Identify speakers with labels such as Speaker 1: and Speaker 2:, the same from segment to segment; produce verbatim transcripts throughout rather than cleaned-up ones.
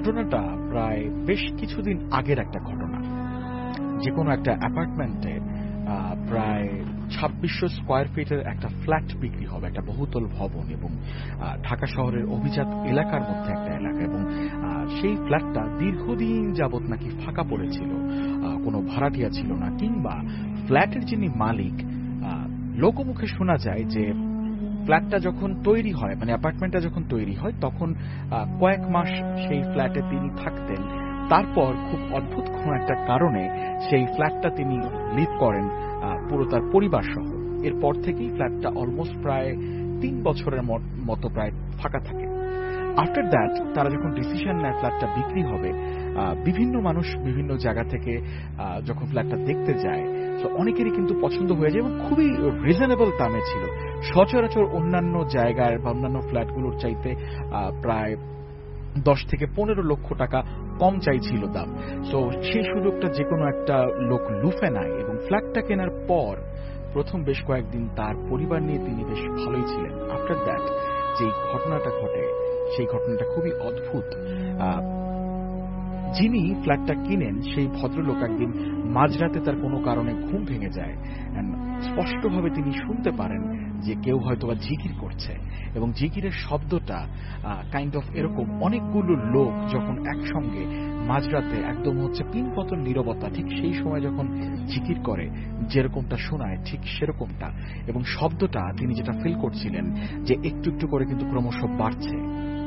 Speaker 1: ঘটনাটা প্রায় বেশ কিছুদিন আগের একটা ঘটনা। যে কোনো একটা অ্যাপার্টমেন্টে প্রায় ছাব্বিশশো স্কোয়ার ফিটের একটা ফ্ল্যাট বিক্রি হবে, একটা বহুতল ভবন, এবং ঢাকা শহরের অভিজাত এলাকার মধ্যে একটা এলাকা। এবং সেই ফ্ল্যাটটা দীর্ঘদিন যাবৎ নাকি ফাঁকা পড়েছিল, কোনো ভাড়াটিয়া ছিল না, কিংবা ফ্ল্যাটের যিনি মালিক, লোকমুখে শোনা যায় যে ফ্ল্যাটটা যখন তৈরি হয়, মানে অ্যাপার্টমেন্টটা যখন তৈরি হয়, তখন কয়েক মাস সেই ফ্ল্যাটে তিনি থাকতেন। তারপর খুব অদ্ভুত কোন একটা কারণে সেই ফ্ল্যাটটা তিনি লিভ করেন পুরো তার পরিবার সহ। এরপর থেকেই ফ্ল্যাটটা অলমোস্ট প্রায় তিন বছরের মতো প্রায় ফাঁকা থাকে। আফটার দ্যাট তারা যখন ডিসিশন নেয় ফ্ল্যাটটা বিক্রি হবে, বিভিন্ন মানুষ বিভিন্ন জায়গা থেকে যখন ফ্ল্যাটটা দেখতে যায়, তো অনেকেরই কিন্তু পছন্দ হয়ে যায় এবং খুবই রিজনেবল দামে ছিল। সচরাচর অন্যান্য জায়গার বা অন্যান্য ফ্ল্যাটগুলোর চাইতে প্রায় দশ থেকে পনেরো লক্ষ টাকা কম চাইছিল দাম। তো সেই সুযোগটা যে কোনো একটা লোক লুফে নেয় এবং ফ্ল্যাটটা কেনার পর প্রথম বেশ কয়েকদিন তার পরিবার নিয়ে তিনি বেশ ভালোই ছিলেন। আফটার দ্যাট যে ঘটনাটা ঘটে, সেই ঘটনাটা খুবই অদ্ভুত। যিনি ফ্ল্যাটটা কিনেন সেই ভদ্রলোক একদিন মাঝরাতে তার কোনো কারণে ঘুম ভেঙে যায়। স্পষ্টভাবে তিনি শুনতে পারেন যে কেউ হয়তোবা জিকির করছে, এবং জিকিরের শব্দটা কাইন্ড অফ এরকম, অনেকগুলো লোক যখন একসঙ্গে মাঝরাতে একদম হচ্ছে পিনপতন নীরবতা, ঠিক সেই সময় যখন জিকির করে যেরকমটা শোনায় ঠিক সেরকমটা। এবং শব্দটা তিনি যেটা ফিল করছিলেন যে একটু একটু করে কিন্তু ক্রমশ বাড়ছে।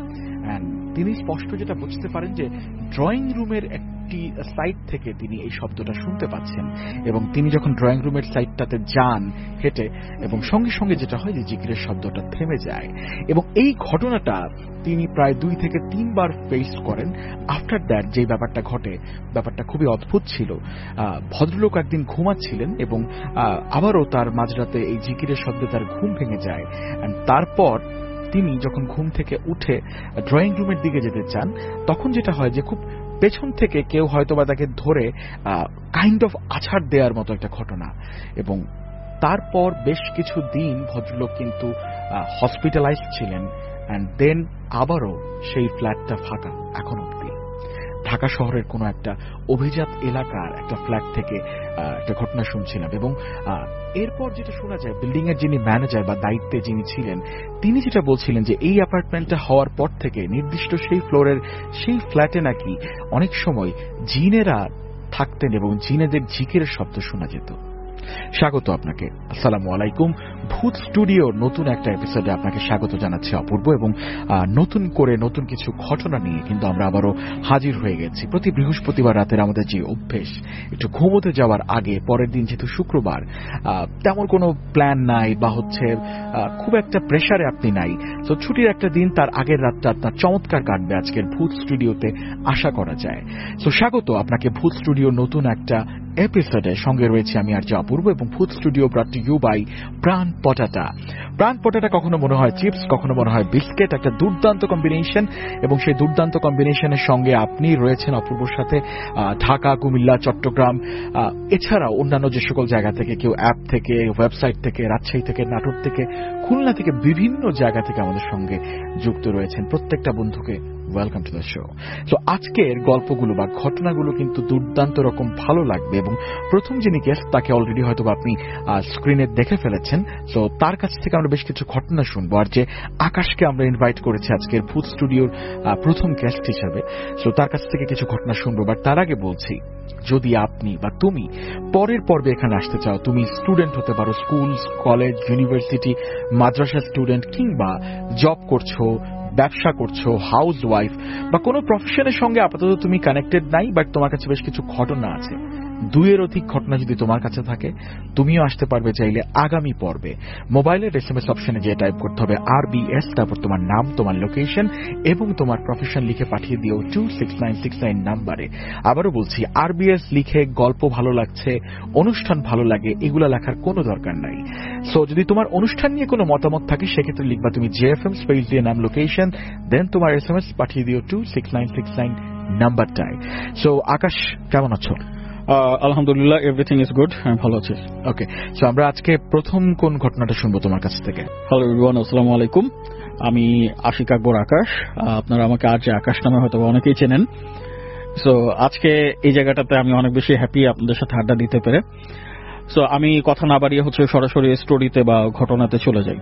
Speaker 1: তিনি স্পষ্ট যেটা বুঝতে পারেন যে ড্রয়িং রুমের একটি সাইড থেকে তিনি এই শব্দটা শুনতে পাচ্ছেন, এবং তিনি যখন ড্রয়িং রুমের সাইডটাতে যান হেঁটে, এবং সঙ্গে সঙ্গে যেটা হয় যে জিকিরের শব্দটা থেমে যায়। এবং এই ঘটনাটা তিনি প্রায় দুই থেকে তিনবার ফেস করেন। আফটার দ্যাট যে ব্যাপারটা ঘটে, ব্যাপারটা খুবই অদ্ভুত ছিল। ভদ্রলোক একদিন ঘুমাচ্ছিলেন এবং আবারও তার মাঝরাতে এই জিকিরের শব্দে তার ঘুম ভেঙে যায়। তারপর তিনি যখন ঘুম থেকে উঠে ড্রয়িং রুমের দিকে যেতে চান, তখন যেটা হয় যে খুব পেছন থেকে কেউ হয়তোবা তাকে ধরে কাইন্ড অফ আছাড় দেওয়ার মতো একটা ঘটনা। এবং তারপর বেশ কিছু দিন ভদ্রলোক কিন্তু হসপিটালাইজ ছিলেন। অ্যান্ড দেন আবারও সেই ফ্ল্যাটটা ফাঁকা এখন অব্দি। ঢাকা শহরের কোনো একটা অভিজাত এলাকার একটা ফ্ল্যাট থেকে একটা ঘটনা শুনছিলাম। এবং এরপর যেটা শোনা যায়, বিল্ডিং এর যিনি ম্যানেজার বা দায়িত্বে যিনি ছিলেন, তিনি যেটা বলছিলেন যে এই অ্যাপার্টমেন্টটা হওয়ার পর থেকে নির্দিষ্ট সেই ফ্লোরের সেই ফ্ল্যাটে নাকি অনেক সময় জিনেরা থাকতেন এবং জিনেদের জিকিরের শব্দ শোনা যেত। স্বাগত আপনাকে, আসসালামু আলাইকুম। ভূত স্টুডিওর নতুন একটা এপিসোডে আপনাকে স্বাগত জানাচ্ছি অপূর্ব, এবং নতুন করে নতুন কিছু ঘটনা নিয়ে কিন্তু আমরা আবারও হাজির হয়ে গেছি। প্রতি বৃহস্পতিবার রাতের আমাদের যে অভ্যেস, একটু ঘুমোতে যাওয়ার আগে, পরের দিন যেহেতু শুক্রবার, তেমন কোনো প্ল্যান নাই বা হচ্ছে খুব একটা প্রেসারে আপনি নাই, তো ছুটির একটা দিন, তার আগের রাতটা আপনার চমৎকার কাটবে আজকের ভূত স্টুডিওতে আশা করা যায়। তো স্বাগত আপনাকে ভূত স্টুডিওর নতুন একটা এপিসোডে। সঙ্গে রয়েছে আমি আর যে অপূর্ব, এবং Bhoot studio brought to you by Pran Potata. প্রাণ পটাটা কখনো মনে হয় চিপস, কখনো মনে হয় বিস্কেট, একটা দুর্দান্ত কম্বিনেশন। এবং সেই দুর্দান্ত কম্বিনেশনের সঙ্গে আপনি রয়েছেন অপূর্বর সাথে ঢাকা, কুমিল্লা, চট্টগ্রাম, এছাড়াও অন্যান্য যে সকল জায়গা থেকে, কেউ অ্যাপ থেকে, ওয়েবসাইট থেকে, রাজশাহী থেকে, নাটোর থেকে, খুলনা থেকে, বিভিন্ন জায়গা থেকে আমাদের সঙ্গে যুক্ত রয়েছেন। প্রত্যেকটা বন্ধুকে ওয়েলকাম টু দ্য শো। তো আজকের গল্পগুলো বা ঘটনাগুলো কিন্তু দুর্দান্ত রকম ভালো লাগবে। এবং প্রথম যিনি গেস্ট, তাকে অলরেডি হয়তো আপনি স্ক্রিনে দেখে ফেলেছেন। তো তার কাছ থেকে আমরা বেশ কিছু ঘটনা শুনবো। আর যে আকাশকে আমরা ইনভাইট করেছি আজকের ভূত স্টুডিওর প্রথম গেস্ট হিসেবে, তো তার কাছ থেকে কিছু ঘটনা শুনবো। বাট তার আগে বলছি, যদি আপনি বা তুমি পরের পর্বে এখানে আসতে চাও, তুমি স্টুডেন্ট হতে পারো, স্কুল, কলেজ, ইউনিভার্সিটি, মাদ্রাসা স্টুডেন্ট, কিংবা জব করছো, ব্যবসা করছো, হাউস ওয়াইফ, বা কোনো প্রফেশনের সঙ্গে আপাতত তুমি কানেক্টেড নাই, বাট তোমার কাছে বেশ কিছু ঘটনা আছে, দুইয়ের অধিক ঘটনা যদি তোমার কাছে থাকে, তুমিও আসতে পারবে চাইলে আগামী পর্বে। মোবাইলের এসএমএস অপশনে যে টাইপ করতে হবে আর বি এস, তারপর তোমার নাম, তোমার লোকেশন এবং তোমার প্রফেশন লিখে পাঠিয়ে দিও two six nine six nine নাম্বারে। আবারও বলছি, আর বি এস লিখে গল্প ভালো লাগছে, অনুষ্ঠান ভালো লাগে, এগুলো লেখার কোনো দরকার নাই। সো যদি তোমার অনুষ্ঠান নিয়ে কোনো মতামত থাকে, সেক্ষেত্রে লিখবা তুমি জে এফ এম স্পেস দিয়ে নাম, লোকেশন, দেন তোমার এসএমএস পাঠিয়ে দিও two six nine six nine নাম্বারটায়। সো আকাশ, কেমন আছো?
Speaker 2: আলহামদুলিল্লাহ, এভরিথিং ইজ গুড, ভালো আছি।
Speaker 1: ওকে, সো আমরা আজকে প্রথম কোন ঘটনাটা শুনবো তোমার কাছ থেকে?
Speaker 2: হ্যালো এভরিওয়ান, আসসালামু আলাইকুম। আমি আশিক আকবর আকাশ, আপনারা আমাকে আজ আকাশ নামে হয়তো অনেকেই চেনেন। সো আজকে এই জায়গাটাতে আমি অনেক বেশি হ্যাপি আপনাদের সাথে আড্ডা দিতে পেরে। সো আমি কথা না বাড়িয়ে হচ্ছে সরাসরি স্টোরিতে বা ঘটনাতে চলে যাই।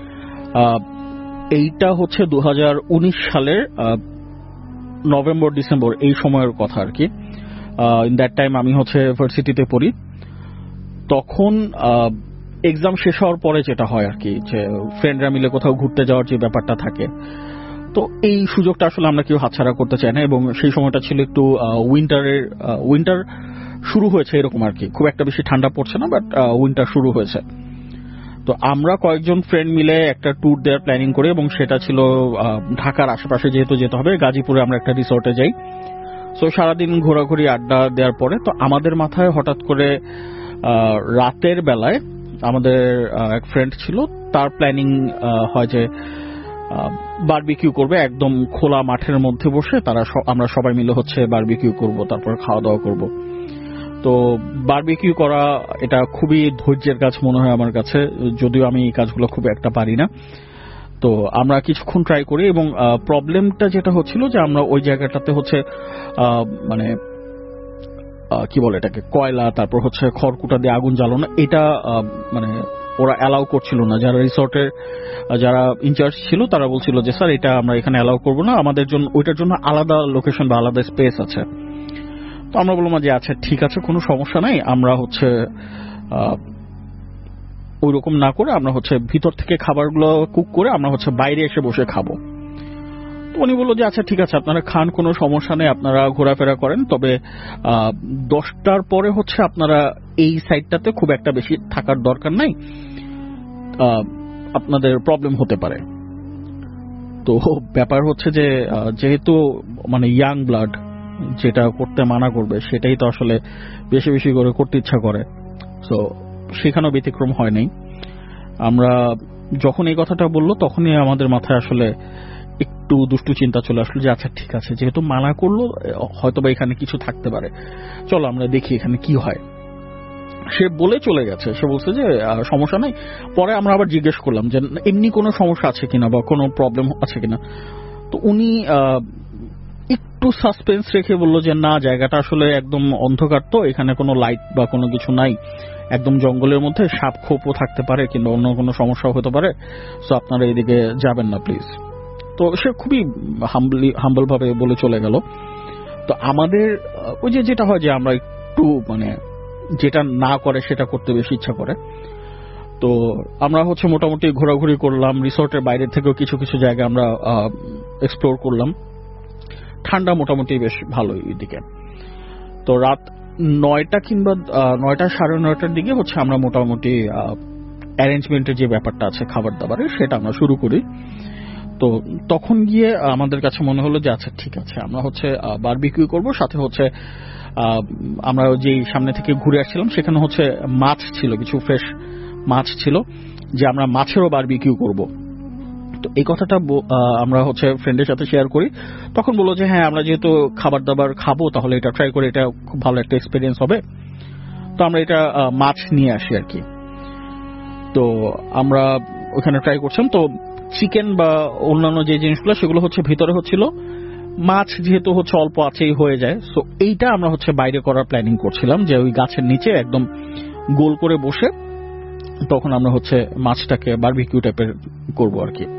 Speaker 2: এইটা হচ্ছে দু হাজার উনিশ সালের নভেম্বর ডিসেম্বর এই সময়ের কথা আর কি। ইন দ্যাট টাইম আমি হচ্ছে ইউনিভার্সিটিতে পড়ি। তখন এক্সাম শেষ হওয়ার পরে যেটা হয় আর কি, যে ফ্রেন্ডরা মিলে কোথাও ঘুরতে যাওয়ার যে ব্যাপারটা থাকে, তো এই সুযোগটা আসলে আমরা কেউ হাতছাড়া করতে চাই না। এবং সেই সময়টা ছিল একটু উইন্টারের উইন্টার শুরু হয়েছে এরকম আর কি, খুব একটা বেশি ঠান্ডা পড়ছে না, বাট উইন্টার শুরু হয়েছে। তো আমরা কয়েকজন ফ্রেন্ড মিলে একটা ট্যুর দেওয়ার প্ল্যানিং করি, এবং সেটা ছিল ঢাকার আশেপাশে যেহেতু যেতে হবে, গাজীপুরে আমরা একটা রিসোর্টে যাই। সো সারাদিন ঘোরাঘুরি আড্ডা দেওয়ার পরে তো আমাদের মাথায় হঠাৎ করে রাতের বেলায় আমাদের এক ফ্রেন্ড ছিল, তার প্ল্যানিং হয় যে বারবিকিউ করবে একদম খোলা মাঠের মধ্যে বসে, তারা আমরা সবাই মিলে হচ্ছে বারবিকিউ করব, তারপর খাওয়া দাওয়া করব। তো বারবিকিউ করা এটা খুবই ধৈর্যের কাজ মনে হয় আমার কাছে, যদিও আমি এই কাজগুলো খুব একটা পারি না। তো আমরা কিছুক্ষণ ট্রাই করি, এবং প্রবলেমটা যেটা হচ্ছিল যে আমরা ওই জায়গাটাতে হচ্ছে মানে কি বলে এটাকে, কয়লা, তারপর হচ্ছে খড়কুটা দিয়ে আগুন জ্বালানো, এটা মানে ওরা অ্যালাউ করছিল না। যারা রিসোর্টের যারা ইনচার্জ ছিল তারা বলছিল যে স্যার এটা আমরা এখানে অ্যালাউ করবো না, আমাদের জন্য ওইটার জন্য আলাদা লোকেশন বা আলাদা স্পেস আছে। তো আমরা বললাম যে আচ্ছা ঠিক আছে, কোনো সমস্যা নাই, আমরা হচ্ছে ওই রকম না করে আমরা হচ্ছে ভিতর থেকে খাবারগুলো কুক করে আমরা হচ্ছে বাইরে এসে বসে খাবো। উনি বললো যে আচ্ছা ঠিক আছে, আপনারা খান, কোনো সমস্যা নেই, আপনারা ঘোরাফেরা করেন, তবে দশটার পরে হচ্ছে আপনারা এই সাইডটাতে খুব একটা বেশি থাকার দরকার নাই, আপনাদের প্রবলেম হতে পারে। তো ব্যাপার হচ্ছে যে যেহেতু মানে ইয়াং ব্লাড যেটা করতে মানা করবে সেটাই তো আসলে বেশি বেশি করে করতে ইচ্ছা করে। তো সেখানেও ব্যতিক্রম হয় নাই। আমরা যখন এই কথাটা বললো তখনই আমাদের মাথায় আসলে একটু দুষ্টু চিন্তা চলে আসলো যে আচ্ছা ঠিক আছে, যেহেতু মানা করলো হয়তোবা এখানে কিছু থাকতে পারে, চলো আমরা দেখি এখানে কি হয়। সে বলে চলে গেছে, সে বলছে যে সমস্যা নাই। পরে আমরা আবার জিজ্ঞেস করলাম যে এমনি কোনো সমস্যা আছে কিনা বা কোনো প্রবলেম আছে কিনা। তো উনি একটু সাসপেন্স রেখে বললো যে না, জায়গাটা আসলে একদম অন্ধকার, তো এখানে কোনো লাইট বা কোনো কিছু নাই, একদম জঙ্গলের মধ্যে, সাপ খোপও থাকতে পারে কিংবা অন্য কোনো সমস্যাও হতে পারে, সো আপনারা এদিকে যাবেন না প্লিজ। তো সে খুবই হাম্বলি হাম্বল ভাবে বলে চলে গেল। তো আমাদের ওই যে যেটা হয় যে আমরা একটু মানে যেটা না করে সেটা করতে বেশি ইচ্ছা করে। তো আমরা হচ্ছে মোটামুটি ঘোরাঘুরি করলাম, রিসোর্টের বাইরে থেকেও কিছু কিছু জায়গা আমরা এক্সপ্লোর করলাম। ঠান্ডা মোটামুটি বেশ ভালোই ওইদিকে। তো রাত নয়টা কিংবা নয়টা সাড়ে নয়টার দিকে হচ্ছে আমরা মোটামুটি অ্যারেঞ্জমেন্টের যে ব্যাপারটা আছে খাবার দাবারের, সেটা আমরা শুরু করি। তো তখন গিয়ে আমাদের কাছে মনে হলো যে আচ্ছা ঠিক আছে, আমরা হচ্ছে বারবিকিউ করব, সাথে হচ্ছে আমরা যেই সামনে থেকে ঘুরে আসছিলাম সেখানে হচ্ছে মাছ ছিল, কিছু ফ্রেশ মাছ ছিল, যে আমরা মাছেরও বারবিকিউ করব। তো এই কথাটা আমরা হচ্ছে ফ্রেন্ডের সাথে শেয়ার করি। তখন বললো যে হ্যাঁ, আমরা যেহেতু খাবার দাবার খাবো তাহলে এটা ট্রাই করে, এটা খুব ভালো একটা এক্সপিরিয়েন্স হবে। তো আমরা এটা মাছ নিয়ে আসি আর কি। তো আমরা ওখানে ট্রাই করছিলাম। তো চিকেন বা অন্যান্য যে জিনিসগুলো সেগুলো হচ্ছে ভিতরে হচ্ছিল, মাছ যেহেতু হচ্ছে অল্প আছেই হয়ে যায়। সো এইটা আমরা হচ্ছে বাইরে করার প্ল্যানিং করছিলাম, যে ওই গাছের নিচে একদম গোল করে বসে তখন আমরা হচ্ছে মাছটাকে বারবিকিউ টাইপের করবো আর কি।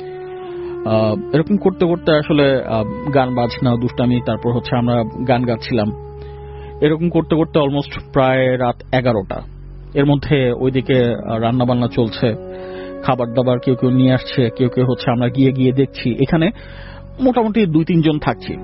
Speaker 2: এরকম করতে করতে আসলে গান বাজনা দুষ্টামি, তারপর হচ্ছে আমরা গান গাচ্ছিলাম, এরকম করতে করতে অলমোস্ট প্রায় রাত এগারোটা। এর মধ্যে ওইদিকে রান্না বান্না চলছে, খাবার দাবার কেউ কেউ নিয়ে আসছে, কেউ কেউ হচ্ছে আমরা গিয়ে গিয়ে দেখছি। এখানে মোটামুটি দুই তিনজন থাকছি।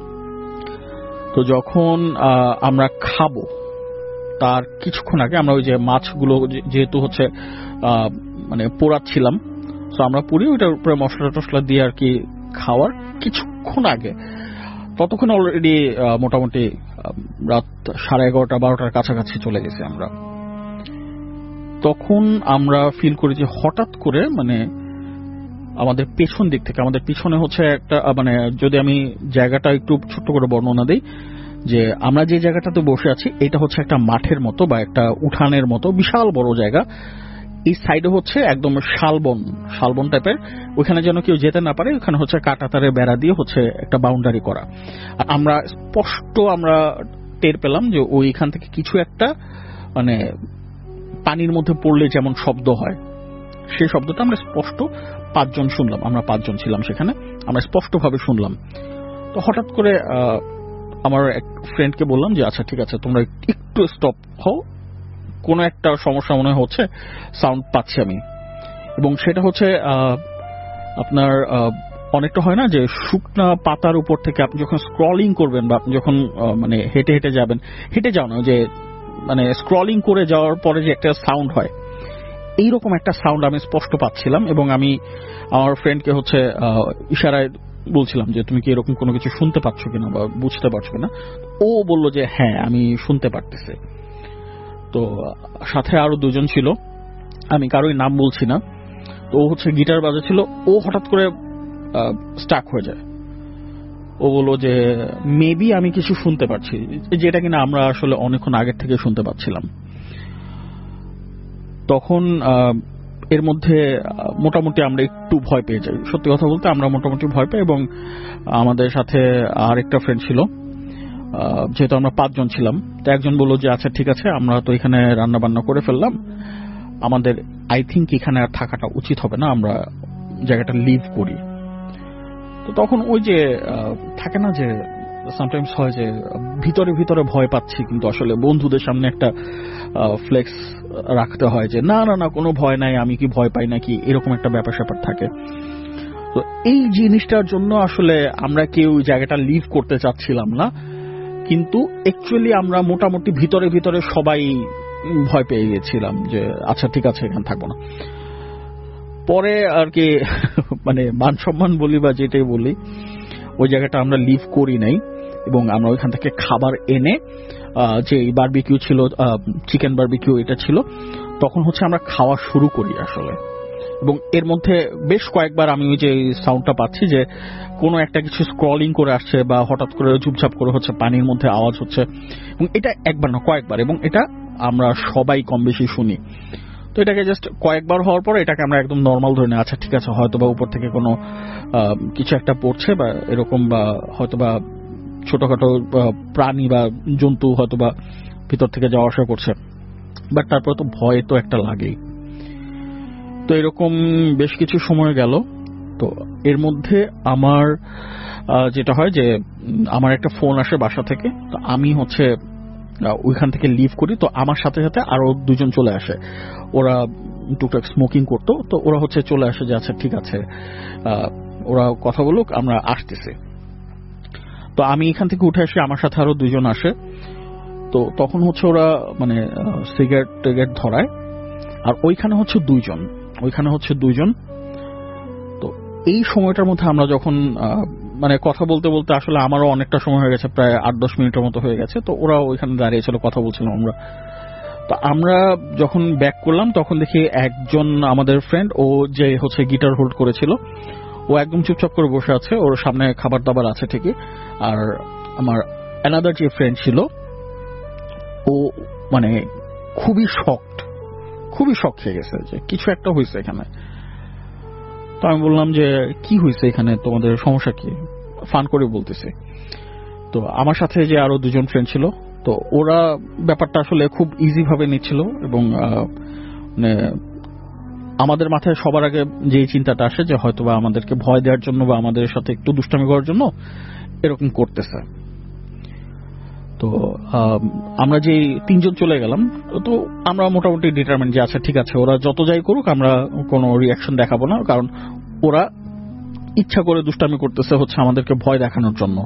Speaker 2: তো যখন আমরা খাবো তার কিছুক্ষণ আগে আমরা ওই যে মাছগুলো যেহেতু হচ্ছে মানে পোড়াচ্ছিলাম, তো আমরা পুরি ওইটার উপরে মশলা টসলা দিয়ে আর কি খাওয়ার কিছুক্ষণ আগে, ততক্ষণ অলরেডি মোটামুটি রাত সাড়ে এগারোটা বারোটার কাছাকাছি চলে গেছি আমরা। তখন আমরা ফিল করি যে হঠাৎ করে মানে আমাদের পেছন দিক থেকে, আমাদের পিছনে হচ্ছে একটা মানে, যদি আমি জায়গাটা একটু ছোট্ট করে বর্ণনা দিই, যে আমরা যে জায়গাটাতে বসে আছি এটা হচ্ছে একটা মাঠের মতো বা একটা উঠানের মতো বিশাল বড় জায়গা। এই সাইডে হচ্ছে একদম শালবন শালবন টাইপের, ওইখানে যেন কেউ যেতে না পারে, ওখানে হচ্ছে কাঁটাতারের বেড়া দিয়ে হচ্ছে একটা বাউন্ডারি করা। আর আমরা স্পষ্ট আমরা টের পেলাম যে ওইখান থেকে কিছু একটা মানে পানির মধ্যে পড়লে যেমন শব্দ হয় সেই শব্দটা আমরা স্পষ্ট পাঁচজন শুনলাম। আমরা পাঁচজন ছিলাম সেখানে, আমরা স্পষ্টভাবে শুনলাম। তো হঠাৎ করে আমার এক ফ্রেন্ডকে বললাম যে আচ্ছা ঠিক আছে তোমরা একটু স্টপ হও, কোনো একটা সমস্যা মনে হচ্ছে, সাউন্ড পাচ্ছি আমি। এবং সেটা হচ্ছে আপনার অনেকটা হয় না যে শুকনা পাতার উপর থেকে আপনি যখন স্ক্রলিং করবেন বা আপনি যখন মানে হেঁটে হেঁটে যাবেন, হেঁটে যাও না, যে মানে স্ক্রলিং করে যাওয়ার পরে যে একটা সাউন্ড হয়, এইরকম একটা সাউন্ড আমি স্পষ্ট পাচ্ছিলাম। এবং আমি আমার ফ্রেন্ডকে হচ্ছে ইশারায় বলছিলাম যে তুমি কি এরকম কোনো কিছু শুনতে পাচ্ছ কিনা বা বুঝতে পারছো কিনা। ও বলল যে হ্যাঁ আমি শুনতে পারতেছি। তো সাথে আরো দুজন ছিল, আমি কারোই নাম বলছি না। তো ও হচ্ছে গিটার বাজাচ্ছিল, ও হঠাৎ করে স্টাক হয়ে যায়। ও বলল যে মেবি আমি কিছু শুনতে পাচ্ছি, যেটা কিনা আমরা আসলে অনেকক্ষণ আগের থেকে শুনতে পাচ্ছিলাম। তখন এর মধ্যে মোটামুটি আমরা একটু ভয় পেয়ে যাই, সত্যি কথা বলতে আমরা মোটামুটি ভয় পাই। এবং আমাদের সাথে আরেকটা ফ্রেন্ড ছিল, যেহেতু আমরা পাঁচজন ছিলাম, তো একজন বললো যে আচ্ছা ঠিক আছে আমরা তো এখানে রান্না বান্না করে ফেললাম, আমাদের আই থিঙ্ক এখানে আর থাকাটা উচিত হবে না, আমরা জায়গাটা লিভ করি। তো তখন ওই যে থাকে না যে সামটাইমস হয় যে ভিতরে ভিতরে ভয় পাচ্ছি, কিন্তু আসলে বন্ধুদের সামনে একটা ফ্লেক্স রাখতে হয় যে না না না কোনো ভয় নাই, আমি কি ভয় পাই নাকি, এরকম একটা ব্যাপার স্যাপার থাকে। তো এই জিনিসটার জন্য আসলে আমরা কেউ জায়গাটা লিভ করতে চাচ্ছিলাম না, কিন্তু অ্যাকচুয়ালি আমরা মোটামুটি ভিতরে ভিতরে সবাই ভয় পেয়ে গেছিলাম যে আচ্ছা ঠিক আছে এখানে থাকবো না। পরে আর কি মানে মান সম্মান বলি বা যেটাই বলি, ওই জায়গাটা আমরা লিভ করি নাই এবং আমরা ওইখান থেকে খাবার এনে, যে বারবিকিউ ছিল, চিকেন বারবিকিউ এটা ছিল, তখন হচ্ছে আমরা খাওয়া শুরু করি আসলে। এবং এর মধ্যে বেশ কয়েকবার আমি ওই যে সাউন্ডটা পাচ্ছি যে কোনো একটা কিছু স্ক্রলিং করে আসছে বা হঠাৎ করে চুপচাপ করে হচ্ছে পানির মধ্যে আওয়াজ হচ্ছে, এবং এটা একবার না কয়েকবার, এবং এটা আমরা সবাই কম বেশি শুনি। তো এটাকে জাস্ট কয়েকবার হওয়ার পরে এটাকে আমরা একদম নর্মাল ধরে নিই, আচ্ছা ঠিক আছে হয়তো বা উপর থেকে কোনো কিছু একটা পড়ছে বা এরকম, বা হয়তো বা ছোটখাটো প্রাণী বা জন্তু হয়তো বা ভিতর থেকে যাওয়া আসা করছে। বাট তারপর তো ভয় তো একটা লাগেই। তো এরকম বেশ কিছু সময় গেল। তো এর মধ্যে আমার যেটা হয় যে আমার একটা ফোন আসে বাসা থেকে, তো আমি হচ্ছে ওইখান থেকে লিভ করি। তো আমার সাথে সাথে আরো দুজন চলে আসে, ওরা টুকটাক স্মোকিং করতো, তো ওরা হচ্ছে চলে আসে যে আচ্ছা ঠিক আছে ওরা কথা বলুক, আমরা আসতেছি। তো আমি এখান থেকে উঠে আসি, আমার সাথে আরো দুজন আসে। তো তখন হচ্ছে ওরা মানে সিগারেট টিগারেট ধরায়, আর ওইখানে হচ্ছে দুইজন ওইখানে হচ্ছে দুইজন তো এই সময়টার মধ্যে আমরা যখন মানে কথা বলতে বলতে আসলে আমারও অনেকটা সময় হয়ে গেছে, প্রায় আট দশ মিনিটের মতো হয়ে গেছে। তো ওরা ওইখানে দাঁড়িয়েছিল, কথা বলছিলাম আমরা। তো আমরা যখন ব্যাক করলাম তখন দেখি একজন আমাদের ফ্রেন্ড, ও যে হচ্ছে গিটার হোল্ড করেছিল, ও একদম চুপচাপ করে বসে আছে, ওর সামনে খাবার দাবার আছে ঠিকই। আর আমার অ্যানাদার যে ফ্রেন্ড ছিল, ও মানে খুবই শকড খুবই শক খেয়ে গেছে যে কিছু একটা হয়েছে এখানে। তো আমি বললাম যে কি হয়েছে এখানে, তোমাদের সমস্যা কি, ফান করে বলতেছে। তো আমার সাথে যে আরো দুজন ফ্রেন্ড ছিল, তো ওরা ব্যাপারটা আসলে খুব ইজি ভাবে নিচ্ছিল, এবং মানে আমাদের মাথায় সবার আগে যে চিন্তাটা আসে যে হয়তোবা আমাদেরকে ভয় দেওয়ার জন্য বা আমাদের সাথে একটু দুষ্টামি করার জন্য এরকম করতেছে। তো আমরা যে তিনজন চলে গেলাম, তো আমরা মোটামুটি ডিটারমেন্ট যে আচ্ছা ঠিক আছে ওরা যত যাই করুক আমরা কোনো রিয়াকশন দেখাবো না, কারণ ওরা ইচ্ছা করে দুষ্টামি করতেছে হচ্ছে আমাদেরকে ভয় দেখানোর জন্য।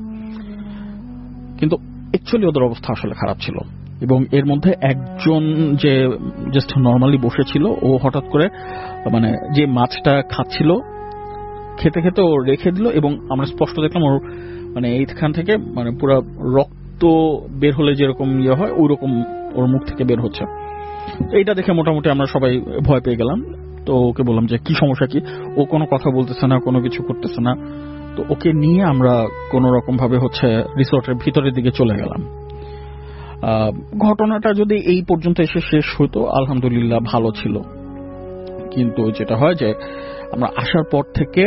Speaker 2: কিন্তু অ্যাকচুয়ালি ওদের অবস্থা আসলে খারাপ ছিল। এবং এর মধ্যে একজন যে জাস্ট নর্মালি বসেছিল, ও হঠাৎ করে মানে যে মাছটা খাচ্ছিল, খেতে খেতে ও রেখে দিল, এবং আমরা স্পষ্ট দেখলাম ওর মানে এইখান থেকে মানে পুরো রক্ত তো বের হলে যেরকম ইয়ে হয় ওই রকম ওর মুখ থেকে বের হচ্ছে। এইটা দেখে মোটামুটি আমরা সবাই ভয় পেয়ে গেলাম। তো ওকে বললাম যে কি সমস্যা কি, ও কোনো কথা বলতেছে না, কোনো কিছু করতেছে না, তো ওকে নিয়ে আমরা কোন রকম ভাবে হচ্ছে রিসোর্টের ভিতরের দিকে চলে গেলাম। ঘটনাটা যদি এই পর্যন্ত এসে শেষ হতো আলহামদুলিল্লাহ ভালো ছিল, কিন্তু যেটা হয় যে আমরা আসার পর থেকে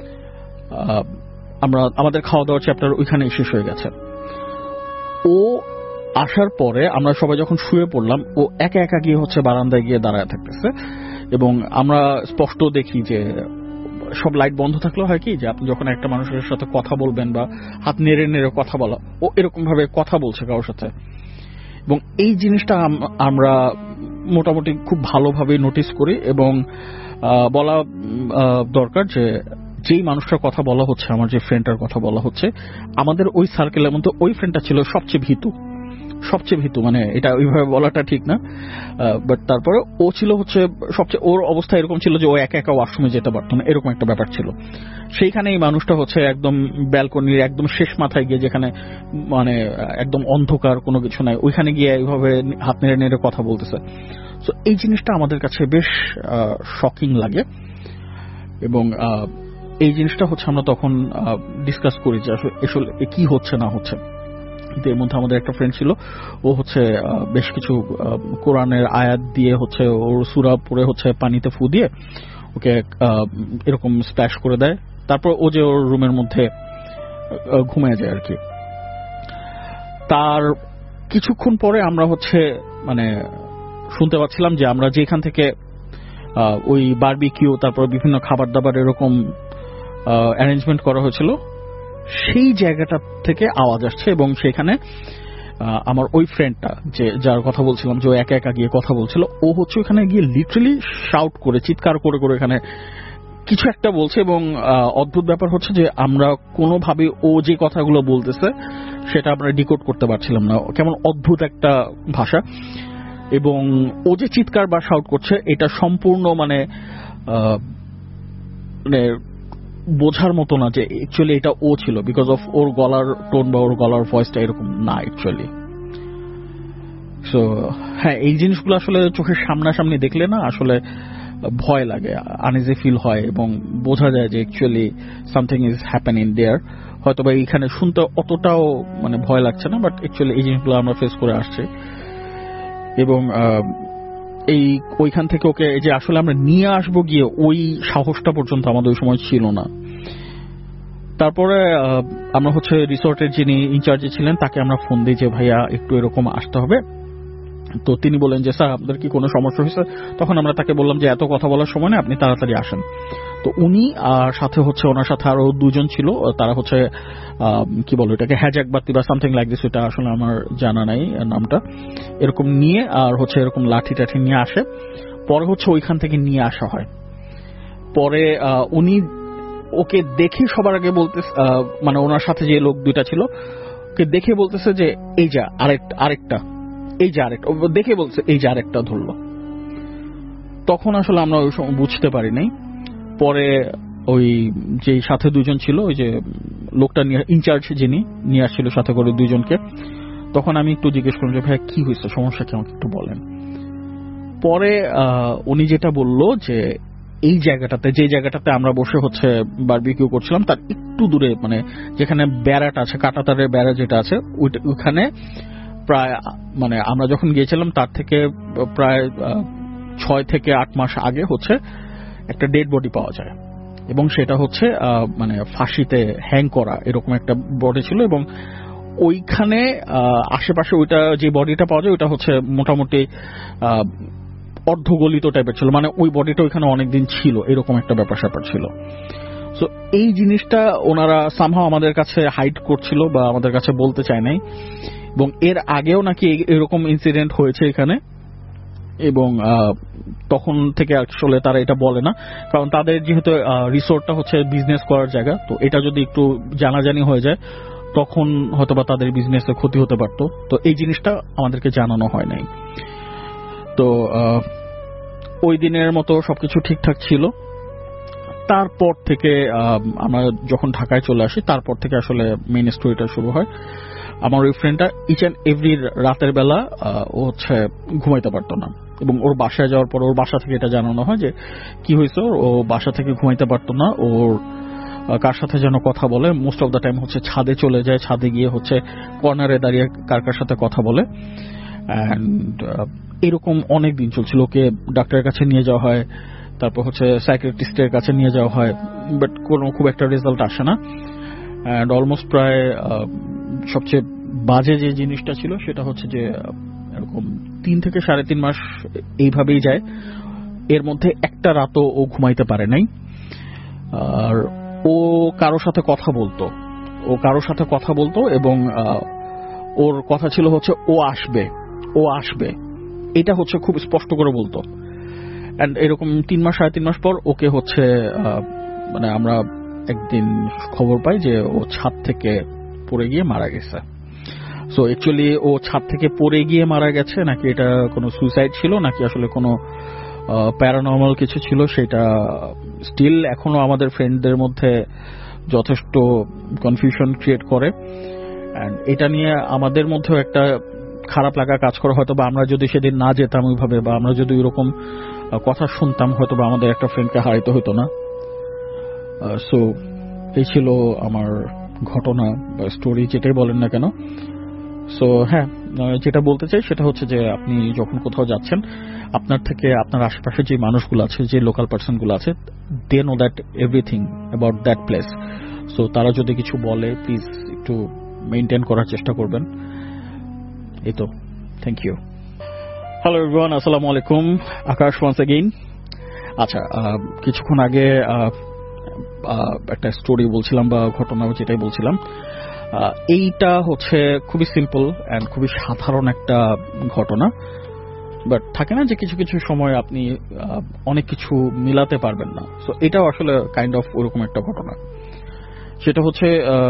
Speaker 2: আমরা আমাদের খাওয়া দাওয়ার চ্যাপ্টার ওইখানেই শেষ হয়ে গেছে। ও আসার পরে আমরা সবাই যখন শুয়ে পড়লাম, ও একা একা গিয়ে হচ্ছে বারান্দায় গিয়ে দাঁড়ায় থাকতেছে, এবং আমরা স্পষ্ট দেখি যে সব লাইট বন্ধ থাকলেও হয় কি যে আপনি যখন একটা মানুষের সাথে কথা বলবেন বা হাত নেড়ে নেড়ে কথা বলা, ও এরকম ভাবে কথা বলছে কারোর সাথে। এবং এই জিনিসটা আমরা মোটামুটি খুব ভালোভাবে নোটিস করি, এবং বলা দরকার যে যেই মানুষটার কথা বলা হচ্ছে, আমার যে ফ্রেন্ডটার কথা বলা হচ্ছে, আমাদের ওই সার্কেলের মধ্যে ওই ফ্রেন্ডটা ছিল সবচেয়ে ভীতু, সবচেয়ে ভীতু মানে এটা ওইভাবে বলাটা ঠিক না, বাট তারপরে ও ছিল হচ্ছে সবচেয়ে, ওর অবস্থা এরকম ছিল যে ও একা একা ওয়াশরুমে যেতে পারতো না, এরকম একটা ব্যাপার ছিল। সেইখানে এই মানুষটা হচ্ছে একদম ব্যালকনির একদম শেষ মাথায় গিয়ে, যেখানে মানে একদম অন্ধকার, কোনো কিছু নাই, ওইখানে গিয়ে এইভাবে হাত নেড়ে নেড়ে কথা বলতেছে। তো এই জিনিসটা আমাদের কাছে বেশ শকিং লাগে, এবং এই জিনিসটা হচ্ছে আমরা তখন ডিসকাস করি যে আসলে কি হচ্ছে না হচ্ছে। এর মধ্যে আমাদের একটা ফ্রেন্ড ছিল, ও হচ্ছে বেশ কিছু কোরআনের আয়াত দিয়ে হচ্ছে ওর সূরা পড়ে হচ্ছে পানিতে ফু দিয়ে ওকে এরকম স্প্ল্যাশ করে দেয়, তারপর ও যে ওর রুমের মধ্যে ঘুমিয়ে যায় আর কি। তার কিছুক্ষণ পরে আমরা হচ্ছে মানে শুনতে পাচ্ছিলাম যে আমরা যেখান থেকে ওই বারবিকিউ তারপর বিভিন্ন খাবার দাবার এরকম অ্যারেঞ্জমেন্ট করা হয়েছিল, সেই জায়গাটা থেকে আওয়াজ আসছে, এবং সেখানে আমার ওই ফ্রেন্ডটা যে যার কথা বলছিলাম যে ও একা একা গিয়ে কথা বলছিল, ও হচ্ছে ওখানে গিয়ে লিটারালি শাউট করে, চিৎকার করে করে এখানে কিছু একটা বলছে। এবং অদ্ভুত ব্যাপার হচ্ছে যে আমরা কোনোভাবে ও যে কথাগুলো বলতেছে সেটা আমরা ডিকোড করতে পারছিলাম না, কেমন অদ্ভুত একটা ভাষা। এবং ও যে চিৎকার বা শাউট করছে এটা সম্পূর্ণ মানে মানে বোঝার মতো না যে অ্যাকচুয়ালি এটা ও ছিল, বিকজ অফ ওর গলার টোন বা ওর গলার ভয়েসটা এরকম না অ্যাকচুয়ালি। সো হ্যাঁ, এই জিনিসগুলো আসলে চোখের সামনাসামনি দেখলে না আসলে ভয় লাগে, আনইজি ফিল হয়, এবং বোঝা যায় যে actually something is happening there. হয়তো বা এইখানে শুনতে অতটাও মানে ভয় লাগছে না, বাট অ্যাকচুয়ালি এই জিনিসগুলো আমরা ফেস করে আসছি। এবং এই ওইখান থেকে ওকে যে আসলে আমরা নিয়ে আসবো গিয়ে ওই সাহসটা পর্যন্ত আমাদের ওই সময় ছিল না। তারপরে আমরা হচ্ছে রিসোর্টের যিনি ইনচার্জে ছিলেন তাকে আমরা ফোন দিই যে ভাইয়া একটু এরকম আসতে হবে। তো তিনি বলেন যে স্যার আপনাদের কি কোনো সমস্যা হয়েছে? তখন আমরা তাকে বললাম যে এত কথা বলার সময় না, আপনি তাড়াতাড়ি আসেন। তো উনি আর সাথে হচ্ছে ওনার সাথে আরো দুজন ছিল, তারা হচ্ছে কি বলো এটাকে হ্যাজাক বাতি বা সামথিং লাইক দিস, এটা আসলে আমার জানা নাই নামটা, এরকম নিয়ে আর হচ্ছে এরকম লাঠি টাঠি নিয়ে আসে। পরে হচ্ছে ওইখান থেকে নিয়ে আসা হয়। পরে উনি ওকে দেখে সবার আগে বলতে, মানে ওনার সাথে যে লোক দুইটা ছিল ওকে দেখে বলতেছে যে এই যা আরেকটা আরেকটা এই যে আরেকটা দেখে বলছে এই যে আরেকটা ধরলো। তখন আসলে আমরা ওই সময় বুঝতে পারি নাই। পরে ওই যে সাথে দুজন ছিল, ওই যে লোকটা ইনচার্জ যিনি নিয়ে আসছিল সাথে করে দুইজনকে, তখন আমি একটু জিজ্ঞেস করলাম যে ভাই কি হয়েছে, সমস্যা কি, আমাকে একটু বলেন। পরে উনি যেটা বললো যে এই জায়গাটাতে, যে জায়গাটাতে আমরা বসে হচ্ছে বারবিকিউ করছিলাম তার একটু দূরে, মানে যেখানে বেড়াটা আছে, কাঁটাতারের বেড়া যেটা আছে ওইখানে প্রায়, মানে আমরা যখন গিয়েছিলাম তার থেকে প্রায় ছয় থেকে আট মাস আগে হচ্ছে একটা ডেড বডি পাওয়া যায়, এবং সেটা হচ্ছে মানে ফাঁসিতে হ্যাং করা এরকম একটা বডি ছিল। এবং ওইখানে আশেপাশে ওইটা যে বডিটা পাওয়া যায় ওইটা হচ্ছে মোটামুটি অর্ধগলিত টাইপের ছিল, মানে ওই বডিটা ওইখানে অনেকদিন ছিল, এরকম একটা ব্যাপার স্যাপার ছিল। সো এই জিনিসটা ওনারা সামহাও আমাদের কাছে হাইড করছিল বা আমাদের কাছে বলতে চায় নাই, এবং এর আগেও নাকি এরকম ইনসিডেন্ট হয়েছে এখানে, এবং তখন থেকে আসলে তারা এটা বলে না, কারণ তাদের যেহেতু রিসোর্টটা হচ্ছে বিজনেস করার জায়গা, তো এটা যদি একটু জানাজানি হয়ে যায় তখন হয়তোবা তাদের বিজনেসে ক্ষতি হতে পারত। তো এই জিনিসটা আমাদেরকে জানানো হয় নাই। তো ওই দিনের মতো সবকিছু ঠিকঠাক ছিল। তারপর থেকে আমরা যখন ঢাকায় চলে আসি তারপর থেকে আসলে মেইন স্টোরিটা শুরু হয়। আমার ওই ফ্রেন্ডটা ইচ অ্যান্ড এভরি রাতের বেলা ও হচ্ছে ঘুমাইতে পারতো না, এবং ওর বাসায় যাওয়ার পর ওর বাসা থেকে এটা জানানো হয় যে কি হয়েছে, ও বাসা থেকে ঘুমাইতে পারতো না, ওর কার সাথে যেন কথা বলে, মোস্ট অফ দ্য টাইম হচ্ছে ছাদে চলে যায়, ছাদে গিয়ে হচ্ছে কর্নারে দাঁড়িয়ে কার কার সাথে কথা বলে। অ্যান্ড এরকম অনেক দিন চলছিল। ওকে ডাক্তারের কাছে নিয়ে যাওয়া হয়, তারপর হচ্ছে সাইকিয়াট্রিস্টের কাছে নিয়ে যাওয়া হয়, বাট কোনো খুব একটা রেজাল্ট আসে না। অ্যান্ড অলমোস্ট প্রায় সবচেয়ে বাজে যে জিনিসটা ছিল সেটা হচ্ছে যে এরকম তিন থেকে সাড়ে তিন মাস এইভাবেই যায়। এর মধ্যে একটা রাতও ও ঘুমাইতে পারে নাই। আর ও কারোর সাথে কথা বলতো, ও কারোর সাথে কথা বলতো এবং ওর কথা ছিল হচ্ছে ও আসবে, ও আসবে, এটা হচ্ছে খুব স্পষ্ট করে বলতো। অ্যান্ড এরকম তিন মাস সাড়ে তিন মাস পর ওকে হচ্ছে মানে আমরা একদিন খবর পাই যে ও ছাদ থেকে পড়ে গিয়ে মারা গেছে। সো অ্যাকচুয়ালি ও ছাদ থেকে পড়ে গিয়ে মারা গেছে নাকি এটা কোনো সুইসাইড ছিল নাকি আসলে কোনো প্যারানর্মাল কিছু ছিল, সেটা স্টিল এখনো আমাদের ফ্রেন্ডদের মধ্যে যথেষ্ট কনফিউশন ক্রিয়েট করে। অ্যান্ড এটা নিয়ে আমাদের মধ্যেও একটা খারাপ লাগা কাজ করে। হয়তো বা আমরা যদি সেদিন না যেতাম ওইভাবে, বা আমরা যদি ওইরকম কথা শুনতাম, হয়তো বা আমাদের একটা ফ্রেন্ডকে হারাইতে হতো না। সো এই ছিল আমার ঘটনা বা স্টোরি, যেটাই বলেন না কেন। সো হ্যাঁ, যেটা বলতে চাই সেটা হচ্ছে যে আপনি যখন কোথাও যাচ্ছেন, আপনার থেকে আপনার আশেপাশে যে মানুষগুলো আছে, যে লোকাল পার্সনগুলো আছে, they know that everything about that place. So তারা যদি কিছু বলে প্লিজ একটু মেনটেন করার চেষ্টা করবেন। এই তো, থ্যাংক ইউ। হ্যালো এভরিওয়ান, আসসালামু আলাইকুম, আকাশ ওয়ান্স এগেইন। আচ্ছা, কিছুক্ষণ আগে একটা স্টোরি বলছিলাম বা ঘটনা যেটাই বলছিলাম, এইটা হচ্ছে খুবই সিম্পল অ্যান্ড খুবই সাধারণ একটা ঘটনা, বাট থাকে না যে কিছু কিছু সময় আপনি অনেক কিছু মিলাতে পারবেন না। সো এটাও আসলে কাইন্ড অফ ওরকম একটা ঘটনা। সেটা হচ্ছে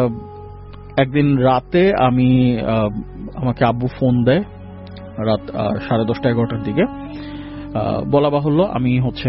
Speaker 2: একদিন রাতে আমি আমাকে আব্বু ফোন দেয় রাত সাড়ে দশটা এগারোটার দিকে। বলা বাহুল্য, আমি হচ্ছে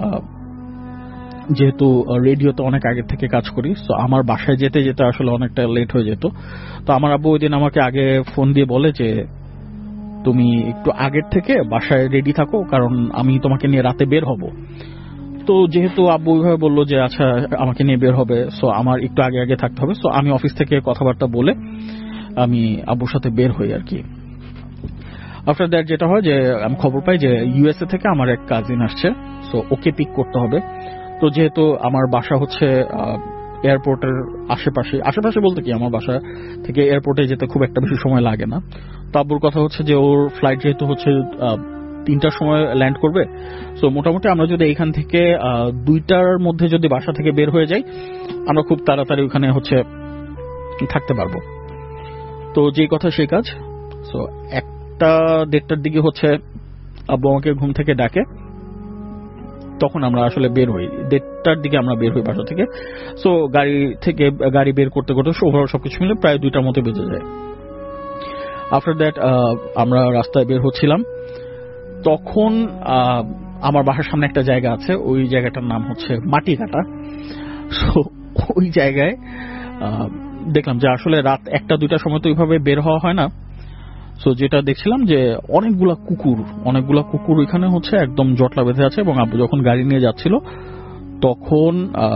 Speaker 2: যেহেতু রেডিওতে অনেক আগের থেকে কাজ করি, সো আমার বাসায় যেতে যেতে আসলে অনেকটা লেট হয়ে যেত। তো আমার আব্বু ওই দিন আমাকে আগে ফোন দিয়ে বলে যে তুমি একটু আগের থেকে বাসায় রেডি থাকো, কারণ আমি তোমাকে নিয়ে রাতে বের হব। তো যেহেতু আব্বু ওইভাবে বললো যে আচ্ছা আমাকে নিয়ে বের হবে, সো আমার একটু আগে আগে থাকতে হবে। সো আমি অফিস থেকে কথাবার্তা বলে আমি আব্বুর সাথে বের হই আর কি। আফটার দ্যাট যেটা হয় যে আমি খবর পাই যে ইউএসএ থেকে আমার এক কাজিন আসছে, সো ওকে পিক করতে হবে। তো যেহেতু আমার বাসা হচ্ছে এয়ারপোর্টের আশেপাশে, আশেপাশে বলতে কি আমার বাসা থেকে এয়ারপোর্টে যেতে খুব একটা বেশি সময় লাগে না। তো আব্বুর কথা হচ্ছে যে ওর ফ্লাইট যেহেতু হচ্ছে তিনটার সময় ল্যান্ড করবে, সো মোটামুটি আমরা যদি এখান থেকে দুইটার মধ্যে যদি বাসা থেকে বের হয়ে যাই, আমরা খুব তাড়াতাড়ি ওখানে হচ্ছে থাকতে পারবো। তো যেই কথা সেই কাজ। সো একটা দেড়টার দিকে হচ্ছে আব্বু আমাকে ঘুম থেকে ডাকে, তখন আমরা আসলে বের হই। দেড়টার দিকে আমরা বের হই বাসা থেকে। সো গাড়ি থেকে গাড়ি বের করতে করতে ওভারঅল সবকিছু মিলে প্রায় দুইটার মতো বেজে যায়। আফটার দ্যাট আমরা রাস্তায় বের হচ্ছিলাম, তখন আমার বাসার সামনে একটা জায়গা আছে, ওই জায়গাটার নাম হচ্ছে মাটিকাটা। সো ওই জায়গায় দেখলাম যে আসলে রাত একটা দুইটার সময় তো ওইভাবে বের হওয়া হয় না। সো যেটা দেখছিলাম যে অনেকগুলা কুকুর অনেকগুলা কুকুর ওইখানে হচ্ছে একদম জটলা বেঁধে আছে। এবং আব্বু যখন গাড়ি নিয়ে যাচ্ছিল তখন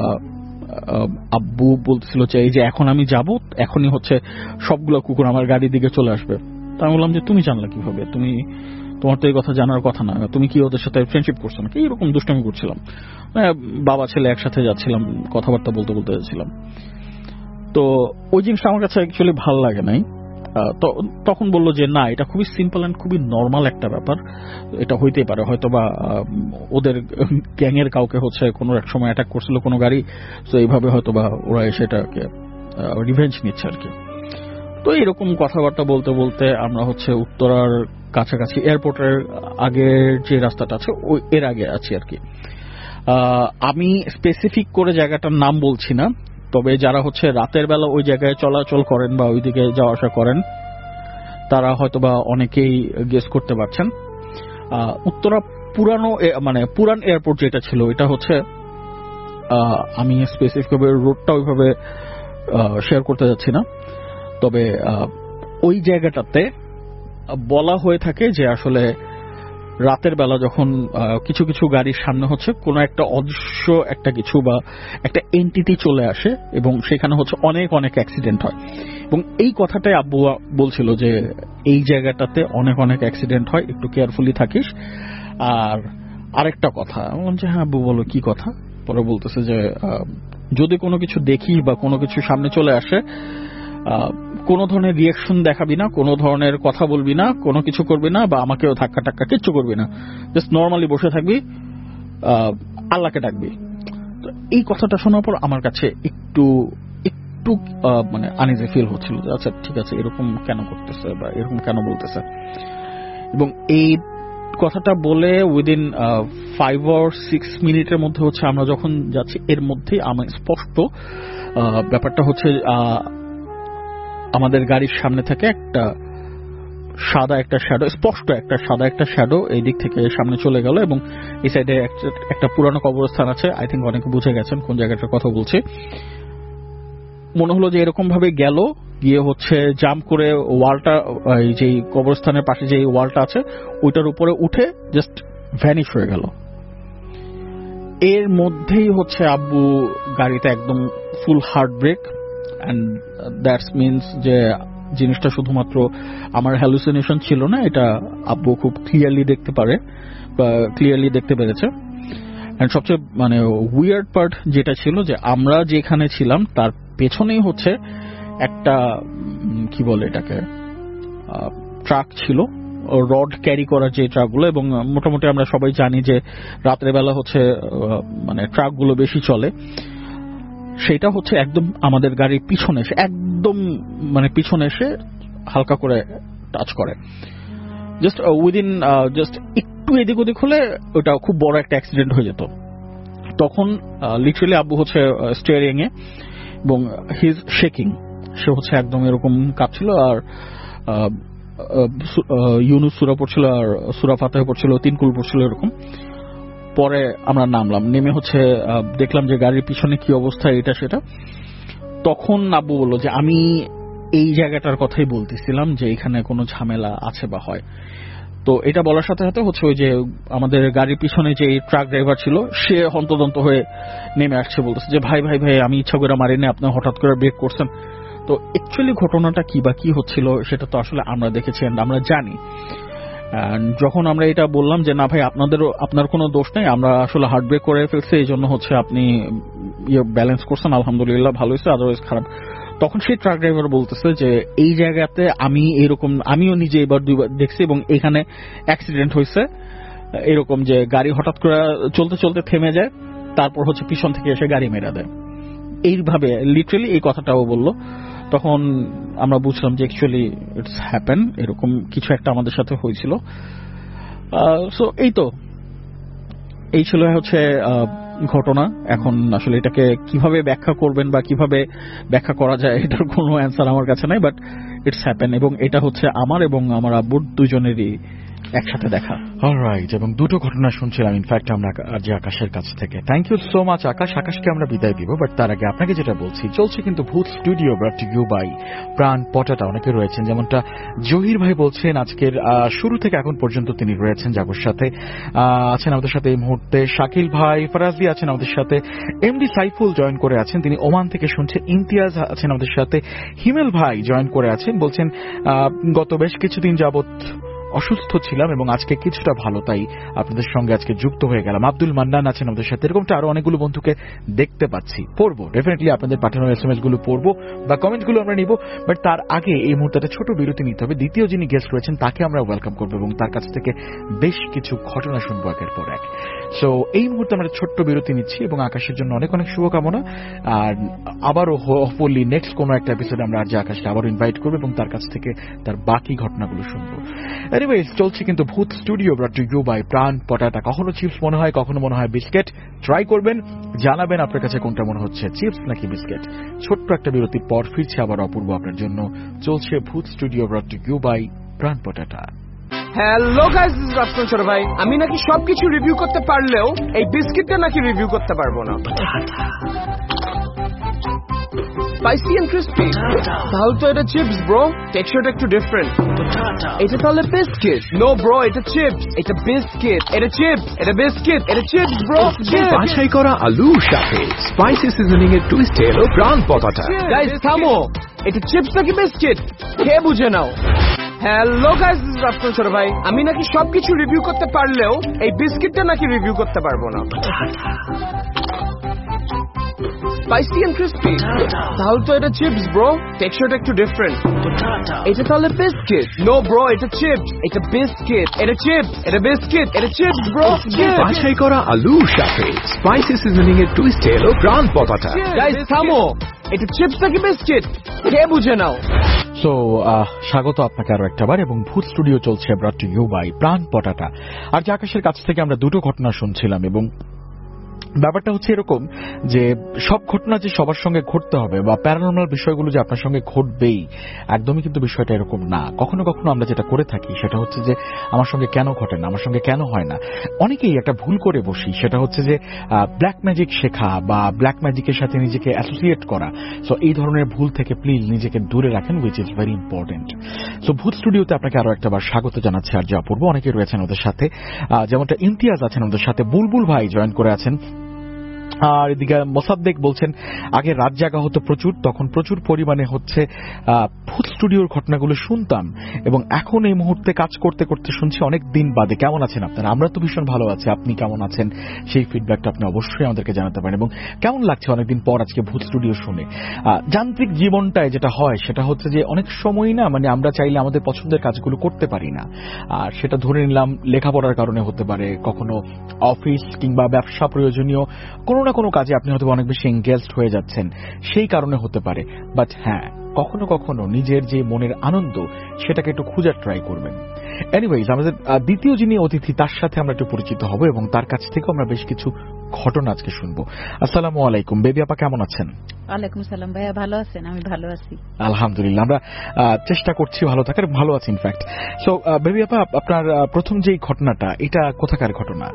Speaker 2: আব্বু বলছিল যে এই যে এখন আমি যাব, এখনই হচ্ছে সবগুলা কুকুর আমার গাড়ির দিকে চলে আসবে। তা আমি বললাম যে তুমি জানলা কিভাবে, তুমি তোমার তো এই কথা জানার কথা না, তুমি কি ওদের সাথে ফ্রেন্ডশিপ করছো নাকি? এরকম দুষ্টামি করছিলাম। বাবা ছেলে একসাথে যাচ্ছিলাম, কথাবার্তা বলতে বলতে যাচ্ছিলাম। তো ওই জিনিসটা আমার কাছে অ্যাকচুয়ালি ভালো লাগে নাই। তখন বললো যে না, এটা খুবই সিম্পল অ্যান্ড খুবই নর্মাল একটা ব্যাপার, এটা হইতেই পারে, হয়তো বা ওদের গ্যাংয়ের কাউকে হচ্ছে কোনো এক সময় অ্যাটাক করছিল কোনো গাড়ি, তো এইভাবে হয়তো বা ওরা এসে এটাকে রিভেঞ্জ নিচ্ছে আর কি। তো এরকম কথাবার্তা বলতে বলতে আমরা হচ্ছে উত্তরার কাছাকাছি, এয়ারপোর্টের আগের যে রাস্তাটা আছে ওই এর আগে আছি আর কি। আমি স্পেসিফিক করে জায়গাটার নাম বলছি না, তবে যারা হচ্ছে রাতের বেলা ওই জায়গায় চলাচল করেন বা ওইদিকে যাওয়া আসা করেন তারা হয়তোবা অনেকেই গেস করতে পারছেন। উত্তরা পুরানো মানে পুরান এয়ারপোর্ট যেটা ছিল, এটা হচ্ছে আমি স্পেসিফিকভাবে রোডটা ওইভাবে শেয়ার করতে যাচ্ছি না, তবে ওই জায়গাটাতে বলা হয়ে থাকে যে আসলে রাতের বেলা যখন কিছু কিছু গাড়ির সামনে হচ্ছে কোনো একটা অদৃশ্য একটা কিছু বা একটা এন্টিটি চলে আসে এবং সেখানে হচ্ছে অনেক অনেক অ্যাক্সিডেন্ট হয়, এবং এই কথাটাই আব্বু বলছিল যে এই জায়গাটাতে অনেক অনেক অ্যাক্সিডেন্ট হয়, একটু কেয়ারফুলি থাকিস। আর আরেকটা কথা, বলছে হ্যাঁ আব্বু বলো কি কথা, পরে বলতেছে যে যদি কোনো কিছু দেখি বা কোনো কিছু সামনে চলে আসে কোনো ধরনের রিয়াকশন দেখাবি না, কোনো ধরনের কথা বলবি না, কোনো কিছু করবি না, বা আমাকেও ধাক্কা টাক্কা কিচ্ছু করবি না, জাস্ট নর্মালি বসে থাকবি, আল্লাহকে ডাকবি। তো এই কথাটা শোনার পর আমার কাছে একটু একটু মানে আনইজি ফিল হচ্ছিল, আচ্ছা ঠিক আছে এরকম কেন করতেছে বা এরকম কেন বলতেছে। এবং এই কথাটা বলে উইদিন ফাইভ অর সিক্স মিনিটের মধ্যে হচ্ছে আমরা যখন যাচ্ছি, এর মধ্যেই আমার স্পষ্ট ব্যাপারটা হচ্ছে আমাদের গাড়ির সামনে থেকে একটা সাদা একটা শ্যাডো, স্পষ্ট একটা সাদা একটা শ্যাডো এই দিক থেকে সামনে চলে গেল, এবং এই সাইডে একটা পুরানো কবরস্থান আছে, আই থিঙ্ক অনেকে বুঝে গেছেন কোন জায়গাটার কথা বলছে। মনে হলো যে এরকম ভাবে গেল, গিয়ে হচ্ছে জাম্প করে ওয়ালটা, এই যে কবরস্থানের পাশে যে ওয়ালটা আছে ওইটার উপরে উঠে জাস্ট ভ্যানিশ হয়ে গেল। এর মধ্যেই হচ্ছে আব্বু গাড়িতে একদম full heartbreak, and that's means যে জিনিসটা শুধুমাত্র আমার হ্যালুসিনেশন ছিল না, এটা আব্বু খুব ক্লিয়ারলি দেখতে পারে, ক্লিয়ারলি দেখতে পেরেছে। এন্ড সবচেয়ে মানে উইয়ার্ড পার্ট যেটা ছিল যে আমরা যেখানে ছিলাম তার পেছনেই হচ্ছে একটা কি বলে এটাকে ট্রাক ছিল, রড ক্যারি করার যে ট্রাকগুলো, এবং মোটামুটি আমরা সবাই জানি যে রাতের বেলা হচ্ছে মানে ট্রাকগুলো বেশি চলে, সেটা হচ্ছে একদম আমাদের গাড়ির পিছনে এসে একদম মানে পিছনে এসে হালকা করে টাচ করে, জাস্ট উইদিন জাস্ট একটু এদিক ওদিক হলে ওটা খুব বড় একটা অ্যাক্সিডেন্ট হয়ে যেত। তখন লিটারালি আব্বু হচ্ছে স্টিয়ারিং এ এবং হিজ শেকিং, সে হচ্ছে একদম এরকম কাঁপছিল, আর ইউনুস সূরা পড়ছিল আর সূরা ফাতিহা পড়ছিল, তিন কুল পড়ছিল এরকম। পরে আমরা নামলাম, নেমে হচ্ছে দেখলাম যে গাড়ির পিছনে কি অবস্থা এটা সেটা। তখন আব্বু বলল যে আমি এই জায়গাটার কথাই বলতেছিলাম যে এখানে কোনো ঝামেলা আছে বা হয়। তো এটা বলার সাথে সাথে হচ্ছে ওই যে আমাদের গাড়ির পিছনে যে ট্রাক ড্রাইভার ছিল সে হন্তদন্ত হয়ে নেমে আসছে, বলতেছে যে ভাই ভাই ভাই আমি ইচ্ছা করে মারিনি, আপনি হঠাৎ করে ব্রেক করছেন। তো অ্যাকচুয়ালি ঘটনাটা কি বা কি হচ্ছিল সেটা তো আসলে আমরা দেখেছি, আমরা জানি। যখন আমরা এটা বললাম যে না ভাই আপনাদেরও আপনার কোনো দোষ নেই, আমরা আসলে হার্ট ব্রেক করে ফেলছি, এই জন্য হচ্ছে আপনি ইয়ে ব্যালেন্স করছেন, আলহামদুলিল্লাহ ভালো হয়েছে, আদারওয়াইজ খারাপ। তখন সেই ট্রাক ড্রাইভার বলতেছে যে এই জায়গাতে আমি এরকম আমিও নিজে এবার দুইবার দেখছি, এবং এখানে অ্যাক্সিডেন্ট হয়েছে এরকম যে গাড়ি হঠাৎ করে চলতে চলতে থেমে যায়, তারপর হচ্ছে পিছন থেকে এসে গাড়ি মেরে দেয়, এইভাবে লিটারালি এই কথাটাও বললো। তখন আমরা বুঝলাম যে অ্যাকচুয়ালি ইটস হ্যাপেন, এরকম কিছু একটা আমাদের সাথে হয়েছিল। সো এই তো এই ছিল হচ্ছে ঘটনা। এখন আসলে এটাকে কিভাবে ব্যাখ্যা করবেন বা কিভাবে ব্যাখ্যা করা যায় এটার কোনো অ্যান্সার আমার কাছে নাই, বাট ইটস হ্যাপেন, এবং এটা হচ্ছে আমার এবং আমার আব্বুর দুজনেরই একসাথে দেখা।
Speaker 1: অলরাইট, এবং দুটো ঘটনা শুনছিলাম ইনফ্যাক্ট আমরা যে আকাশের কাছ থেকে। Thank you so much Akash. আকাশকে আমরা বিদায় দিব, বাট তার আগে আপনাকে যেটা বলছি, চলছে কিন্তু Bhoot studio brought to you by Pran Potata. অনেকে রয়েছেন, যেমনটা জহির ভাই বলছেন আজকের শুরু থেকে এখন পর্যন্ত তিনি রয়েছেন জাগোর সাথে, আছেন আমাদের সাথে এই মুহূর্তে শাকিল ভাই, ফরাজি আছেন আমাদের সাথে, এমডি সাইফুল জয়েন করে আছেন, তিনি ওমান থেকে শুনছেন, ইমতিয়াজ আছেন আমাদের সাথে, হিমেল ভাই জয়েন করে আছেন, বলছেন গত বেশ কিছুদিন যাবত অসুস্থ ছিলাম এবং আজকে কিছুটা ভালো, তাই আপনাদের সঙ্গে আজকে যুক্ত হয়ে গেলাম। আব্দুল মান্নান আছেন আমাদের সাথে, এরকমটা আরো অনেকগুলো বন্ধুকে দেখতে পাচ্ছি। পড়বো ডেফিনেটলি, আপনাদের পাঠানো এস এম এস গুলো পড়বো বা কমেন্ট গুলো আমরা নিব, বাট তার আগে এই মুহূর্তে একটা ছোট বিরতি নিতে হবে। দ্বিতীয় যিনি গেস্ট রয়েছেন তাকে আমরা ওয়েলকাম করবো এবং তার কাছ থেকে বেশ কিছু ঘটনা শুনবো একের পর এক। সো এই মুহূর্তে আমরা ছোট্ট বিরতি নিচ্ছি এবং আকাশের জন্য অনেক অনেক শুভকামনা। আর আবারও হোপফুলি নেক্সট কোনো একটা এপিসোডে আমরা আজ আকাশকে আবারও ইনভাইট করবো এবং তার কাছ থেকে তার বাকি ঘটনাগুলো শুনবো। এনিওয়েজ, চলছে কিন্তু Bhoot studio brought to you by Pran Potata. কখনো চিপস মনে হয়, কখনো মনে হয় বিস্কেট। ট্রাই করবেন, জানাবেন আপনার কাছে কোনটা মনে হচ্ছে, চিপস নাকি বিস্কেট। ছোট্ট একটা বিরতির পর ফিরছে আবার অপূর্ব আপনার জন্য। চলছে Bhoot studio brought to you by Pran Potata.
Speaker 3: Hello guys, this is Rafsan ছোট ভাই। আমি নাকি সবকিছু রিভিউ করতে পারলেও এই বিস্কিটটা নাকি রিভিউ করতে পারবো না। Spicy and crispy. তাহলে তো এটা চিপস ব্রো, টেক্সচারটা একটু ডিফারেন্ট। এটা তাহলে বিস্কিট। নো ব্রো, এটা চিপস, এটা বিস্কিট। এটা চিপস, এটা বিস্কিট, এটা চিপস ব্রো।
Speaker 4: বাছাই করা আলুর সাথে স্পাইসি সিজনিং এর টুইস্ট এলো প্রাণ পতাটা।
Speaker 3: গাইস থামো, এটা চিপস নাকি বিস্কিট খেয়ে বুঝে নাও। Hello guys, this is Rafsan ছোট ভাই। আমি নাকি সবকিছু রিভিউ করতে পারলেও এই বিস্কিটটা নাকি রিভিউ করতে পারবো না। Spicy and crispy. তাহলে তো এটা চিপস ব্রো, টেক্সচারটা একটু ডিফারেন্ট। এটা তাহলে বিস্কিট। নো ব্রো, এটা চিপস, এটা বিস্কিট। এটা চিপস, এটা বিস্কিট, এটা চিপস ব্রো।
Speaker 4: বাছাই করা আলুর সাথে স্পাইসি সিজনিং এর টুইস্ট এলো প্রাণ পতাটা।
Speaker 3: গাইস থামো, এটা চিপস নাকি বিস্কিট খেয়ে বুঝে নাও।
Speaker 1: সো স্বাগত আপনাকে আরো একটা বার, এবং ভূত স্টুডিও চলছে ব্রট টু ইউ বাই প্রাণ পটাটা। আর যে আকাশের কাছ থেকে আমরা দুটো ঘটনা শুনছিলাম, এবং ব্যাপারটা হচ্ছে এরকম যে সব ঘটনা যে সবার সঙ্গে ঘটতে হবে বা প্যারানর্মাল বিষয়গুলো যে আপনার সঙ্গে ঘটবেই, একদমই কিন্তু বিষয়টা এরকম না। কখনো কখনো আমরা যেটা করে থাকি সেটা হচ্ছে যে আমার সঙ্গে কেন ঘটে না, আমার সঙ্গে কেন হয় না। অনেকেই একটা ভুল করে বসি, সেটা হচ্ছে যে ব্ল্যাক ম্যাজিক শেখা বা ব্ল্যাক ম্যাজিকের সাথে নিজেকে অ্যাসোসিয়েট করা। সো এই ধরনের ভুল থেকে প্লিজ নিজেকে দূরে রাখেন, which is very important. So Bhoot স্টুডিওতে আপনাকে আরো একটা বার স্বাগত জানাচ্ছি। আর যে অপূর্ব অনেকে রয়েছেন ওদের সাথে, যেমনটা ইমতিয়াজ আছেন ওদের সাথে, বুলবুল ভাই জয়েন করে আছেন। আর এদিকে মোসাদ্দেক বলছেন আগে রাত জাগা হতো প্রচুর, তখন প্রচুর পরিমাণে হচ্ছে ভূত স্টুডিওর ঘটনাগুলো শুনতাম, এবং এখন এই মুহূর্তে কাজ করতে করতে শুনছি অনেক দিন বাদে। কেমন আছেন আপনারা? আমরা তো ভীষণ ভালো আছি, আপনি কেমন আছেন সেই ফিডব্যাকটা আপনি অবশ্যই আমাদেরকে জানাতে পারেন। এবং কেমন লাগছে অনেকদিন পর আজকে ভূত স্টুডিও শুনে। যান্ত্রিক জীবনটায় যেটা হয় সেটা হচ্ছে যে অনেক সময় না, মানে আমরা চাইলে আমাদের পছন্দের কাজগুলো করতে পারি না। আর সেটা ধরে নিলাম লেখাপড়ার কারণে হতে পারে, কখনো অফিস কিংবা ব্যবসা প্রয়োজনীয় কোনো না কোনো কাজে আপনি হয়তো অনেক বেশি এঙ্গেজড হয়ে যাচ্ছেন, সেই কারণে হতে পারে। বাট হ্যাঁ, কখনো কখনো নিজের যে মনের আনন্দ সেটাকে একটু খোঁজার ট্রাই করবেন। এনিওয়েজ, আমাদের দ্বিতীয় যিনি অতিথি তার সাথে আমরা একটু পরিচিত হব, এবং তার কাছ থেকে আমরা বেশ কিছু ঘটনা আজকে শুনবো। আসসালামু আলাইকুম, বেবি আপা কেমন আছেন?
Speaker 5: ওয়ালাইকুম সালাম ভাইয়া, ভালো আছেন? আমি ভালো আছি
Speaker 1: আলহামদুলিল্লাহ। আমরা চেষ্টা করছি ভালো থাকার, ভালো আছি ইনফ্যাক্ট। সো বেবি আপা, আপনার প্রথম যেই ঘটনাটা, এটা কোথাকার ঘটনা?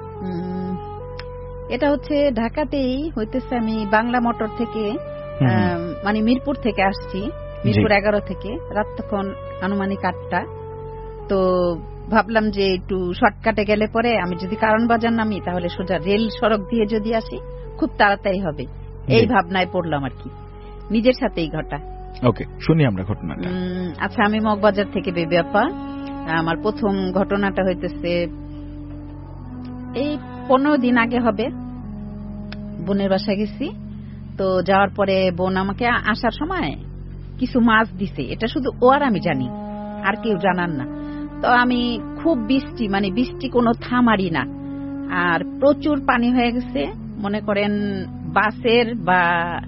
Speaker 5: এটা হচ্ছে ঢাকাতেই হইতেছে। আমি বাংলা মোটর থেকে, মানে মিরপুর থেকে আসছি, মিরপুর এগারো থেকে। রাত তখন আনুমানিক আটটা। তো ভাবলাম যে একটু শর্টকাটে গেলে পরে আমি যদি কারণ বাজার নামি তাহলে সোজা রেল সড়ক দিয়ে যদি আসি খুব তাড়াতাড়ি হবে, এই ভাবনায় পড়লাম আর কি। নিজের সাথেই ঘটা।
Speaker 1: ওকে, শুনি আমরা ঘটনাটা।
Speaker 5: আচ্ছা, আমি মগবাজার থেকে বেবি আপা। আমার প্রথম ঘটনাটা হইতেছে এই পনেরো দিন আগে হবে। বোনের বাসায় গেছি, তো যাওয়ার পরে বোন আমাকে আসার সময় কিছু মাছ দিছে। এটা শুধু ও আর আমি জানি, আর কেউ জানান না। তো আমি খুব বৃষ্টি, মানে বৃষ্টি কোনো থামারি না, আর প্রচুর পানি হয়ে গেছে। মনে করেন বাসের বা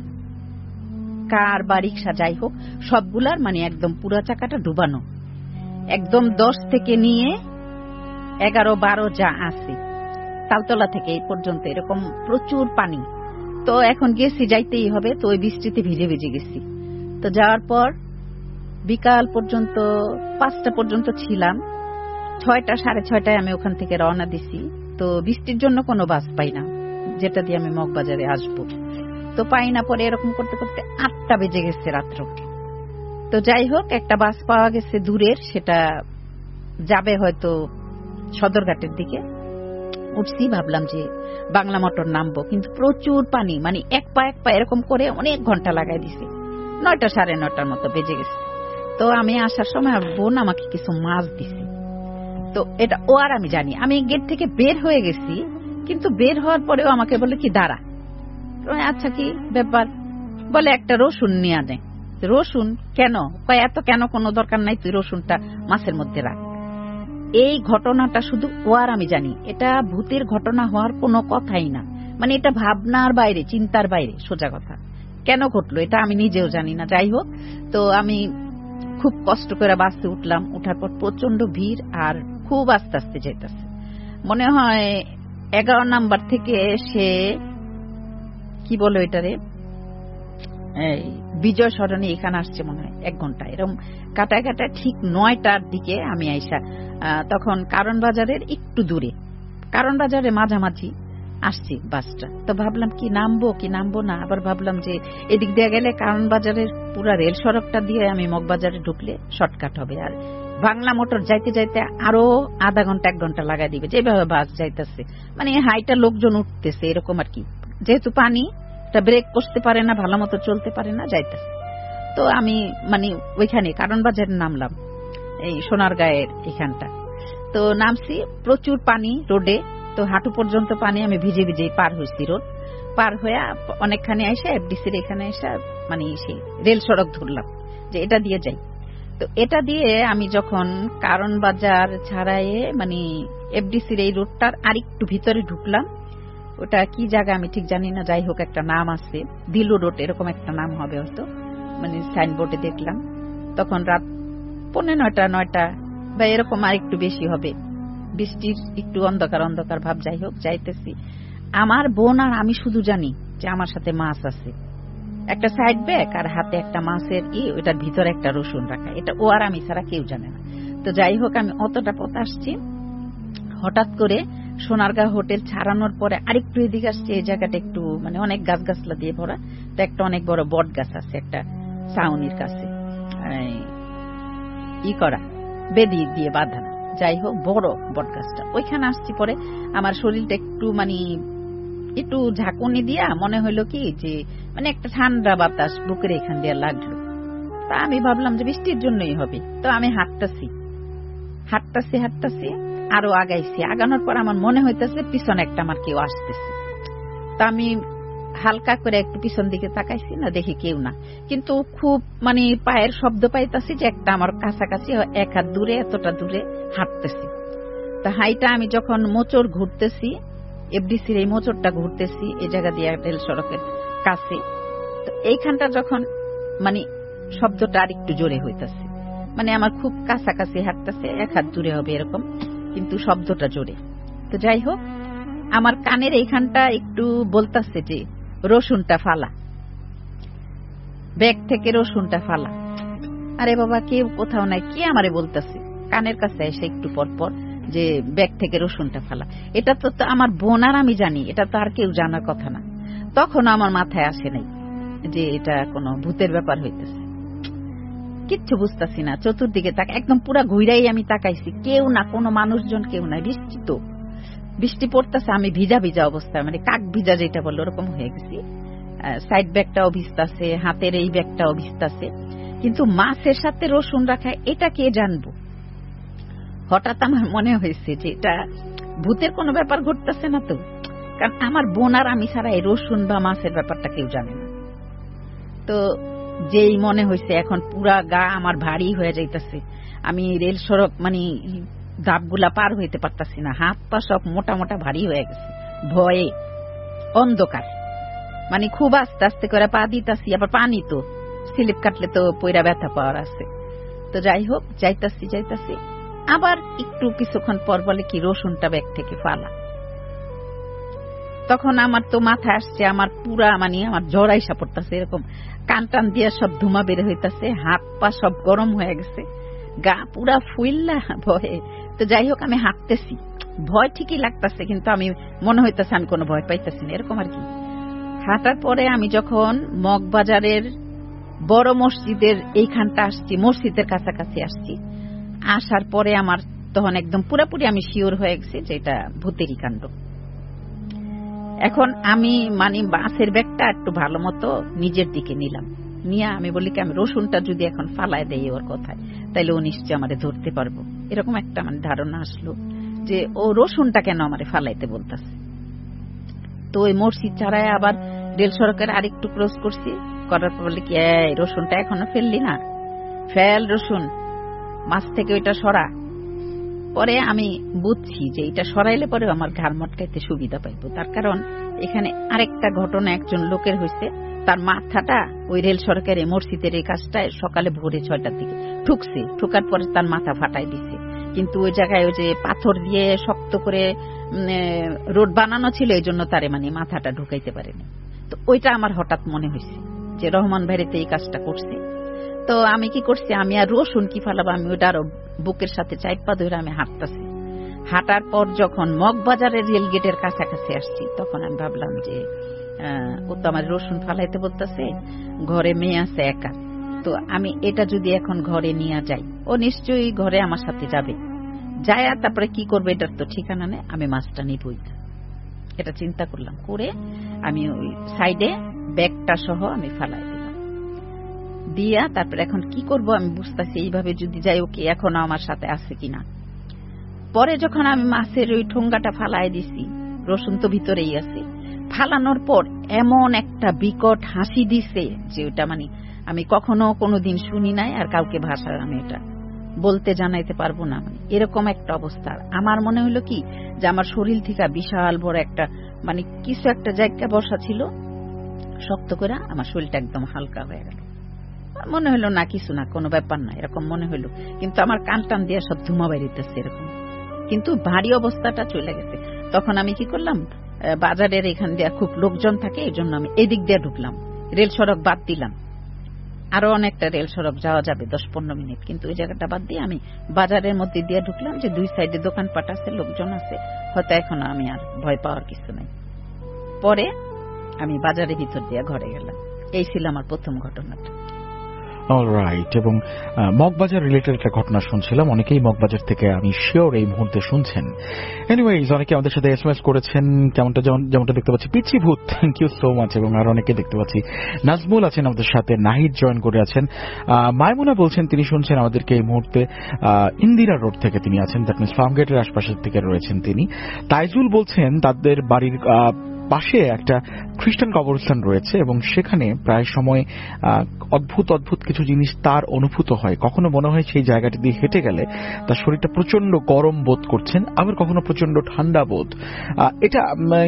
Speaker 5: কার বা রিক্সা যাই হোক সবগুলার মানে একদম পুরা চাকাটা ডুবানো, একদম দশ থেকে নিয়ে এগারো বারো যা আছে তালতলা থেকে এই পর্যন্ত এরকম প্রচুর পানি। তো এখন গেছি, যাইতেই হবে। তো ওই বৃষ্টিতে ভিজে ভিজে গেছি। তো যাওয়ার পর বিকাল পর্যন্ত পাঁচটা পর্যন্ত ছিলাম। ছয়টা সাড়ে ছয়টায় আমি ওখান থেকে রওনা দিছি। তো বৃষ্টির জন্য কোনো বাস পাই না যেটা দিয়ে আমি মগবাজারে আসবো। তো পাই না, পরে এরকম করতে করতে আটটা বেজে গেছে রাত্র। তো যাই হোক, একটা বাস পাওয়া গেছে দূরের, সেটা যাবে হয়তো সদরঘাটের দিকে। উঠছি, ভাবলাম যে বাংলা মোটর নামবো, কিন্তু প্রচুর পানি, মানে এক পা এক পা এরকম করে অনেক ঘন্টা লাগাই দিছে। নয়টা সাড়ে নয়টার মতো বেজে গেছে। তো আমি আসার সময় বোন আমাকে কিছু মাছ দিছে। তো এটা ও আর আমি জানি। আমি গেট থেকে বের হয়ে গেছি, কিন্তু বের হওয়ার পরেও আমাকে বলে কি দাঁড়া। আচ্ছা কি ব্যাপার, বলে একটা রসুন নিয়ে আনে। রসুন কেন? কয় এত কেন, কোনো দরকার নাই, তুই রসুনটা মাছের মধ্যে রাখ। এই ঘটনাটা শুধু ও আর আমি জানি। এটা ভূতের ঘটনা হওয়ার কোনো কথাই না, মানে এটা ভাবনার বাইরে, চিন্তার বাইরে, সোজা কথা। কেন ঘটলো এটা আমি নিজেও জানি না। যাই হোক, তো আমি খুব কষ্ট করে বাসে উঠলাম। উঠার পর প্রচন্ড ভিড়, আর খুব আস্তে আস্তে যেতেছে। মনে হয় এগারো নাম্বার থেকে সে কি বলো এটারে, এই বিজয় সরণি এখানে আসছে মনে হয় এক ঘন্টা এরকম কাটায় কাটায়। ঠিক নয়টার দিকে আমি আইসা, তখন কারণ বাজারের একটু দূরে, কারণ বাজারের মাঝামাঝি। আসছি বাসটা, তো ভাবলাম কি নামবো কি নামবো না, আবার ভাবলাম যে এদিক দিয়ে গেলে কারণ বাজারের পুরা রেল সড়কটা দিয়ে আমি মগবাজারে ঢুকলে শর্টকাট হবে, আর বাংলা মোটর যাইতে যাইতে আরো আধা ঘন্টা এক ঘন্টা লাগাই দিবে যেভাবে বাস যাইতেছে, মানে হাইটা লোকজন উঠতেছে এরকম আর কি। যেহেতু পানি এটা ব্রেক করতে পারে না, ভালো মতো চলতে পারে না, যাইতেছে। তো আমি মানে ওইখানে কারণ বাজারে নামলাম, এই সোনারগাঁয়ের এখানটা। তো নামছি, প্রচুর পানি রোডে, তো হাঁটু পর্যন্ত পানি, আমি ভিজে ভিজে পার হয়েছি রোড। পার হয়ে অনেকখানি এসে এফডিসির এখানে এসে মানে সেই রেল সড়ক ধরলাম যে এটা দিয়ে যাই। তো এটা দিয়ে আমি যখন কারণ বাজার ছাড়াইয়ে মানে এফডিসির এই রোডটার আরেকটু ভিতরে ঢুকলাম, ওটা কি জায়গা আমি ঠিক জানি না, যাই হোক একটা নাম আছে, দিলু রোড এরকম একটা নাম হবে হয়তো, মানে সাইনবোর্ডে দেখলাম। তখন রাত পৌনে নয়টা নয়টা বা এরকম আর একটু বেশি হবে, বৃষ্টির একটু অন্ধকার অন্ধকার ভাব। যাই হোক যাইতেছি, আমার বোন আর আমি শুধু জানি যে আমার সাথে মাছ আছে, একটা সাইড ব্যাগ আর হাতে একটা মাছের ই, ওটার ভিতরে একটা রসুন রাখা, এটা ও আর আমি ছাড়া কেউ জানে না। তো যাই হোক আমি অতটা পথ আসছি, হঠাৎ করে সোনারগাঁ হোটেল ছাড়ানোর পরে আরেকটু এদিকে আসছে, এই জায়গাটা একটু মানে অনেক গাছ গাছলা দিয়ে ভরা, তো একটা অনেক বড় বট গাছ আছে একটা ছাউনির কাছে, ই করা বেদি দিয়ে বাঁধানো, যাই হোক বড় বট গাছটা। ওইখানে আসছি, পরে আমার শরীরটা একটু মানে একটু ঝাঁকুনি দিয়া মনে হইলো কি যে মানে একটা ঠান্ডা বাতাস বুকের এখান দিয়ে লাগলো। তা আমি ভাবলাম যে বৃষ্টির জন্যই হবে, তো আমি হাঁটতাছি হাঁটতাছি হাঁটতাছি আরো আগাইছি। আগানোর পর আমার মনে হইতেছে পিছনে একটা আমার কেউ আসতেছে, তা আমি হালকা করে একটু পিছন দিকে তাকাইছি, না দেখি কেউ না, কিন্তু খুব মানে পায়ের শব্দ পাইতাছি যে একটা আমার কাছাকাছি এক হাত দূরে, এতটা দূরে হাঁটতেছি। তা হাইটা আমি যখন মোচড় ঘুরতেছি, এফডিসির এই মোচড়টা ঘুরতেছি এই জায়গা দিয়ে রেল সড়কের কাছে, তো এইখানটা যখন মানে শব্দটা আর একটু জোরে হইতেছে, মানে আমার খুব কাছাকাছি হাঁটতেছে, এক হাত দূরে হবে এরকম, কিন্তু শব্দটা জোরে। তো যাই হোক আমার কানের এইখানটা একটু বলতেছে যে রসুনটা ফালা, ব্যাগ থেকে রসুনটা ফালা। আরে বাবা কেউ কোথাও নাই, কে আমারে বলতেছে কানের কাছে এসে একটু পর পর যে ব্যাগ থেকে রসুনটা ফালা। এটা তো আমার বোন আর আমি জানি, এটা তো আর কেউ জানার কথা না। তখন আমার মাথায় আসে নাই যে এটা কোনো ভূতের ব্যাপার হইতেছে, কিচ্ছু বুঝতেছি না। চতুর্দিকে তাক একদম পুরা ঘুরাই আমি তাকাইছি, কেউ না, কোনো মানুষজন কেউ নাই। বৃষ্টি তো বৃষ্টি পড়তেছে, আমি ভিজা ভিজা অবস্থায়, মানে কাক ভিজা যেটা বললো ওরকম হয়ে গেছি। সাইড ব্যাগটাও ভিজতাছে, হাতের এই ব্যাগটাও ভিজতাছে, কিন্তু মাছের সাথে রসুন রাখা এটা কে জানবো। হঠাৎ আমার মনে হয়েছে যে এটা ভূতের কোনো ব্যাপার ঘটতেছে না তো, কারণ আমার বোন আর আমি ছাড়া এই রসুন বা মাছের ব্যাপারটা কেউ জানে না। তো যেই মনে হয়েছে, এখন পুরা গা আমার ভারী হয়ে যাইতেছে, আমি রেল সড়ক মানে ধাপগুলা পার হইতে পারতাছি না, হাত পা সব মোটা মোটা ভারী হয়ে গেছে ভয়ে। অন্ধকার, মানে খুব আস্তে আস্তে করে পা দিতাছি, আবার পানি তো স্লিপ কাটলে তো পয়রা ব্যথা পাওয়ার আছে। তো যাই হোক যাইতাছি যাইতাছি, আবার একটু কিছুক্ষণ পর বলে কি রসুনটা ব্যাগ থেকে ফালা। তখন আমার তো মাথা আসছে, আমার পুরা মানে আমার জ্বর আইসা পড়তেছে, এরকম কান টান দিয়ে সব ধুমা বের হইতেছে, হাত পা সব গরম হয়ে গেছে, গা পুরা ফুইল্লা ভয়ে। তো যাই হোক আমি হাঁটতেছি, ভয় ঠিকই লাগতেছে, কিন্তু আমি মনে হইতেছে আমি কোনো ভয় পাইতেছি না, এরকম আর কি। হাঁটার পরে আমি যখন মগবাজারের বড় মসজিদের এইখানটা আসছি, মসজিদের কাছাকাছি আসছি, আসার পরে আমার তখন একদম পুরাপুরি আমি শিওর হয়ে গেছি যে এটা ভূতেরই কাণ্ড। এখন আমি মানে বাসের ব্যাগটা একটু ভালো মতো নিজের দিকে নিলাম, নিয়ে আমি বলি কি আমি রসুনটা যদি এখন ফালায় দেই ওর কথায়, তাইলে ও নিশ্চয় আমারে ধরতে পারবো, এরকম একটা মানে ধারণা আসলো যে ও রসুনটা কেন আমারে ফালাইতে বলতেছে। তো ওই মসজিদ ছাড়ায় আবার রেল সড়কের আরেকটু ক্রস করছি, করার পর বলি কি এই রসুনটা এখনো ফেললি না, ফেল রসুন, মাছ থেকে ওইটা সরা। পরে আমি বুঝছি যে এটা সরাইলে পরে আমার ঘাড় মটকাইতে সুবিধা পাইব, তার কারণ এখানে আরেকটা ঘটনা একজন লোকের হয়েছে, তার মাথাটা ওই রেল সড়কের মসজিদের এই কাজটায় সকালে ভোরে ছয়টার দিকে ঠুকছে, ঠুকার পরে তার মাথা ফাটাই দিছে, কিন্তু ওই জায়গায় ওই যে পাথর দিয়ে শক্ত করে রোড বানানো ছিল, এই জন্য তারে মানে মাথাটা ঢুকাইতে পারেনি। তো ওইটা আমার হঠাৎ মনে হয়েছে যে রহমান ভাইরেতে এই কাজটা করছে। তো আমি কি করছি, আমি আর রসুন কি ফালাবো, আমি ওইটা আরো বুকের সাথে চাইপা ধরে আমি হাঁটতেছি হাঁটার পর যখন মগবাজারের রেলগেটের কাছাকাছি আসছি তখন আমি ভাবলাম যে ও তো আমার রসুন ফালাইতে বলতেছে, ঘরে মেয়ে আছে একা, তো আমি এটা যদি এখন ঘরে নিয়ে যাই ও নিশ্চয়ই ঘরে আমার সাথে যাবে, যায় তারপরে কি করবে এটার তো ঠিকানা নেই, আমি মাছটা নিবই না। এটা চিন্তা করলাম, করে আমি ওই সাইডে ব্যাগটা সহ আমি ফালাই দিলাম, দিয়া তারপরে এখন কি করব আমি বুঝতেছি, এইভাবে যদি যাই ওকে এখন আমার সাথে আছে কিনা। পরে যখন আমি মাছের ওই ঠোঙ্গাটা ফালাই দিছি, রসুন তো ভিতরেই আছে, ফালানোর পর এমন একটা বিকট হাসি দিছে যে ওটা মানে আমি কখনো কোনোদিন শুনি নাই, আর কাউকে ভাষা আমি এটা বলতে জানাইতে পারবো না। মানে এরকম একটা অবস্থা। আমার মনে হলো কি যে আমার শরীর থেকে বিশাল বড় একটা মানে কিছু একটা জায়গা বসা ছিল শক্ত করে, আমার শরীরটা একদম হালকা হয়ে গেল। মনে হলো না কিছু না, কোনো ব্যাপার না, এরকম মনে হলো। কিন্তু আমার কান টান দিয়ে সব ধুমা বেরিতেছে এরকম, কিন্তু ভারী অবস্থাটা চলে গেছে। তখন আমি কি করলাম, বাজারের এখান দিয়ে খুব লোকজন থাকে, এই জন্য আমি এদিক দিয়ে ঢুকলাম, রেল সড়ক বাদ দিলাম। আরো অনেকটা রেল সড়ক যাওয়া যাবে দশ পনেরো মিনিট, কিন্তু ওই জায়গাটা বাদ দিয়ে আমি বাজারের মধ্যে দিয়ে ঢুকলাম, যে দুই সাইডে দোকানপাট আছে, লোকজন আছে, হয়তো এখন আমি আর ভয় পাওয়ার কিছু নাই। পরে আমি বাজারের ভিতর দিয়ে ঘরে গেলাম। এই ছিল আমার প্রথম ঘটনাটা।
Speaker 1: অলরাইট, এবং মগবাজার রিলেটেড একটা ঘটনা শুনছিলাম, অনেকেই মগবাজার থেকে আমি শিওর এই মুহূর্তে শুনছেন। এনিওয়েজ, অনেকে আমাদের সাথে এসএমএস করেছেন, যেমনটা যেমনটা দেখতে পাচ্ছি পিচি ভূত, থ্যাংক ইউ সো মাচ, এবং আরো অনেকে দেখতে পাচ্ছি নাজমুল আছেন আমাদের সাথে, নাহিদ জয়েন করে আছেন, মাইমুনা বলছেন তিনি শুনছেন আমাদেরকে এই মুহূর্তে ইন্দিরা রোড থেকে তিনি আছেন, দ্যাট মিনস ফার্মগেটের আশপাশের থেকে রয়েছেন তিনি। তাইজুল বলছেন তাদের বাড়ির পাশে একটা খ্রিস্টান কবরস্থান রয়েছে এবং সেখানে প্রায় সময় অদ্ভুত অদ্ভুত কিছু জিনিস তার অনুভূত হয়। কখনো মনে হয় সেই জায়গাটি দিয়ে হেঁটে গেলে তার শরীরটা প্রচন্ড গরম বোধ করছেন, আবার কখনো প্রচন্ড ঠান্ডা বোধ। এটা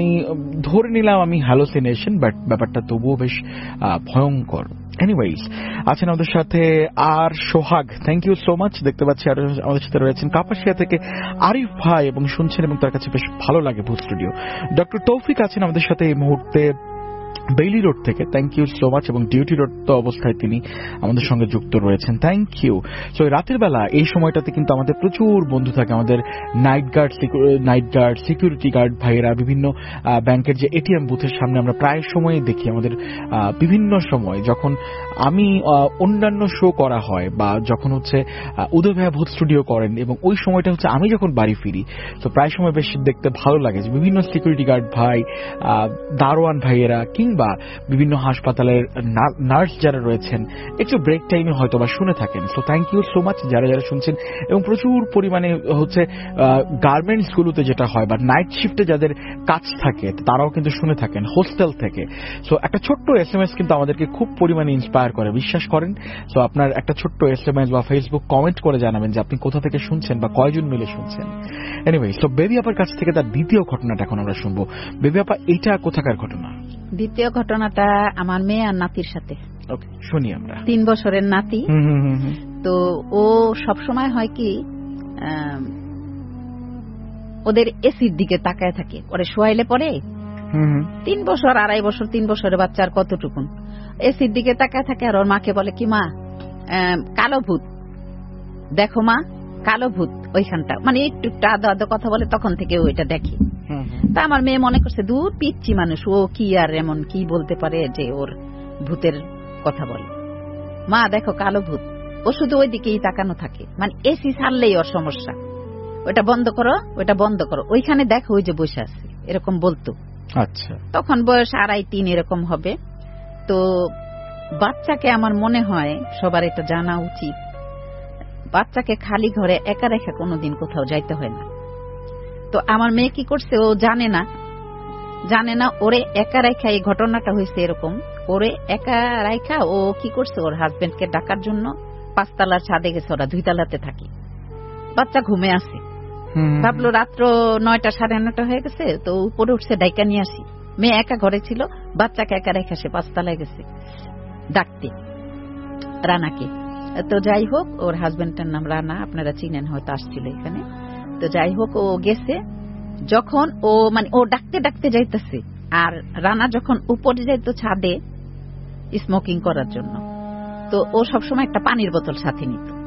Speaker 1: ধরে নিলাম আমি হ্যালোসিনেশন, বাট ব্যাপারটা তবুও বেশ ভয়ঙ্কর। এনিওয়েজ, আছেন আমাদের সাথে আর Sohag, thank you so much. দেখতে পাচ্ছি আর আমাদের সাথে রয়েছেন কাপাসিয়া থেকে আরিফ ভাই, এবং শুনছেন এবং তার কাছে বেশ ভালো লাগে ভূত স্টুডিও। ডক্টর তৌফিক আছেন আমাদের সাথে এই মুহূর্তে বেইলি রোড থেকে, থ্যাংক ইউ সো মাচ, এবং ডিউটি রত অবস্থায় তিনি আমাদের সঙ্গে যুক্ত রয়েছেন, থ্যাংক ইউ। সো রাতের বেলা এই সময়টাতে কিন্তু আমাদের প্রচুর বন্ধু থাকে, আমাদের night guard night guard security guard ভাইয়েরা বিভিন্ন ব্যাংকের যে এটিএম বুথের সামনে আমরা প্রায় সময় দেখি। আমাদের বিভিন্ন সময় যখন আমি অন্যান্য শো করা হয় বা যখন হচ্ছে উদয় ভাইয়া ভূত স্টুডিও করেন, এবং ওই সময়টা হচ্ছে আমি যখন বাড়ি ফিরি, তো প্রায় সময় বেশ দেখতে ভালো লাগে যে বিভিন্ন সিকিউরিটি গার্ড ভাই, দারোয়ান ভাইয়েরা কিংবা বিভিন্ন হাসপাতালের নার্স যারা রয়েছেন একটু ব্রেক টাইমে হয়তো বা শুনে থাকেন। So thank you so much যারা যারা শুনছেন, এবং প্রচুর পরিমাণে হচ্ছে গার্মেন্টস গুলোতে যেটা হয় বা নাইট শিফটে যাদের কাজ থাকে তারাও কিন্তু শুনে থাকেন হোস্টেল থেকে। সো একটা ছোট্ট এস এম এস কিন্তু আমাদেরকে খুব পরিমাণে ইন্সপায়ার করে, বিশ্বাস করেন। সো আপনার একটা ছোট্ট এস এম এস বা ফেসবুক কমেন্ট করে জানাবেন যে আপনি কোথা থেকে শুনছেন বা কয়জন মিলে শুনছেন। এনিওয়ে, সো বেবি আপার কাছ থেকে তার দ্বিতীয় ঘটনাটা এখন আমরা শুনবো। বেবি আপা, এইটা কোথাকার ঘটনা?
Speaker 5: দ্বিতীয় ঘটনাটা আমার মেয়ে আর নাতির সাথে।
Speaker 1: ওকে, শুনি আমরা।
Speaker 5: তিন বছরের নাতি। তো ও সব সময় হয় কি ওদের এসির দিকে তাকায় থাকে, ওরে শোয়াইলে পরে তিন বছর আড়াই বছর তিন বছরের বাচ্চার কতটুকুন এসির দিকে তাকায় থাকে, আর ওর মাকে বলে কি, মা কালো ভূত দেখো, মা কালো ভূত ওইখানটা, মানে একটু একটু আদো আদো কথা বলে, তখন থেকে ওইটা দেখে। তা আমার মেয়ে মনে করছে দূর পিচ্ছি মানুষ, ও কি আর এমন কি বলতে পারে যে ওর ভূতের কথা বলে। মা দেখো কালো ভূত, ও শুধু ওই দিকেই তাকানো থাকে, মানে এসি ছাড়লেই ওর সমস্যা, ওইটা বন্ধ করো ওইটা বন্ধ করো, ওইখানে দেখো ওই যে বসে আছে, এরকম বলতো।
Speaker 1: আচ্ছা,
Speaker 5: তখন বয়স আড়াই তিন এরকম হবে। তো বাচ্চাকে আমার মনে হয় সবার এটা জানা উচিত, বাচ্চাকে খালি ঘরে একা রেখে কোনোদিন কোথাও যাইতে হয় না। তো আমার মেয়ে কি করছে, ও জানে না জানে না ওরে একা রেখা এই ঘটনাটা হয়েছে এরকম। ওরে একা রেখা ও কি করছে, ওর হাজবেন্ডকে ডাকার জন্য পাঁচতলার ছাদে গেছে, ওরা দুই তলাতে থাকে, বাচ্চা ঘুমে আছে, ভাবলো রাত্র নয়টা সাড়ে নয়টা হয়ে গেছে, তো উপরে উঠছে ডাইকা নিয়ে আসি। মেয়ে একা ঘরে ছিল, বাচ্চাকে একা রেখা সে পাঁচতলায় গেছে ডাকতে রানাকে। তো যাই হোক, ওর হাজবেন্ডের নাম রানা, আপনারা চিনেন হয়তো, আসছিল এখানে। তো যাই হোক, ও গেছে, যখন ও মানে ও ডাকতে ডাকতে যাইতেছে, আর রানা যখন উপরে যাইত ছাদে স্মোকিং করার জন্য, তো ও সবসময় একটা পানির বোতল সাথে নিত।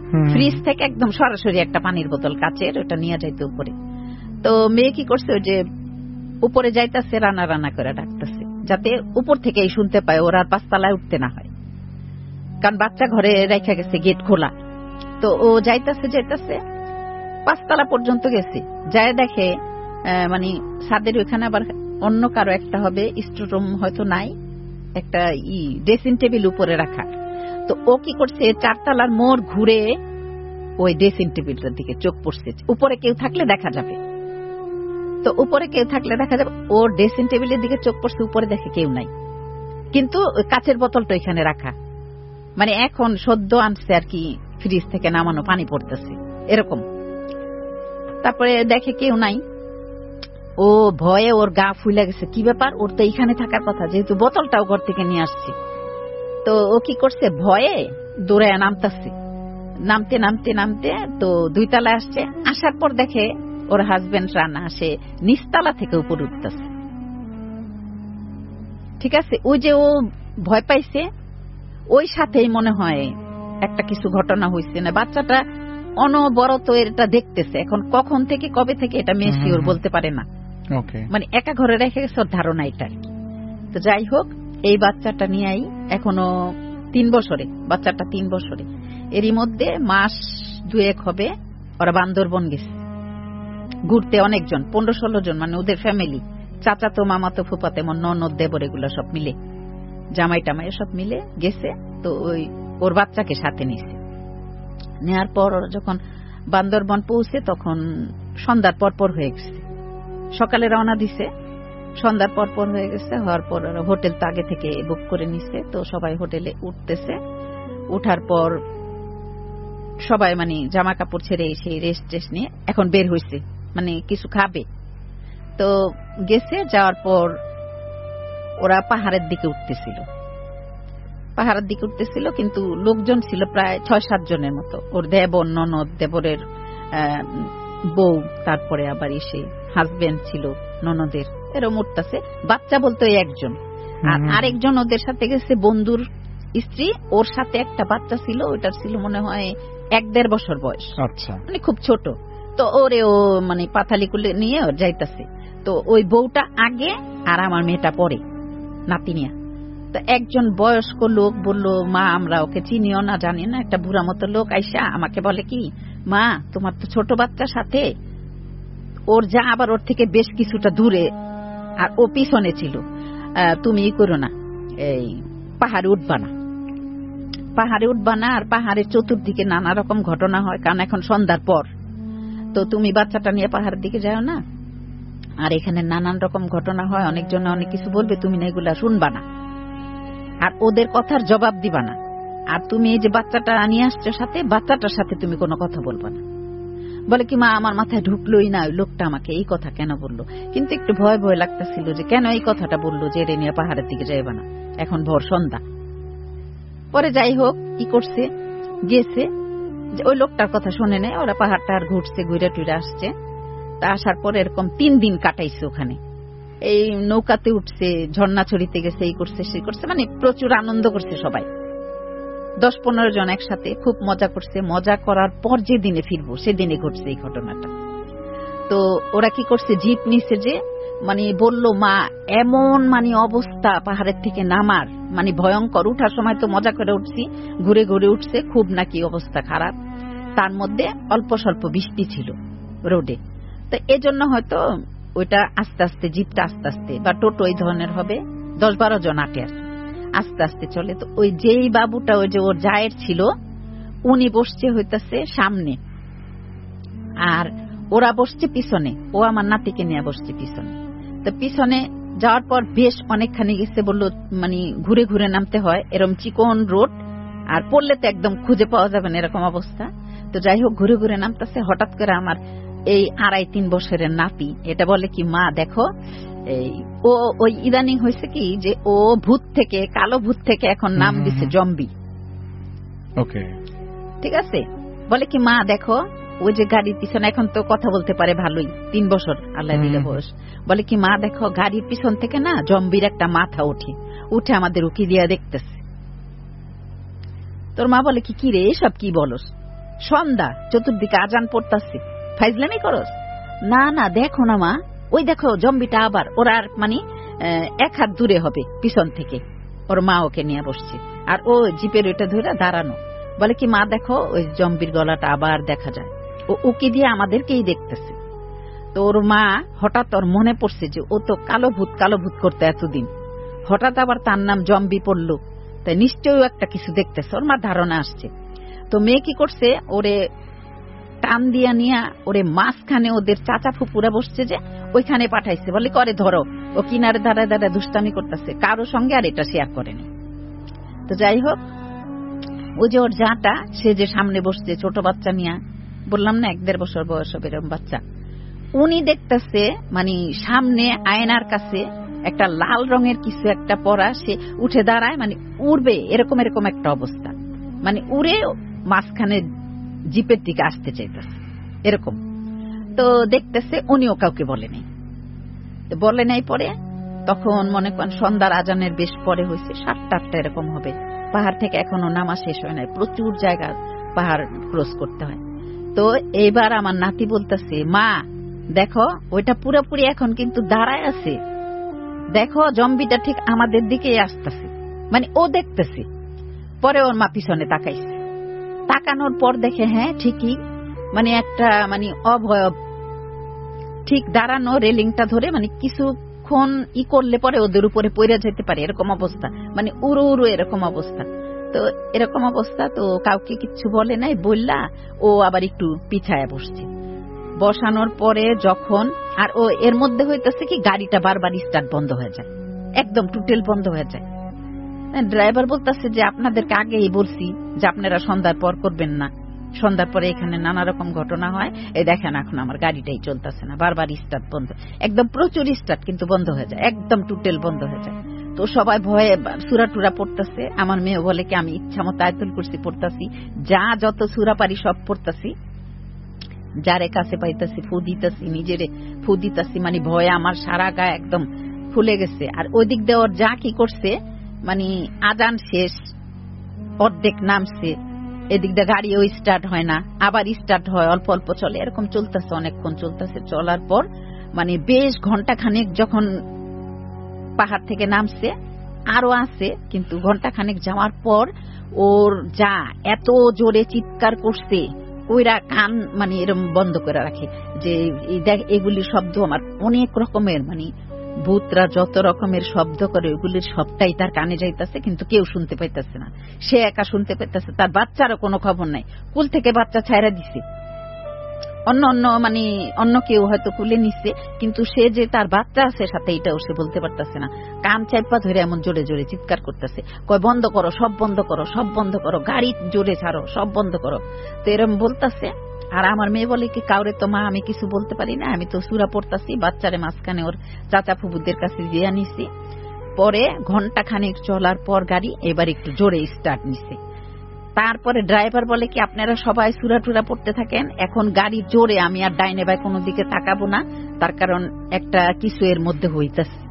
Speaker 5: ফ্রিজ থেকে একদম সরাসরি একটা পানির বোতল কাচের ওটা নিয়ে যাইতে উপরে। তো মেয়ে কি করছে, ওই যে উপরে যাইতেছে রান্না রান্না করে ডাকতেছে, যাতে উপর থেকেই শুনতে পায়, ওর আর পাঁচতলায় উঠতে না হয়, কারণ বাচ্চা ঘরে রেখে গেছে গেট খোলা। তো ও যাইতেছে যাইতেছে পাঁচতলা পর্যন্ত গেছে, যায় দেখে মানে ছাদের ওইখানে আবার অন্য কারো একটা হবে স্টোররুম হয়তো নাই, একটা ই ড্রেসিং টেবিল উপরে রাখা। তো ও কি করছে, চারতলার মোড় ঘুরে ওই ড্রেসিং টেবিলটার দিকে চোখ পড়ছে, উপরে কেউ থাকলে দেখা যাবে। তো উপরে কেউ থাকলে দেখা যাবে, ও ড্রেসিং টেবিলের দিকে চোখ পড়ছে, উপরে দেখে কেউ নাই, কিন্তু কাচের বোতলটা এখানে রাখা, মানে এখন সদ্য আনছে আর কি, ফ্রিজ থেকে নামানো পানি পড়তেছে এরকম। তারপরে দেখে কেউ নাই, ও ভয়ে ওর গা ফুলে গেছে, কি ব্যাপার, ওর তো এইখানে থাকার কথা, যেহেতু বোতলটাও ঘর থেকে নিয়ে আসছে। তো ও কি করছে, ভয়ে দৌড়ে নামতেছে, নামতে নামতে নামতে তো দুই তলায় আসছে। আসার পর দেখে ওর হাজবেন্ড রান্না আসে নিচতলা থেকে উপরে উঠতেছে। ঠিক আছে, ওই যে ও ভয় পাইছে, ওই সাথেই মনে হয় একটা কিছু ঘটনা হয়েছে, না বাচ্চাটা অনবরত এটা দেখতেছে, এখন কখন থেকে কবে থেকে এটা মেয়ে শিওর বলতে পারে না, মানে একা ঘরে রেখে গেছে ওর ধারণা এটা আর কি। তো যাই হোক, এই বাচ্চাটা নিয়েই এখনো তিন বছরে, বাচ্চাটা তিন বছরে, এরই মধ্যে মাস দুয়েক হবে ওরা বান্দরবন গেছে ঘুরতে, অনেকজন, পনেরো ষোলো জন, মানে ওদের ফ্যামিলি, চাচাতো মামাতো ফুপাতে মন ননদ দেবর এগুলো সব মিলে, জামাই টামাই সব মিলে গেছে। তো ওই ওর বাচ্চাকে সাথে নিছে, নেওয়ার পর যখন বান্দরবন পৌঁছে তখন সন্ধ্যার পরপর হয়ে গেছে, সকালে রওনা দিছে, সন্ধ্যার পরপর হয়ে গেছে, হওয়ার পর হোটেল তো আগে থেকে বুক করে নিছে। তো সবাই হোটেলে উঠতেছে, উঠার পর সবাই মানে জামা কাপড় ছেড়ে সেই রেস্ট টেস্ট নিয়ে এখন বের হয়েছে, মানে কিছু খাবে। তো গেছে, যাওয়ার পর ওরা পাহাড়ের দিকে উঠতেছিল, পাহাড়ের দিকে উঠতেছিল, কিন্তু লোকজন ছিল প্রায় ছয় সাত জনের মতো, ওর দেবর, ননদ, দেবরের বউ, তারপরে আবার এসে হাজবেন্ড ছিল ননদের, এরকম উঠতেছে। বাচ্চা বলতে একজন, আর আরেকজন ওদের সাথে গেছে বন্ধুর স্ত্রী, ওর সাথে একটা বাচ্চা ছিল, ওইটার ছিল মনে হয় এক দেড় বছর বয়স, আচ্ছা, মানে খুব ছোট। তো ওরে ও মানে পাথালি কুলে নিয়ে ওর যাইতেছে। তো ওই বউটা আগে আর আমার মেয়েটা পরে, নাতিনিয়া। তো একজন বয়স্ক লোক বলল, মা আমরা ওকে চিনিও না জানি না, একটা বুড়া মতো লোক আইসা আমাকে বলে কি, মা তোমার তো ছোট বাচ্চার সাথে, ওর যা আবার ওর থেকে বেশ কিছুটা দূরে, আর ও পিছনে ছিল, তুমি ই করো না, এই পাহাড়ে উঠবা না, পাহাড়ে উঠবা না, আর পাহাড়ের চতুর্দিকে নানা রকম ঘটনা হয়, কারণ এখন সন্ধ্যার পর, তো তুমি বাচ্চাটা নিয়ে পাহাড়ের দিকে যাও না, আর এখানে নানান রকম ঘটনা হয়, অনেকজন অনেক কিছু বলবে, তুমি না এগুলা শুনবা না, আর ওদের কথার জবাব দিবা না, আর তুমি এই যে বাচ্চাটা নিয়ে আসছো সাথে, বাচ্চাটার সাথে তুমি কোনো কথা বলবা না। বলে কি, মা আমার মাথায় ঢুকলোই না ওই লোকটা আমাকে এই কথা কেন বললো, কিন্তু একটু ভয় ভয় লাগতেছিল যে কেন এই কথাটা বললো যে এরে নিয়ে পাহাড়ের দিকে যাইবা না, এখন ভোর সন্ধ্যা। পরে যাই হোক কি করছে, গেছে, ওই লোকটার কথা শুনে নেয়, ওরা পাহাড়টা আর ঘুরছে, ঘুরে টুরে আসছে। তা আসার পর এরকম তিন দিন কাটাইছে ওখানে, এই নৌকাতে উঠছে, ঝর্ণা ছড়িতে গেছে, এই করছে সেই করছে, মানে প্রচুর আনন্দ করছে সবাই, দশ পনেরো জন একসাথে খুব মজা করছে। মজা করার পর যে দিনে ফিরবো সেদিনে ঘটছে এই ঘটনাটা। তো ওরা কি করছে, জিপ নিছে, যে মানে বলল মা এমন মানে অবস্থা পাহাড়ের থেকে নামার, মানে ভয়ঙ্কর, উঠার সময় তো মজা করে উঠছি, ঘুরে ঘুরে উঠছে, খুব নাকি অবস্থা খারাপ, তার মধ্যে অল্প স্বল্প বৃষ্টি ছিল রোডে। তো এজন্য হয়তো ওইটা আস্তে আস্তে, জিপটা আস্তে আস্তে, বা টোটো এই ধরনের হবে, দশ বারো জন আটে আর আস্তে আস্তে চলে। তো ওই যেই বাবুটা ওই যে ওর জায়ের ছিল, উনি বসছে হইতাছে সামনে, আর ওরা বসছে পিছনে, ও আমার নাতিকে নিয়ে বসছে পিছনে। তো পিছনে যাওয়ার পর বেশ অনেকখানি গেছে, বললো মানে ঘুরে ঘুরে নামতে হয়, এরকম চিকন রোড, আর পড়লে তো একদম খুঁজে পাওয়া যাবে না এরকম অবস্থা। তো যাই হোক ঘুরে ঘুরে নামতেছে, হঠাৎ করে আমার এই আড়াই তিন বছরের নাতি এটা বলে কি, মা দেখো, এই ও ওই ইদানিং হয়েছে কি যে ও ভূত থেকে, কালো ভূত থেকে এখন নাম দিছে জম্বি। ওকে, ঠিক আছে, বলে কি মা দেখো, ওই যে গাড়ির পিছনে, এখন তো কথা বলতে পারে ভালোই, তিন বছর আল্লাহ দিলে বয়স, বলে কি মা দেখো, গাড়ির পিছন থেকে না জম্বির একটা মাথা উঠে উঠে আমাদের উকি দিয়া দেখতেছে। তোর মা বলে কি, কি রে এসব কি বলস, সন্ধ্যা, চতুর্দিকে আজান পড়তাছে, ফাইজলামি করস? না না, দেখো না মা, ওই দেখো জম্বিটা আবার। ওরা আর মানে এক হাত দূরে হবে পিছন থেকে, ওর মা ওকে নিয়ে বসছে, আর ও জিপের ওইটা ধরে দাঁড়ানো। বলে কি মা দেখো ওই জম্বির গলাটা আবার দেখা যায়, ও উকি দিয়ে আমাদেরকেই দেখতেছে। তো ওর মা হঠাৎ ওর মনে পড়ছে যে ও তো কালো ভূত কালো ভূত করতে এতদিন, হঠাৎ আবার তার নাম জম্বি পড়লো, তাই নিশ্চয়ই একটা কিছু দেখতেছে, ওর মা ধারণা আসছে। তো মেয়ে কি করছে, ওরে টান দিয়া নিয়া ওরে মাঝখানে ওদের চাচা ফুপুরা বসছে যে ওইখানে পাঠাইছে। বলে করে ধরো, ও কিনারে দাঁড়ায় দাঁড়ায় দুষ্টামি করতেছে, কারো সঙ্গে আর এটা শেয়ার করেনি। তো যাই হোক, ওই যে ওর যাটা, সে যে সামনে বসছে ছোট বাচ্চা নিয়া, বললাম না এক দেড় বছর বয়স হবে এরকম বাচ্চা, উনি দেখতেছে মানে সামনে আয়নার কাছে একটা লাল রঙের কিছু একটা পরা, সে উঠে দাঁড়ায় মানে উড়বে এরকম এরকম একটা অবস্থা, মানে উড়ে মাঝখানে জিপের দিকে আসতে চাইতেছে এরকম। তো দেখতেছে, উনিও কাউকে বলে নাই, বলে নাই। পরে তখন মনে করেন সন্ধ্যার আজানের বেশ পরে হয়েছে, সাতটা আটটা এরকম হবে। পাহাড় থেকে এখনো নামা শেষ হয় নাই, প্রচুর জায়গা পাহাড় ক্রস করতে হয়। তো এইবার আমার নাতি বলতেছে, মা দেখো ওইটা পুরোপুরি এখন কিন্তু দাঁড়ায় আছে, দেখো জম্বিটা ঠিক আমাদের দিকেই আসতেছে, মানে ও দেখতেছে। পরে ওর মা পিছনে তাকাইছে, তাকানোর পর দেখে হ্যাঁ ঠিকই, মানে একটা মানে অভয়ব ঠিক দাঁড়ানো, রেলিংটা ধরে মানে কিছুক্ষণ ই করলে পরে ওদের উপরে পড়ে যেতে পারে এরকম অবস্থা, মানে উড়ো উড়ো এরকম অবস্থা। তো এরকম অবস্থা, তো কাউকে কিচ্ছু বলে নাই, বললা ও আবার একটু পিছায় বসছে। বসানোর পরে যখন আর ও এর মধ্যে হইতেছে কি গাড়িটা বারবার স্টার্ট বন্ধ হয়ে যায়, একদম টুটেল বন্ধ হয়ে যায়। ড্রাইভার বলতেছে যে আপনাদেরকে আগেই বলছি যে আপনারা সন্ধ্যার পর করবেন না, সন্ধ্যার পরে এখানে নানা রকম ঘটনা হয়, এই দেখেন এখন আমার গাড়িটাই চলতেছে না, বারবার স্টার্ট বন্ধ, একদম প্রচুর স্টার্ট কিন্তু বন্ধ হয়ে যায়, একদম টুটেল বন্ধ হয়ে যায়। তো সবাই ভয়ে সুরা টুরা পড়তেছে। আমার মেয়ে বলে কি আমি ইচ্ছা মতো আয়াতুল কুরসি পড়তাছি, যা যত সুরা পারি সব পড়তাছি, যারে কাছে পাইতাছি ফু দিতাছি, নিজেরে ফু দিতাছি, মানে ভয়ে আমার সারা গায়ে একদম ফুলে গেছে। আর ওই দিক দিয়ে ওর যা কি করছে, মানে আজান শেষ, অর্ধেক নামছে, এদিক দিয়ে গাড়ি ওই স্টার্ট হয় না, আবার স্টার্ট হয়, অল্প অল্প চলে, এরকম চলতেছে, অনেকক্ষণ চলতেছে। চলার পর মানে বেশ ঘন্টা খানেক যখন পাহাড় থেকে নামছে, আরো আছে কিন্তু ঘন্টা খানেক যাওয়ার পর ওর যা এত জোরে চিৎকার করছে, ওইরা কান মানে এরকম বন্ধ করে রাখে যে এগুলি শব্দ আমার অনেক রকমের, মানে ভূতরা যত রকমের শব্দ করে ওইগুলির সবটাই তার কানে যাইতেছে, কিন্তু কেউ শুনতে পাইতেছে না, সে একা শুনতে পাইতেছে। তার বাচ্চারও কোনো খবর নাই, কুল থেকে বাচ্চা ছাইরা দিছে, অন্য অন্য মানে অন্য কেউ হয়তো কুলে নিচ্ছে, কিন্তু সে যে তার বাচ্চা আছে সাথে এটাও সে বলতে পারতেছে না। কান চাইপা ধরে এমন জোরে জোরে চিৎকার করতেছে, কয় বন্ধ করো, সব বন্ধ করো, সব বন্ধ করো, গাড়ি জোরে ছাড়ো, সব বন্ধ করো। তো এরকম বলতেছে। আর আমার মেয়ে বলে কি কাউরে তো মা আমি কিছু বলতে পারি না, আমি তো সূরা পড়তাছি, বাচ্চারে মাঝখানে ওর চাচা ফুবুদের কাছে দিয়ে নিছি। পরে ঘন্টা খানেক চলার পর গাড়ি এবার একটু জোরে স্টার্ট নিছে। তারপরে ড্রাইভার বলে কি আপনারা সবাই সূরা টুরা পড়তে থাকেন, এখন গাড়ি জোরে, আমি আর ডাইনে বাই কোনো দিকে তাকাবো না, তার কারণ একটা কিছু এর মধ্যে হইতেছে,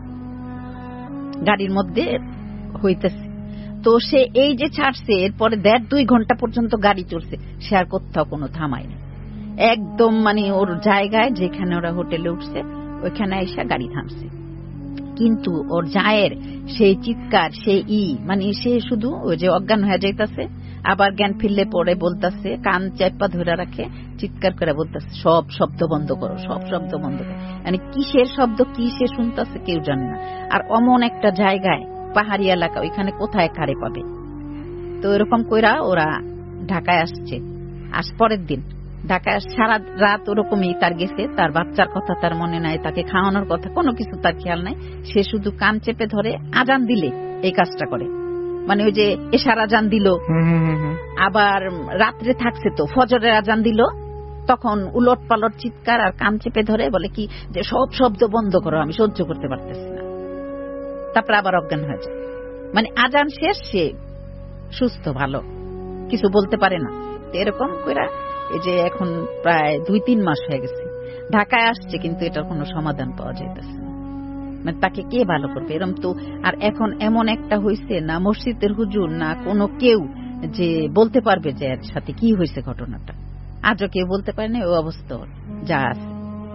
Speaker 5: গাড়ির মধ্যে হইতেছে। তো সে এই যে ছাড়ছে, এরপরে দেড় দুই ঘন্টা পর্যন্ত গাড়ি চলছে, সে আর কোথাও কোনো থামায়নি, একদম মানে ওর জায়গায় যেখানে ওরা হোটেলে উঠছে ওইখানে এসে গাড়ি থামছে। কিন্তু ওর জায়ের সেই চিৎকার, সেই ই মানে সে শুধু ওই যে অজ্ঞান হয়ে যাইতেছে, আবার জ্ঞান ফিরলে পরে বলতেছে, কান চাপা ধরে রাখে, চিৎকার করে বলতেছে সব শব্দ বন্ধ করো, সব শব্দ বন্ধ করো। মানে কিসের শব্দ, কি সে শুনতেছে কেউ জানে না। আর অমন একটা জায়গায়, পাহাড়ি এলাকা, ওইখানে কোথায় কারে পাবে। তো এরকম কইরা ওরা ঢাকায় আসছে। আস পরের দিন ঢাকায় সারা রাত ওরকমই তার গেছে, তার বাচ্চার কথা তার মনে নাই, তাকে খাওয়ানোর কথা কোনো কিছু তার খেয়াল নাই, সে শুধু কান চেপে ধরে আজান দিলে এই কাজটা করে, মানে ওই যে এশার আজান দিল, আবার রাত্রে থাকছে তো ফজরের আজান দিল, তখন উলট পালট চিৎকার আর কান চেপে ধরে বলে কি যে সব শব্দ বন্ধ করো, আমি সহ্য করতে পারতেছি না। তারপরে আবার অজ্ঞান হয়ে যায়, মানে আজান শেষ, সে সুস্থ ভালো, কিছু বলতে পারে না। এরকম করে এই যে এখন প্রায় দুই তিন মাস হয়ে গেছে ঢাকায় আসছে, কিন্তু এটার কোনো সমাধান পাওয়া যাইতেছে না, মানে তাকে কে ভালো করবে এরকম। তো আর এখন এমন একটা হয়েছে, না মসজিদের হুজুর না কোনো কেউ যে বলতে পারবে যে এর সাথে কি হয়েছে ঘটনাটা। আজও কেউ বলতে পারে না, ওই অবস্থা যা আছে।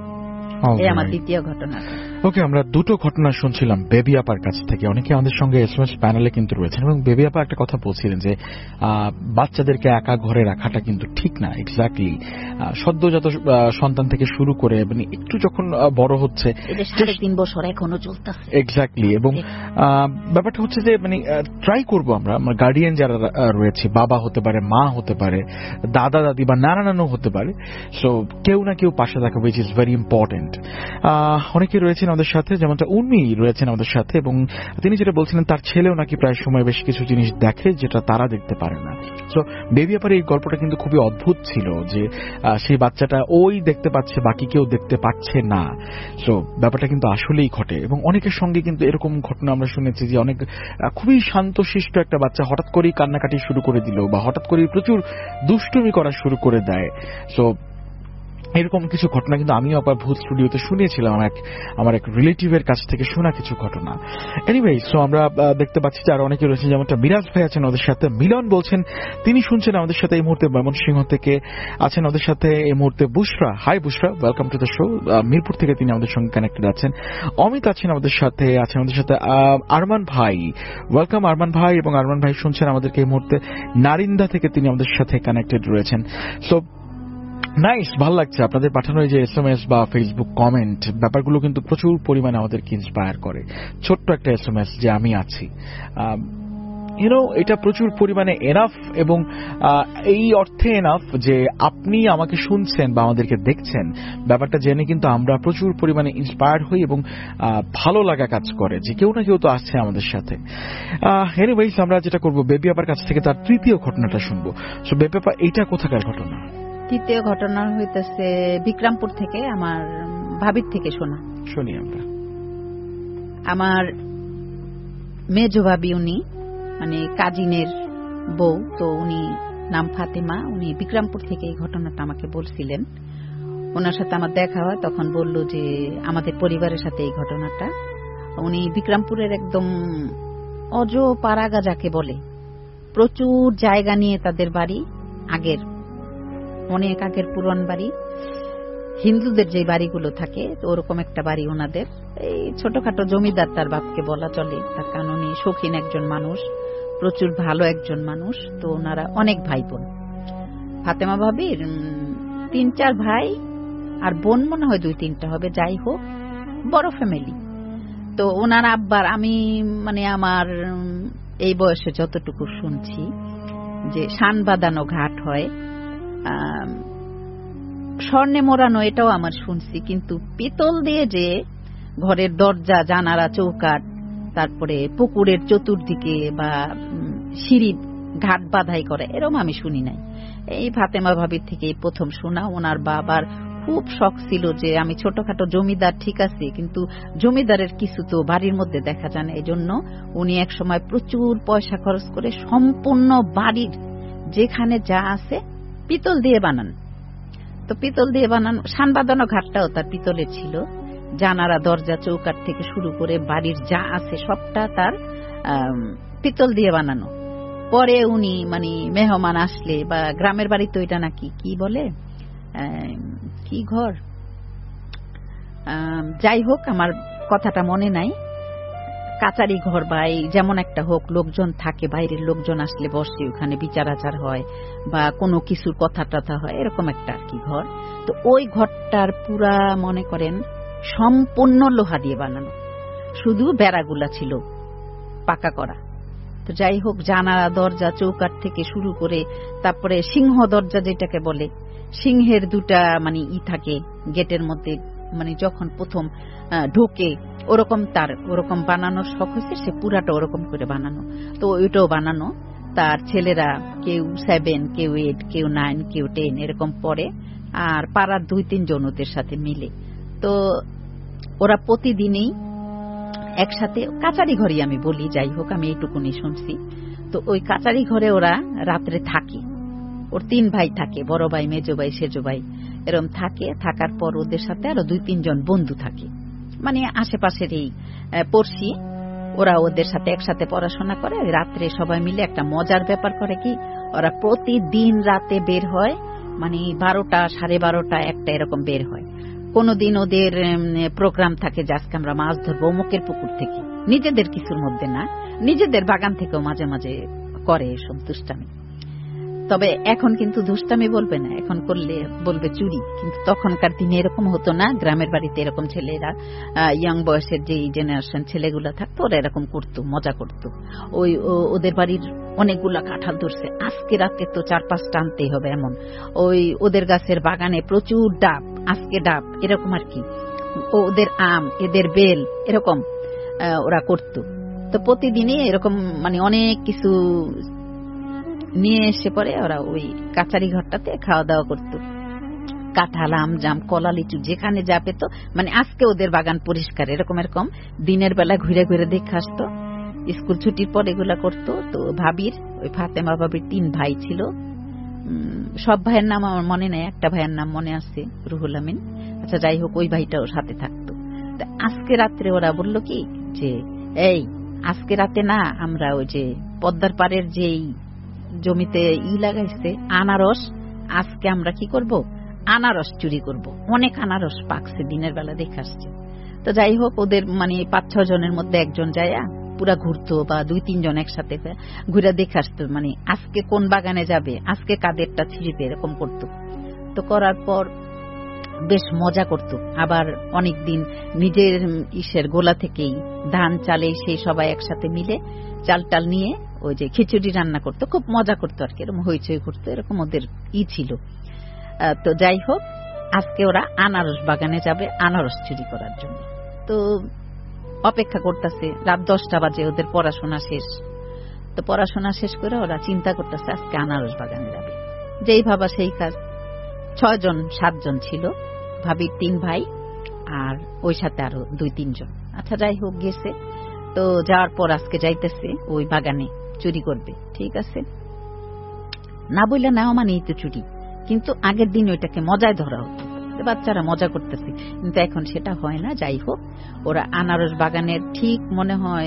Speaker 5: এই আমার দ্বিতীয় ঘটনাটা।
Speaker 1: ওকে, আমরা দুটো ঘটনা শুনছিলাম বেবি আপার কাছ থেকে। অনেকে আমাদের সঙ্গে এসএমএস প্যানেলে কিন্তু রয়েছেন এবং বেবি আপা একটা কথা বলছিলেন যে বাচ্চাদেরকে একা ঘরে রাখাটা কিন্তু ঠিক না। এক্স্যাক্টলি সদ্যজাত সন্তান থেকে শুরু করে মানে একটু যখন বড় হচ্ছে,
Speaker 5: সাড়ে তিন বছর এখনো চলতেছে।
Speaker 1: এক্স্যাক্টলি। এবং ব্যাপারটা হচ্ছে যে মানে ট্রাই করবো আমরা, আমার গার্ডিয়ান যারা রয়েছে, বাবা হতে পারে, মা হতে পারে, দাদা দাদি বা নানা নানু হতে পারে, সো কেউ না কেউ পাশে থাকা উইচ ইজ ভেরি ইম্পর্টেন্ট। অনেকে রয়েছেন আমাদের সাথে, যেমনটা উর্মি রয়েছেন আমাদের সাথে, এবং তিনি যেটা বলছিলেন তার ছেলেও নাকি প্রায় সময় বেশ কিছু জিনিস দেখে যেটা তারা দেখতে পারে না। সো বেবি আপার এই গল্পটা কিন্তু খুবই অদ্ভুত ছিল যে সেই বাচ্চাটা ওই দেখতে পাচ্ছে, বাকি কেউ দেখতে পাচ্ছে না। সো ব্যাপারটা কিন্তু আসলেই ঘটে এবং অনেকের সঙ্গে কিন্তু এরকম ঘটনা আমরা শুনেছি যে অনেক খুবই শান্তশিষ্ট একটা বাচ্চা হঠাৎ করেই কান্নাকাটি শুরু করে দিল বা হঠাৎ করেই প্রচুর দুষ্টুমি করা শুরু করে দেয়। সো এরকম কিছু ঘটনা কিন্তু আমিও আবার ভূত স্টুডিওতে শুনিয়েছিলাম, আমার এক আমার এক রিলেটিভের কাছ থেকে শোনা কিছু ঘটনা। এনিওয়ে, সো আমরা দেখতে পাচ্ছি যে আরো অনেকে রয়েছেন, যেমনটা মিরাজ ভাই আছেন ওদের সাথে, মিলন বলছেন তিনি শুনছেন আমাদের সাথে এই মুহূর্তে ময়মনসিংহ থেকে আছেন ওদের সাথে এই মুহূর্তে। Bushra, hi Bushra, welcome to the show. Mirpur থেকে তিনি আমাদের সঙ্গে কানেক্টেড আছেন। অমিত আছেন আমাদের সাথে, আছেন আমাদের সাথে আরমান ভাই, ওয়েলকাম আরমান ভাই। এবং আরমান ভাই শুনছেন আমাদেরকে এই মুহূর্তে নারিন্দা থেকে, তিনি আমাদের সাথে কানেক্টেড রয়েছেন। সো নাইস, ভালো লাগছে আপনাদের পাঠানো এই যে এসএমএস বা ফেসবুক কমেন্ট, ব্যাপারগুলো কিন্তু প্রচুর পরিমাণে আমাদেরকে ইন্সপায়ার করে। ছোট্ট একটা এসএমএস যে আমি আছি, ইউনো, এটা প্রচুর পরিমাণে এনাফ, এবং এই অর্থে এনাফ যে আপনি আমাকে শুনছেন বা আমাদেরকে দেখছেন, ব্যাপারটা জেনে কিন্তু আমরা প্রচুর পরিমাণে ইন্সপায়ার হই এবং ভালো লাগা কাজ করে যে কেউ না কেউ তো আসছে আমাদের সাথে। এনিওয়েজ, আমরা যেটা করবো, বেবি আপার কাছ থেকে তার তৃতীয় ঘটনাটা শুনবো। সো বেবি আপা, এইটা কোথাকার ঘটনা?
Speaker 5: তৃতীয় ঘটনা হইতেছে বিক্রমপুর থেকে, আমার ভাবির থেকে শোনা।
Speaker 1: শুনি আমরা।
Speaker 5: আমার মেজো ভাবি, উনি মানে কাজিনের বউ, তো উনি নাম ফাতেমা, উনি বিক্রমপুর থেকে এই ঘটনাটা আমাকে বলছিলেন। ওনার সাথে আমার দেখা হয়, তখন বলল যে আমাদের পরিবারের সাথে এই ঘটনাটা। উনি বিক্রমপুরের একদম অজ পাড়াগা যাকে বলে, প্রচুর জায়গা নিয়ে তাদের বাড়ি, আগের অনেক আগের পুরান বাড়ি, হিন্দুদের যে বাড়িগুলো থাকে ওরকম একটা বাড়ি ওনাদের। এই ছোটখাটো জমিদার তার বাপকে বলা চলে, তার কারণ উনি শৌখিন একজন মানুষ, প্রচুর ভালো একজন মানুষ। তো ওনারা অনেক ভাই বোন। ফাতেমা ভাবির তিন চার ভাই আর বোন মনে হয় দুই তিনটা হবে, যাই হোক বড় ফ্যামিলি। তো ওনার আব্বার, আমি মানে আমার এই বয়সে যতটুকু শুনছি যে শান বাঁধানো ঘাট হয়, স্বর্ণে মোড়ানো, এটাও আমার শুনছি, কিন্তু পিতল দিয়ে যে ঘরের দরজা জানালা চৌকাঠ, তারপরে পুকুরের চতুর্দিকে বা সিঁড়ি ঘাট বাঁধাই করে, এরকম আমি শুনি নাই। এই ফাতেমা ভাবির থেকে প্রথম শোনা। ওনার বাবার খুব শখ ছিল যে আমি ছোটখাটো জমিদার ঠিক আছে, কিন্তু জমিদারের কিছু তো বাড়ির মধ্যে দেখা যায় না, এই জন্য উনি এক সময় প্রচুর পয়সা খরচ করে সম্পূর্ণ বাড়ির যেখানে যা আছে পিতল দিয়ে বানান। তো পিতল দিয়ে বানানো শান বাঁধানো ঘাটটাও তার পিতলের ছিল, জানালা দরজা চৌকাঠ থেকে শুরু করে বাড়ির যা আছে সবটা তার পিতল দিয়ে বানানো। পরে উনি মানে মেহমান আসলে বা গ্রামের বাড়ি, তো এটা নাকি কি বলে, কি ঘর, যাই হোক আমার কথাটা মনে নাই, কাচারি ঘর বা যেমন একটা হোক, লোকজন থাকে, বাইরের লোকজন আসলে বসে, ওখানে বিচার আচার হয় বা কোনো কিছুর কথা টথা হয়, এরকম একটা আর কি ঘর। তো ওই ঘরটার পুরা মনে করেন সম্পূর্ণ লোহা দিয়ে বানানো, শুধু বেড়াগুলা ছিল পাকা করা। তো যাই হোক, জানালা দরজা চৌকাঠ থেকে শুরু করে, তারপরে সিংহ দরজা যেটাকে বলে, সিংহের দুটা মানে ই থাকে গেটের মধ্যে, মানে যখন প্রথম ঢোকে ওরকম, তার ওরকম বানানোর শখ হয়েছে, সে পুরাটা ওরকম করে বানানো। তো ওইটাও বানানো, তার ছেলেরা কেউ সেভেন, কেউ এইট, কেউ নাইন, কেউ টেন এরকম পড়ে, আর পাড়ার দুই তিন জন ওদের সাথে মিলে। তো ওরা প্রতিদিনই একসাথে, কাচারি ঘরই আমি বলি, যাই হোক আমি এইটুকুনি শুনছি। তো ওই কাচারি ঘরে ওরা রাত্রে থাকে, ওর তিন ভাই থাকে, বড় ভাই, মেজো ভাই, সেজো ভাই, এরকম থাকে। থাকার পর ওদের সাথে আরো দুই তিনজন বন্ধু থাকে, মানে আশেপাশের এই পড়শি, ওরা ওদের সাথে একসাথে পড়াশোনা করে। রাত্রে সবাই মিলে একটা মজার ব্যাপার করে কি, ওরা প্রতিদিন রাতে বের হয়, মানে বারোটা সাড়ে বারোটা একটা এরকম বের হয়। কোনদিন ওদের প্রোগ্রাম থাকে যে আজকে আমরা মাছ ধরবো অমুকের পুকুর থেকে, নিজেদের কিছুর মধ্যে না, নিজেদের বাগান থেকেও মাঝে মাঝে করে এসব দুষ্টামি। তবে এখন কিন্তু দুষ্টামি বলবে না, এখন করলে বলবে চুরি। কিন্তু তখনকার দিনে এরকম হতো না, গ্রামের বাড়িতে এরকম ছেলেরা ইয়াং বয়সের যে জেনারেশন ছেলেগুলা থাকতো ওরা এরকম করতো, মজা করতো। ওই ওদের বাড়ির অনেকগুলা কাঁঠাল ধরছে, আজকে রাতে তো চার পাঁচটা আনতেই হবে এমন। ওই ওদের গাছের বাগানে প্রচুর ডাব, আজকে ডাব এরকম আর কি, ওদের আম এদের বেল এরকম ওরা করতো। তো প্রতিদিনই এরকম মানে অনেক কিছু নিয়ে এসে পরে ওরা ওই কাচারি ঘরটাতে খাওয়া দাওয়া করতো। কাঁঠাল, আম, জাম, কলা, লিচু যেখানে যা পেত, মানে আজকে ওদের বাগান পরিষ্কার এরকম এরকম দিনের বেলা ঘুরে ঘুরে দেখে আসতো। স্কুল ছুটির পর এগুলা করতো। তো ভাবির ওই ফাতেমা ভাবির তিন ভাই ছিল, সব ভাইয়ের নাম আমার মনে নেই, একটা ভাইয়ের নাম মনে আছে, রুহুল আমিন। আচ্ছা যাই হোক, ওই ভাইটাও সাথে থাকতো। আজকে রাত্রে ওরা বলল কি যে এই আজকে রাতে না আমরা ওই যে পদ্মার পাড়ের যেই জমিতে ই লাগাইছে আনারস, আজকে আমরা কি করব, আনারস চুরি করব। অনেক আনারস পাকছে দিনের বেলা দেখে আসছে। তো যাই হোক, ওদের মানে পাঁচ ছ জনের মধ্যে একজন যায় পুরা ঘুরতো, বা দুই তিনজন একসাথে ঘুরে দেখে আসতো, মানে আজকে কোন বাগানে যাবে, আজকে কাদেরটা ছিঁড়বে এরকম করতো। তো করার পর বেশ মজা করতো। আবার অনেকদিন নিজের ইসের গোলা থেকেই ধান চালে সেই সবাই একসাথে মিলে চাল টাল নিয়ে ওই যে খিচুড়ি রান্না করতো, খুব মজা করতো আর কি, এরকম হইচই করতো, এরকম ওদের ই ছিল। তো যাই হোক, আজকে ওরা আনারস বাগানে যাবে আনারস চুরি করার জন্য। তো অপেক্ষা করতেছে, রাত দশটা বাজে, ওদের পড়াশোনা শেষ। তো পড়াশোনা শেষ করে ওরা চিন্তা করতেছে আজকে আনারস বাগানে যাবে। যেই ভাবা সেই কাজ। ছয় জন সাতজন ছিল, ভাবির তিন ভাই আর ওই সাথে আরো দুই তিনজন। আচ্ছা যাই হোক, গেছে। তো যাওয়ার পর আজকে যাইতেছে ওই বাগানে চুরি করবে, ঠিক আছে, না বললে নেওয়া মানেই তো চুরি। কিন্তু আগের দিন ওইটাকে মজায় ধরা হতো, বাচ্চারা মজা করতেছে, কিন্তু এখন সেটা হয় না। যাই হোক, ওরা আনারস বাগানের ঠিক মনে হয়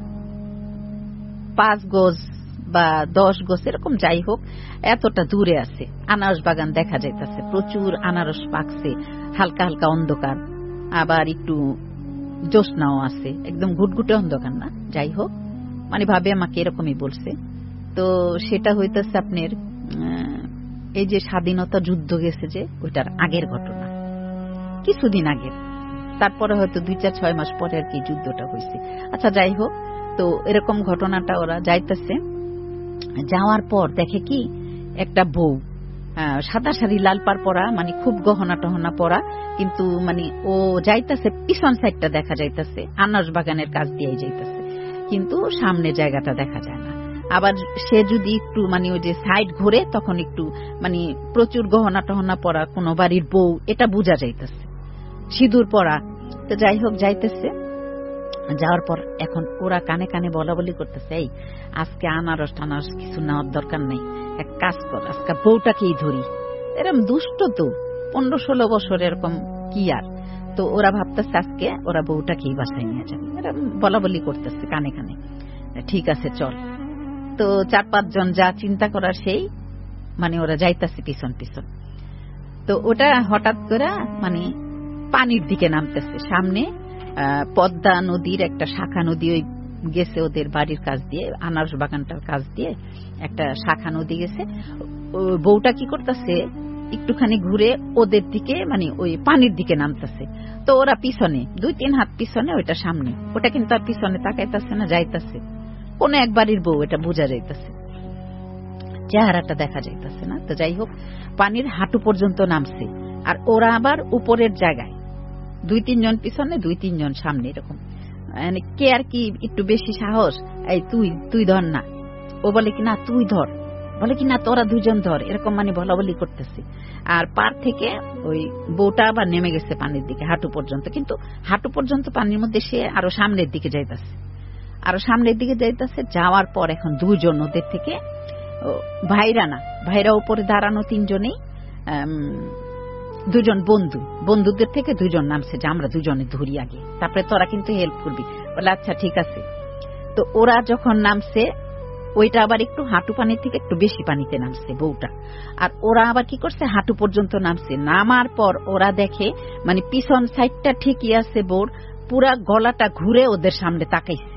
Speaker 5: পাঁচ গজ বা দশ গজ এরকম, যাই হোক এতটা দূরে আছে আনারস বাগান দেখা যাইতেছে। প্রচুর আনারস পাকছে, হালকা হালকা অন্ধকার, আবার একটু জ্যোৎস্নাও আছে, একদম ঘুটঘুটে অন্ধকার না। যাই হোক, মানে ভাবে আমাকে এরকমই বলছে। তো সেটা হইতেছে আপনার এই যে স্বাধীনতা যুদ্ধ গেছে যে ওইটার আগের ঘটনা, কিছুদিন আগের, তারপরে হয়তো দুই চার ছয় মাস পরে আর কি যুদ্ধটা হয়েছে। আচ্ছা যাই হোক, তো এরকম ঘটনাটা ওরা যাইতেছে। যাওয়ার পর দেখে কি একটা বউ সাদা শাড়ি লাল পার পরা, মানে খুব গহনা টহনা পরা, কিন্তু মানে ও যাইতেছে পিছন সাইডটা দেখা যাইতেছে, আনারস বাগানের কাজ দিয়ে যাইতেছে, কিন্তু সামনে জায়গাটা দেখা যায় না। আবার সে যদি একটু মানে ওই যে সাইড ঘুরে তখন একটু মানে প্রচুর গহনা টহনা পরা কোনো বাড়ির বউ, এটা বোঝা যাইতেছে, সিঁদুর পরা। তো যাই হোক যাইতেছে, যাওয়ার পর এখন ওরা কানে কানে বলা বলি করতেছে, এই আজকে আনারস টানারস কিছু নেওয়ার দরকার নেই, এক কাজ কর আজকে বউটাকেই ধরি। এরকম দুষ্ট তো, পনেরো ষোলো বছর এরকম কি আর। তো ওরা ভাবতেছে আজকে ওরা বউটাকেই বাসায় নিয়ে যাবে, এরকম বলা বলি করতেছে কানে কানে। ঠিক আছে চল। তো চার পাঁচজন যা চিন্তা করার সেই, মানে ওরা যাইতেছে পিছন পিছন। তো ওটা হঠাৎ করে মানে পানির দিকে নামতেছে, সামনে পদ্মা নদীর একটা শাখা নদী ওই গেছে ওদের বাড়ির কাছ দিয়ে, আনারস বাগানটার কাছ দিয়ে একটা শাখা নদী গেছে। বউটা কি করতেছে, একটুখানি ঘুরে ওদের দিকে মানে ওই পানির দিকে নামতেছে। তো ওরা পিছনে, দুই তিন হাত পিছনে, ওইটা সামনে, ওটা কিন্তু আর পিছনে তাকাইতেছে না, যাইতেছে কোন এক বাড়ির বউ, এটা বোঝা যাইতেছে, চেহারাটা দেখা যাইতেছে না। তো যাই হোক, পানির হাঁটু পর্যন্ত নামছে, আর ওরা আবার উপরের জায়গায়, দুই তিনজন পিছনে দুই তিনজন সামনে, এরকম মানে কে আর কি একটু বেশি সাহস, এই তুই তুই ধর না, ও বলে কি না তুই ধর, বলে কি না তোরা দুজন ধর, এরকম মানে বলা বলি করতেছে। আর পার থেকে ওই বউটা আবার নেমে গেছে পানির দিকে হাঁটু পর্যন্ত, কিন্তু হাঁটু পর্যন্ত পানির মধ্যে সে আরো সামনের দিকে যাইতেছে, আরো সামনের দিকে যাইতেছে। যাওয়ার পর এখন দুজন ওদের থেকে, ভাইরা না, ভাইরা উপরে দাঁড়ানো তিনজনেই, দুজন বন্ধু, বন্ধুদের থেকে দুজন নামছে যে আমরা দুজনে ধরি আগে, তারপরে তোরা কিন্তু হেল্প করবি। বলে আচ্ছা ঠিক আছে। তো ওরা যখন নামছে ওইটা আবার একটু হাঁটু পানির থেকে একটু বেশি পানিতে নামছে বউটা। আর ওরা আবার কি করছে, হাঁটু পর্যন্ত নামছে। নামার পর ওরা দেখে মানে পিছন সাইডটা ঠিকই আছে বউর, পুরা গলাটা ঘুরে ওদের সামনে তাকাইছে।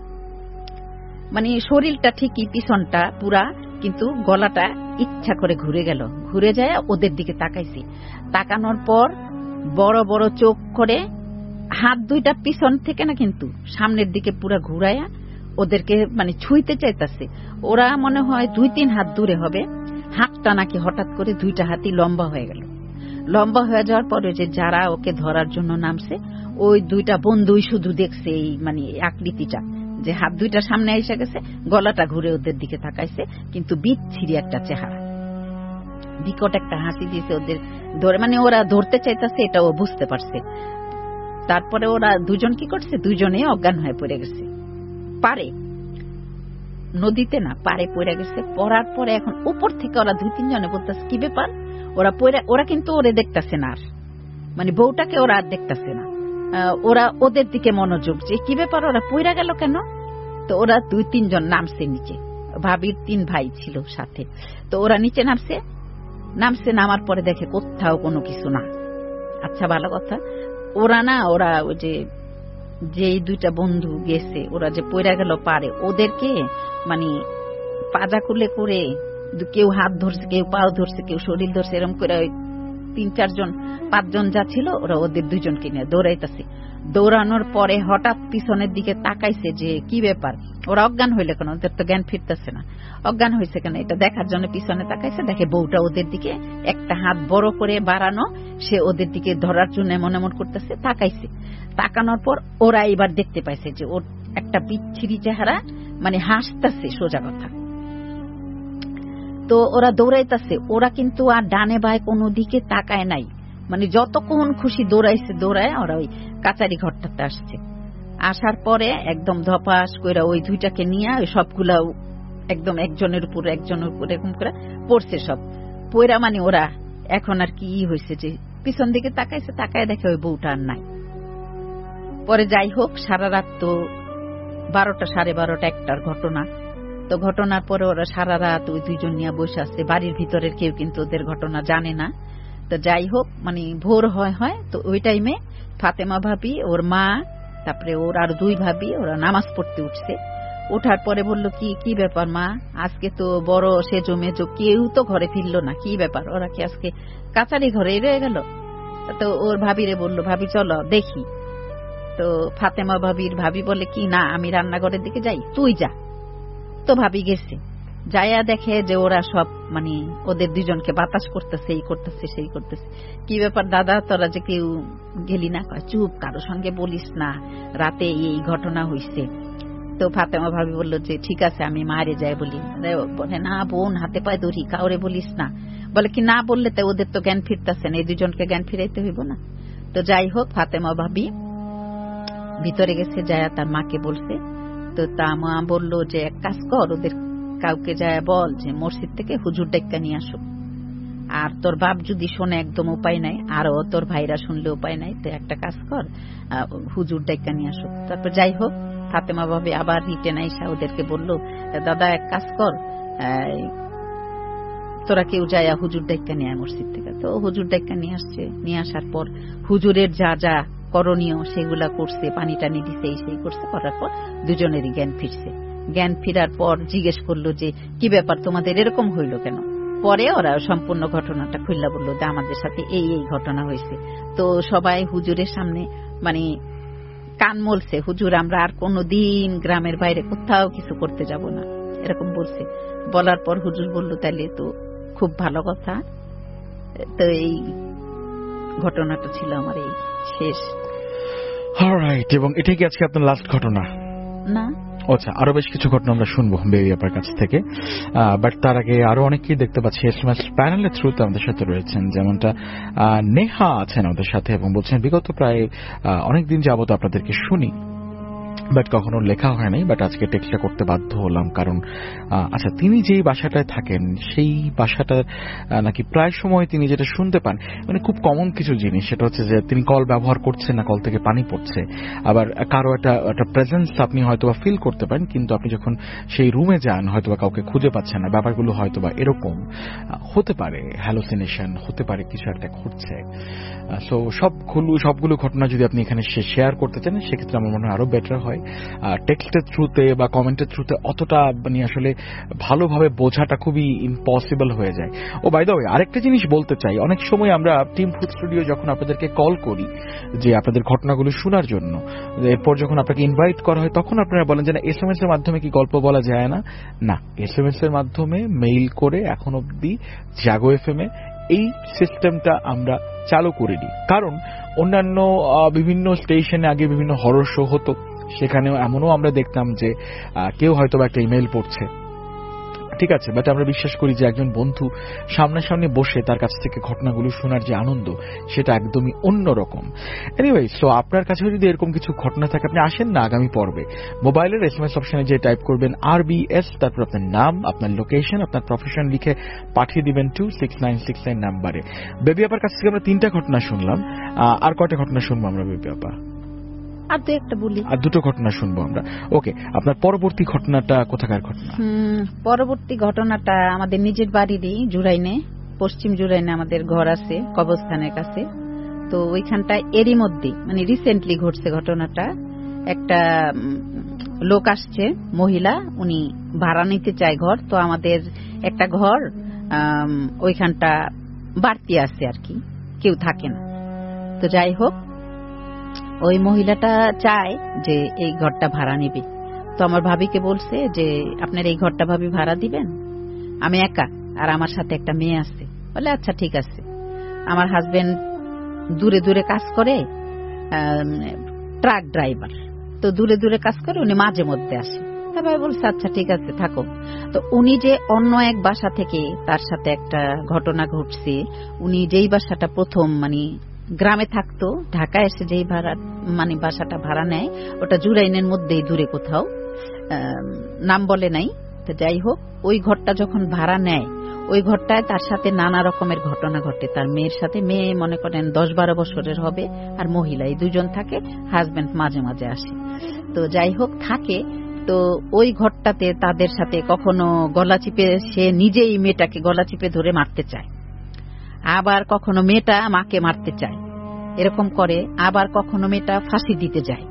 Speaker 5: মানে শরীরটা ঠিকই, পিছনটা পুরা, কিন্তু গলাটা ইচ্ছা করে ঘুরে গেল। ঘুরে যায় ওদের দিকে তাকাইছে। তাকানোর পর বড় বড় চোখ করে হাত দুইটা পিছন থেকে না কিন্তু সামনের দিকে পুরা ঘুরাইয়া ওদেরকে মানে ছুঁইতে চাইতেছে। ওরা মনে হয় দুই তিন হাত দূরে হবে। হাতটা নাকি হঠাৎ করে দুইটা হাতই লম্বা হয়ে গেল। লম্বা হয়ে যাওয়ার পরে যে যারা ওকে ধরার জন্য নামছে ওই দুইটা বন্ধুই শুধু দেখছে এই মানে আকৃতিটা, যে হাত দুইটা সামনে এসে গেছে, গলাটা ঘুরে ওদের দিকে তাকাইছে, কিন্তু বিচ্ছিরি একটা চেহারা, বিকট একটা হাসি দিয়েছে ওদের ধরে, মানে ওরা ধরতে চাইতেছে এটাও বুঝতে পারছে। তারপরে ওরা দুজন কি করছে, দুজনে অজ্ঞান হয়ে পড়ে গেছে পারে, নদীতে না পারে পড়ে গেছে। পড়ার পরে এখন উপর থেকে ওরা দুই তিনজনে বলতেছে কি ব্যাপার, ওরা পড়ে, ওরা কিন্তু ওরে দেখতেছে না আর, মানে বউটাকে ওরা আর দেখতেছে না, ওরা ওদের দিকে মনোযোগ, যে কি ব্যাপার ওরা পড়ে গেল কেন। তো ওরা দুই তিনজন নামছে নিচে, ভাবির তিন ভাই ছিল সাথে। তো ওরা নিচে নামছে, নামছে নামার পরে দেখে কোথাও কোনো কিছু না। আচ্ছা ভালো কথা, ওরা না ওরা ওই যে যে দুইটা বন্ধু গেছে, ওরা যে পড়ে গেল পারে, ওদেরকে মানে পাজা কুলে করে কেউ হাত ধরছে, কেউ পাও ধরছে, কেউ শরীর ধরছে, এরকম করে তিন চারজন পাঁচজন যা ছিল ওরা ওদের দুজনকে নিয়ে দৌড়াইতেছে। দৌড়ানোর পরে হঠাৎ পিছনের দিকে তাকাইছে যে কি ব্যাপার, ওরা অজ্ঞান হইলে কেন, ওদের তো জ্ঞান ফিরতেছে না, অজ্ঞান হয়েছে কেন এটা দেখার জন্য পিছনে তাকাইছে। দেখে বউটা ওদের দিকে একটা হাত বড় করে বাড়ানো, সে ওদের দিকে ধরার জন্য এমন এমন করতেছে। তাকাইছে, তাকানোর পর ওরা এবার দেখতে পাইছে যে ওর একটা বিচ্ছিরি চেহারা, মানে হাসতেছে সোজা কথা। তো ওরা দৌড়াইতেছে, ওরা কিন্তু আর ডানে বায় কোনো দিকে তাকায় নাই, মানে যতক্ষণ খুশি দৌড়াইছে দৌড়ায় ওরা ওই কাচারি ঘরটাতে আসছে। আসার পরে একদম ধপাস করে ওই দুইটাকে নিয়ে ওই সবগুলা একদম একজনের উপর একজনের উপর এরকম করে পড়ছে সব পয়রা, মানে ওরা এখন আর কি হয়েছে যে পিছন দিকে তাকাইছে, তাকায় দেখে ওই বউটা আর নাই। পরে যাই হোক, সারা রাত তো বারোটা সাড়ে বারোটা একটার ঘটনা। তো ঘটনার পরে ওরা সারা রাত ওই দুইজন নিয়ে বসে আছে, বাড়ির ভিতরের কেউ কিন্তু ওদের ঘটনা জানে না। তো যাই হোক, মানে ভোর হয় হয় তো ওই টাইমে ফাতেমা ভাবি, ওর মা, তারপরে ওর আর দুই ভাবি, ওরা নামাজ পড়তে উঠছে। ওঠার পরে বলল কি কি ব্যাপার মা, আজকে তো বড় সেজো মেজো কেউ তো ঘরে ফিরলো না, কি ব্যাপার, ওরা কি আজকে কাচারি ঘরে রয়ে গেল? তো ওর ভাবিরে বলল ভাবি চলো দেখি। তো ফাতেমা ভাবির ভাবি বলে কি না, আমি রান্নাঘরের দিকে যাই, তুই যা। তো ভাবি গেছে, যাইয়া দেখে যে ওরা সব মানে ওদের দুজনকে বাতাস করতেছে, এই করতেছে সেই করতেছে। কি ব্যাপার দাদা, তোরা যে কেউ গেলি না? চুপ, কারো সঙ্গে বলিস না, রাতে এই ঘটনা হইছে। তো ফাতেমা ভাবি বললো যে ঠিক আছে আমি মারে যাই বলি। বলে না বোন, হাতে পায়ে ধরি, কাউরে বলিস না। বলে কি না বললে তো ওদের তো জ্ঞান ফিরতেছে না, এই দুজনকে জ্ঞান ফিরাইতে হইব না। তো যাই হোক, ফাতেমা ভাবি ভিতরে গেছে, যায়া তার মাকে বলছে। তো তা মা বললো যে এক কাজ কর, ওদের কাউকে যায় বল যে মসজিদ থেকে হুজুর ডাক্কা নিয়ে আসো। আর তোর বাপ যদি শোনে একদম উপায় নাই, আরো তোর ভাইরা শুনলে উপায় নাই, তো একটা কাজ কর, হুজুর ডাক্কা নিয়ে আসো। তারপর যাই হোক, ফাতেমা ভাবি আবার রিটেন আইসা ওদেরকে বললো দাদা এক কাজ কর, তোরা কেউ যায় হুজুর ডাক্কা নিয়ে আয় মসজিদ থেকে। তো হুজুর ডাক্কা নিয়ে আসছে। নিয়ে আসার পর হুজুরের যা যা করণীয় সেগুলা করছে, পানি টানি দিছে, এই সেই করছে। করার পর দুজনেরই জ্ঞান ফিরছে। জ্ঞান ফিরার পর জিজ্ঞেস করলো যে কি ব্যাপার তোমাদের এরকম হইল কেন? পরে ওরা সম্পূর্ণ ঘটনাটা খুললা বললো যে আমাদের সাথে এই এই ঘটনা হয়েছে। তো সবাই হুজুরের সামনে মানে কান মলছে, হুজুর আমরা আর কোনোদিন গ্রামের বাইরে কোথাও কিছু করতে যাব না, এরকম বলছে। বলার পর হুজুর বললো তাহলে তো খুব ভালো কথা। তো এই ঘটনাটা ছিল আমার এই শেষ।
Speaker 1: অলরাইট, এবং এটাই কি আজকে আপনার লাস্ট ঘটনা?
Speaker 5: না,
Speaker 1: আচ্ছা, আরো বেশ কিছু ঘটনা আমরা শুনবো বেবি আপার কাছ থেকে, বাট তার আগে আরো অনেকেই দেখতে পাচ্ছি এসএমএস প্যানেলের থ্রুতে আমাদের সাথে রয়েছেন, যেমনটা নেহা আছেন আমাদের সাথে এবং বলছেন বিগত প্রায় অনেকদিন যাবত আপনাদেরকে শুনি, বাট কখনো লেখা হয় নাই, বাট আজকে টেক্সটটা করতে বাধ্য হলাম। কারণ আচ্ছা, তিনি যেই বাসাটায় থাকেন সেই বাসাটা নাকি প্রায় সময় তিনি যেটা শুনতে পান, মানে খুব কমন কিছু জিনিস, সেটা হচ্ছে যে তিনি কল ব্যবহার করছেন না, কল থেকে পানি পড়ছে, আবার কারো একটা একটা প্রেজেন্স আপনি হয়তোবা ফিল করতে পারেন, কিন্তু আপনি যখন সেই রুমে যান হয়তোবা কাউকে খুঁজে পাচ্ছেন না। ব্যাপারগুলো হয়তোবা এরকম হতে পারে, হ্যালোসিনেশন হতে পারে, কিছু একটা ঘটছে। সো সবগুলো সবগুলো ঘটনা যদি আপনি এখানে শেয়ার করতে চান সেক্ষেত্রে আমার মনে হয় আরো বেটার হয়। টেক্সটের থ্রুতে বা কমেন্টের থ্রুতে অতটা মানে আসলে ভালোভাবে বোঝাটা খুবই ইম্পসিবল হয়ে যায়। ও বাই দ্য ওয়ে, আরেকটা জিনিস বলতে চাই, অনেক সময় আমরা টিম ফুড স্টুডিও যখন আপনাদেরকে কল করি যে আপনাদের ঘটনাগুলো শোনার জন্য, এরপর যখন আপনাকে ইনভাইট করা হয় তখন আপনারা বলেন যে না, এস এম এস এর মাধ্যমে কি গল্প বলা যায় না? না, এস এম এস এর মাধ্যমে, মেইল করে এখন অব্দি জাগো এফ এম এ এই সিস্টেমটা আমরা চালু করিনি। কারণ অন্যান্য বিভিন্ন স্টেশনে আগে বিভিন্ন হরর শো হতো, সেখানেও এমনও আমরা দেখতাম যে কেউ হয়তো একটা ইমেল পড়ছে, ঠিক আছে, বাট আমরা বিশ্বাস করি যে একজন বন্ধু সামনাসামনি বসে তার কাছ থেকে ঘটনাগুলো শোনার যে আনন্দ সেটা একদমই অন্যরকম। এনিওয়ে, সো আপনার কাছে যদি এরকম কিছু ঘটনা থাকে আপনি আসেন না আগামী পর্বে, মোবাইলের এস এম এস অপশনে যে টাইপ করবেন আর বি এস, তারপর আপনার নাম, আপনার লোকেশন, আপনার প্রফেশন লিখে পাঠিয়ে দিবেন two six nine six nine নাম্বারে। বেবি আপার কাছ থেকে আমরা তিনটা ঘটনা শুনলাম, আর কয়টা ঘটনা শুনবো আমরা বেবি আপা?
Speaker 5: আর দু একটা বলি,
Speaker 1: আর দুটো ঘটনা শুনবো আমরা। ওকে, আপনার পরবর্তী ঘটনাটা কোথাকার ঘটনা?
Speaker 5: পরবর্তী ঘটনাটা আমাদের নিজের বাড়িরই, জুরাইনে, পশ্চিম জুরাইনে আমাদের ঘর আছে কবরস্থানের কাছে। তো ওইখানটায় এরই মধ্যে মানে রিসেন্টলি ঘটছে ঘটনাটা। একটা লোক আসছে, মহিলা, উনি ভাড়া নিতে চায় ঘর। তো আমাদের একটা ঘর ওইখানটা বাড়তি আছে আর কি, কেউ থাকে না। তো যাই হোক, ওই মহিলাটা চায় যে এই ঘরটা ভাড়া নিবে। তো আমার ভাবিকে বলছে যে আপনার এই ঘরটা ভাবি ভাড়া দিবেন, আমি একা আর আমার সাথে একটা মেয়ে আছে। বলে আচ্ছা ঠিক আছে। আমার হাজবেন্ড দূরে দূরে কাজ করে, ট্রাক ড্রাইভার, তো দূরে দূরে কাজ করে, উনি মাঝে মধ্যে আসে। তারপরে বলছে আচ্ছা ঠিক আছে থাকো। তো উনি যে অন্য এক বাসা থেকে তার সাথে একটা ঘটনা ঘটছে। উনি যেই বাসাটা প্রথম মানে গ্রামে থাকতো, ঢাকায় এসে যেই ভাড়া মানে বাসাটা ভাড়া নেয় ওটা জুরাইনের মধ্যেই দূরে কোথাও, নাম বলে নাই। তো যাই হোক, ওই ঘরটা যখন ভাড়া নেয় ওই ঘরটায় তার সাথে নানা রকমের ঘটনা ঘটে। তার মেয়ের সাথে, মেয়ে মনে করেন দশ বারো বছরের হবে, আর মহিলা, এই দুজন থাকে, হাজবেন্ড মাঝে মাঝে আসে। তো যাই হোক থাকে। তো ওই ঘরটাতে তাদের সাথে কখনো গলা চিপে, সে নিজেই মেয়েটাকে গলা চিপে ধরে মারতে চায়, আবার কখনো মেয়েটা মাকে মারতে চায়, এরকম করে। আবার কখনো মেয়েটা ফাঁসি দিতে যায়,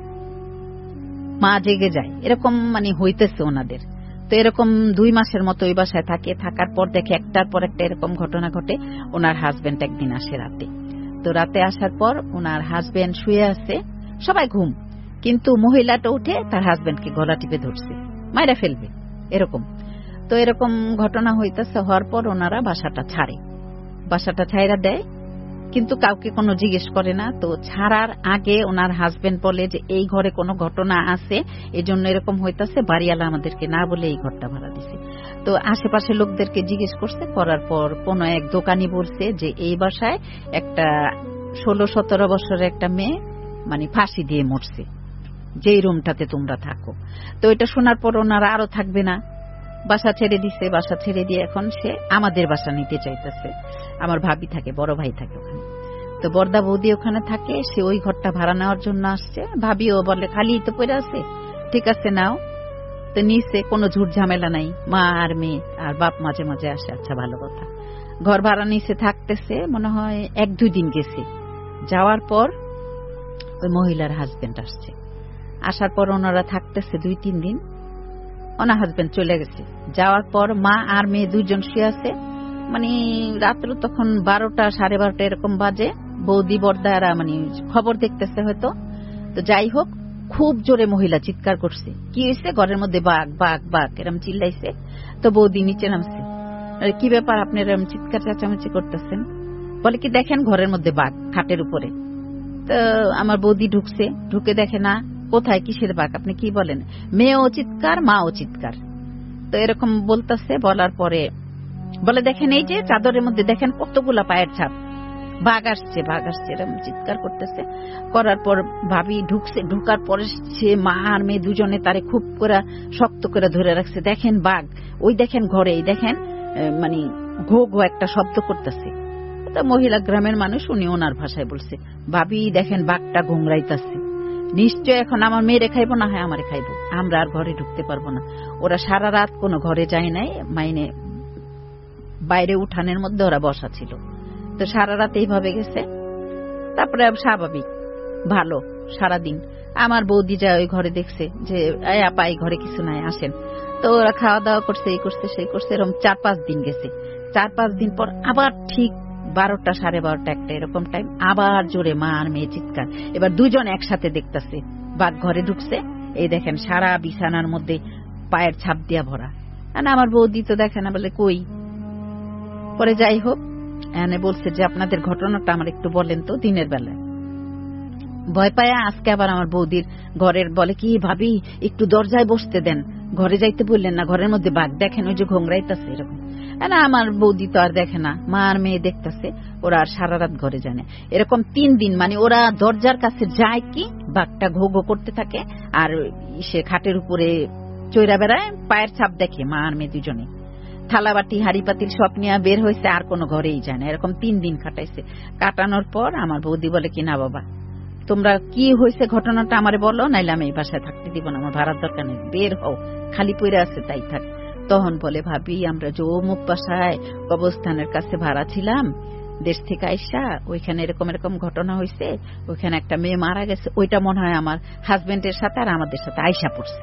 Speaker 5: মা জেগে যায়, এরকম মানে হইতেছে ওনাদের। তো এরকম দুই মাসের মতো ওই বাসায় থাকে। থাকার পর দেখে একটার পর একটা এরকম ঘটনা ঘটে। ওনার হাজবেন্ড একদিন আসে রাতে। তো রাতে আসার পর ওনার হাজবেন্ড শুয়ে আছে, সবাই ঘুম, কিন্তু মহিলাটা উঠে তার হাজবেন্ডকে গলা টিপে ধরছে, মাইরা ফেলবে, এরকম। তো এরকম ঘটনা হইতেছে। হওয়ার পর ওনারা বাসাটা ছাড়ে, বাসাটা ছাইরা দেয়, কিন্তু কাউকে কোনো জিজ্ঞেস করে না। তো ছাড়ার আগে ওনার হাজবেন্ড বলে যে এই ঘরে কোনো ঘটনা আছে, এই জন্য এরকম হইতেছে, বাড়িওয়ালা আমাদেরকে না বলে এই ঘরটা ভাড়া দিছে। তো আশেপাশে লোকদেরকে জিজ্ঞেস করছে, করার পর কোনো এক দোকানি বলছে যে এই বাসায় একটা ষোলো সতেরো বছরের একটা মেয়ে মানে ফাঁসি দিয়ে মরছে, যেই রুমটাতে তোমরা থাকো। তো এটা শোনার পর ওনারা আরো থাকবে না, বাসা ছেড়ে দিছে। বাসা ছেড়ে দিয়ে এখন সে আমাদের বাসা নিতে চাইতেছে। আমার ভাবি থাকে, বড় ভাই থাকে ওখানে। তো বর্দা বৌদি ওখানে থাকে, সে ওই ঘরটা ভাড়া নেওয়ার জন্য আসছে। ভাবিও বলে খালি তো পড়ে আছে, ঠিক আছে নাও। তো নিচে কোনো ঝুট ঝামেলা নাই, মা আর মেয়ে আর বাপ মাঝে মাঝে আসে, আচ্ছা ভালো কথা। ঘর ভাড়া নিচে থাকতেছে, মনে হয় এক দুই দিন গেছে। যাওয়ার পর ওই মহিলার হাজবেন্ড আসছে। আসার পর ওনারা থাকতেছে দুই তিন দিন, ওনার হাজবেন্ড চলে গেছে। যাওয়ার পর মা আর মেয়ে দুইজন শুয়ে আছে, মানে রাত্র তখন বারোটা সাড়ে বারোটা এরকম বাজে। বৌদি বর্দারা মানে খবর দেখতেছে হয়তো। তো যাই হোক, খুব জোরে মহিলা চিৎকার করছে, কি হয়েছে, ঘরের মধ্যে বাঘ বাঘ বাঘ এরম চিল্লাইছে। তো বৌদি নিচে নামছে, কি ব্যাপার আপনি এরম চিৎকার চেঁচামেচি করতেছেন? বলে কি দেখেন ঘরের মধ্যে বাঘ খাটের উপরে। তো আমার বৌদি ঢুকছে, ঢুকে দেখে না, কোথায় কিসের বাঘ, আপনি কি বলেন? মেয়েও চিৎকার, মাও চিৎকার। তো এরকম বলতেছে। বলার পরে বলে দেখেন এই যে চাদরের মধ্যে দেখেন কতগুলা পায়ের ছাপ। বাঘ আসছে বাঘ আসছে এরকম চিৎকার করতেছে। করার পর ভাবি ঢুকছে, ঢুকার পরে সে মা আর মেয়ে দুজনে তারে খুব করে শক্ত করে ধরে রাখছে। দেখেন বাঘ, ওই দেখেন ঘরে, দেখেন মানে ঘো ঘো একটা শব্দ করতেছে। মহিলা গ্রামের মানুষ, উনি ওনার ভাষায় বলছে, ভাবি দেখেন বাঘটা ঘুংরাইতেছে, নিশ্চয় এখন আমার মেয়েরে খাইবো না হয় আমারে খাইবো, আমরা আর ঘরে ঢুকতে পারবো না। ওরা সারা রাত কোনো ঘরে যায় নাই, মাইনে বাইরে উঠানের মধ্যে ওরা বসা ছিল। তো সারা রাত এইভাবে গেছে। তারপরে স্বাভাবিক ভালো সারাদিন। আমার বৌদি যা ওই ঘরে দেখছে যে আপা এই ঘরে কিছু নাই, আসেন। তো ওরা খাওয়া দাওয়া করছে, এই করছে সেই করছে, এরকম চার পাঁচ দিন গেছে। চার পাঁচ দিন পর আবার ঠিক বারোটা সাড়ে বারোটা একটা এরকম টাইম আবার জোরে মা আর মেয়ে চিৎকার। এবার দুজন একসাথে দেখতেছে বাঘ ঘরে ঢুকছে। এই দেখেন সারা বিছানার মধ্যে পায়ের ছাপ দিয়া ভরা। আমার বৌদি তো দেখে না, বলে কই। পরে যাই হোক এনে বলছে যে আপনাদের ঘটনাটা আমার একটু বলেন তো দিনের বেলায়। ভয় পায়া আজকে আবার আমার বৌদির ঘরের বলে কি ভাবি একটু দরজায় বসতে দেন, ঘরে যাইতে বললেন না, ঘরের মধ্যে বাঘ দেখেন ওই যে ঘোংরাইতেছে এরকম। না আমার বৌদি তো আর দেখে না, মা আর মেয়ে দেখতেছে, ওরা আর সারা রাত ঘরে যায় না। এরকম তিন দিন মানে ওরা দরজার কাছে যায় কি বাঘটা ঘো ঘো করতে থাকে, আর সে খাটের উপরে চৈরা বেড়ায়, পায়ের ছাপ দেখে মা আর মেয়ে দুজনে। থালাবাটি হাড়ি পাতিল সব নিয়ে বের হয়েছে, আর কোনো ঘরেই যায় না। এরকম তিন দিন কাটাইছে। কাটানোর পর আমার বৌদি বলে কি না বাবা তোমরা কি হয়েছে ঘটনাটা আমারে বলো, নাইলে আমি এই বাসায় থাকতে দিব না, আমার ভাড়ার দরকার নেই, বের হও, খালি পড়ে আছে তাই থাক। তখন বলে ভাবি আমরা যে অমুক বাসায় কবরস্থানের কাছে ভাড়া ছিলাম দেশ থেকে আইসা, ওইখানে এরকম এরকম ঘটনা হয়েছে, ওইখানে একটা মেয়ে মারা গেছে, ওইটা মনে হয় আমার হাজবেন্ডের সাথে আর আমাদের সাথে আইসা পড়ছে।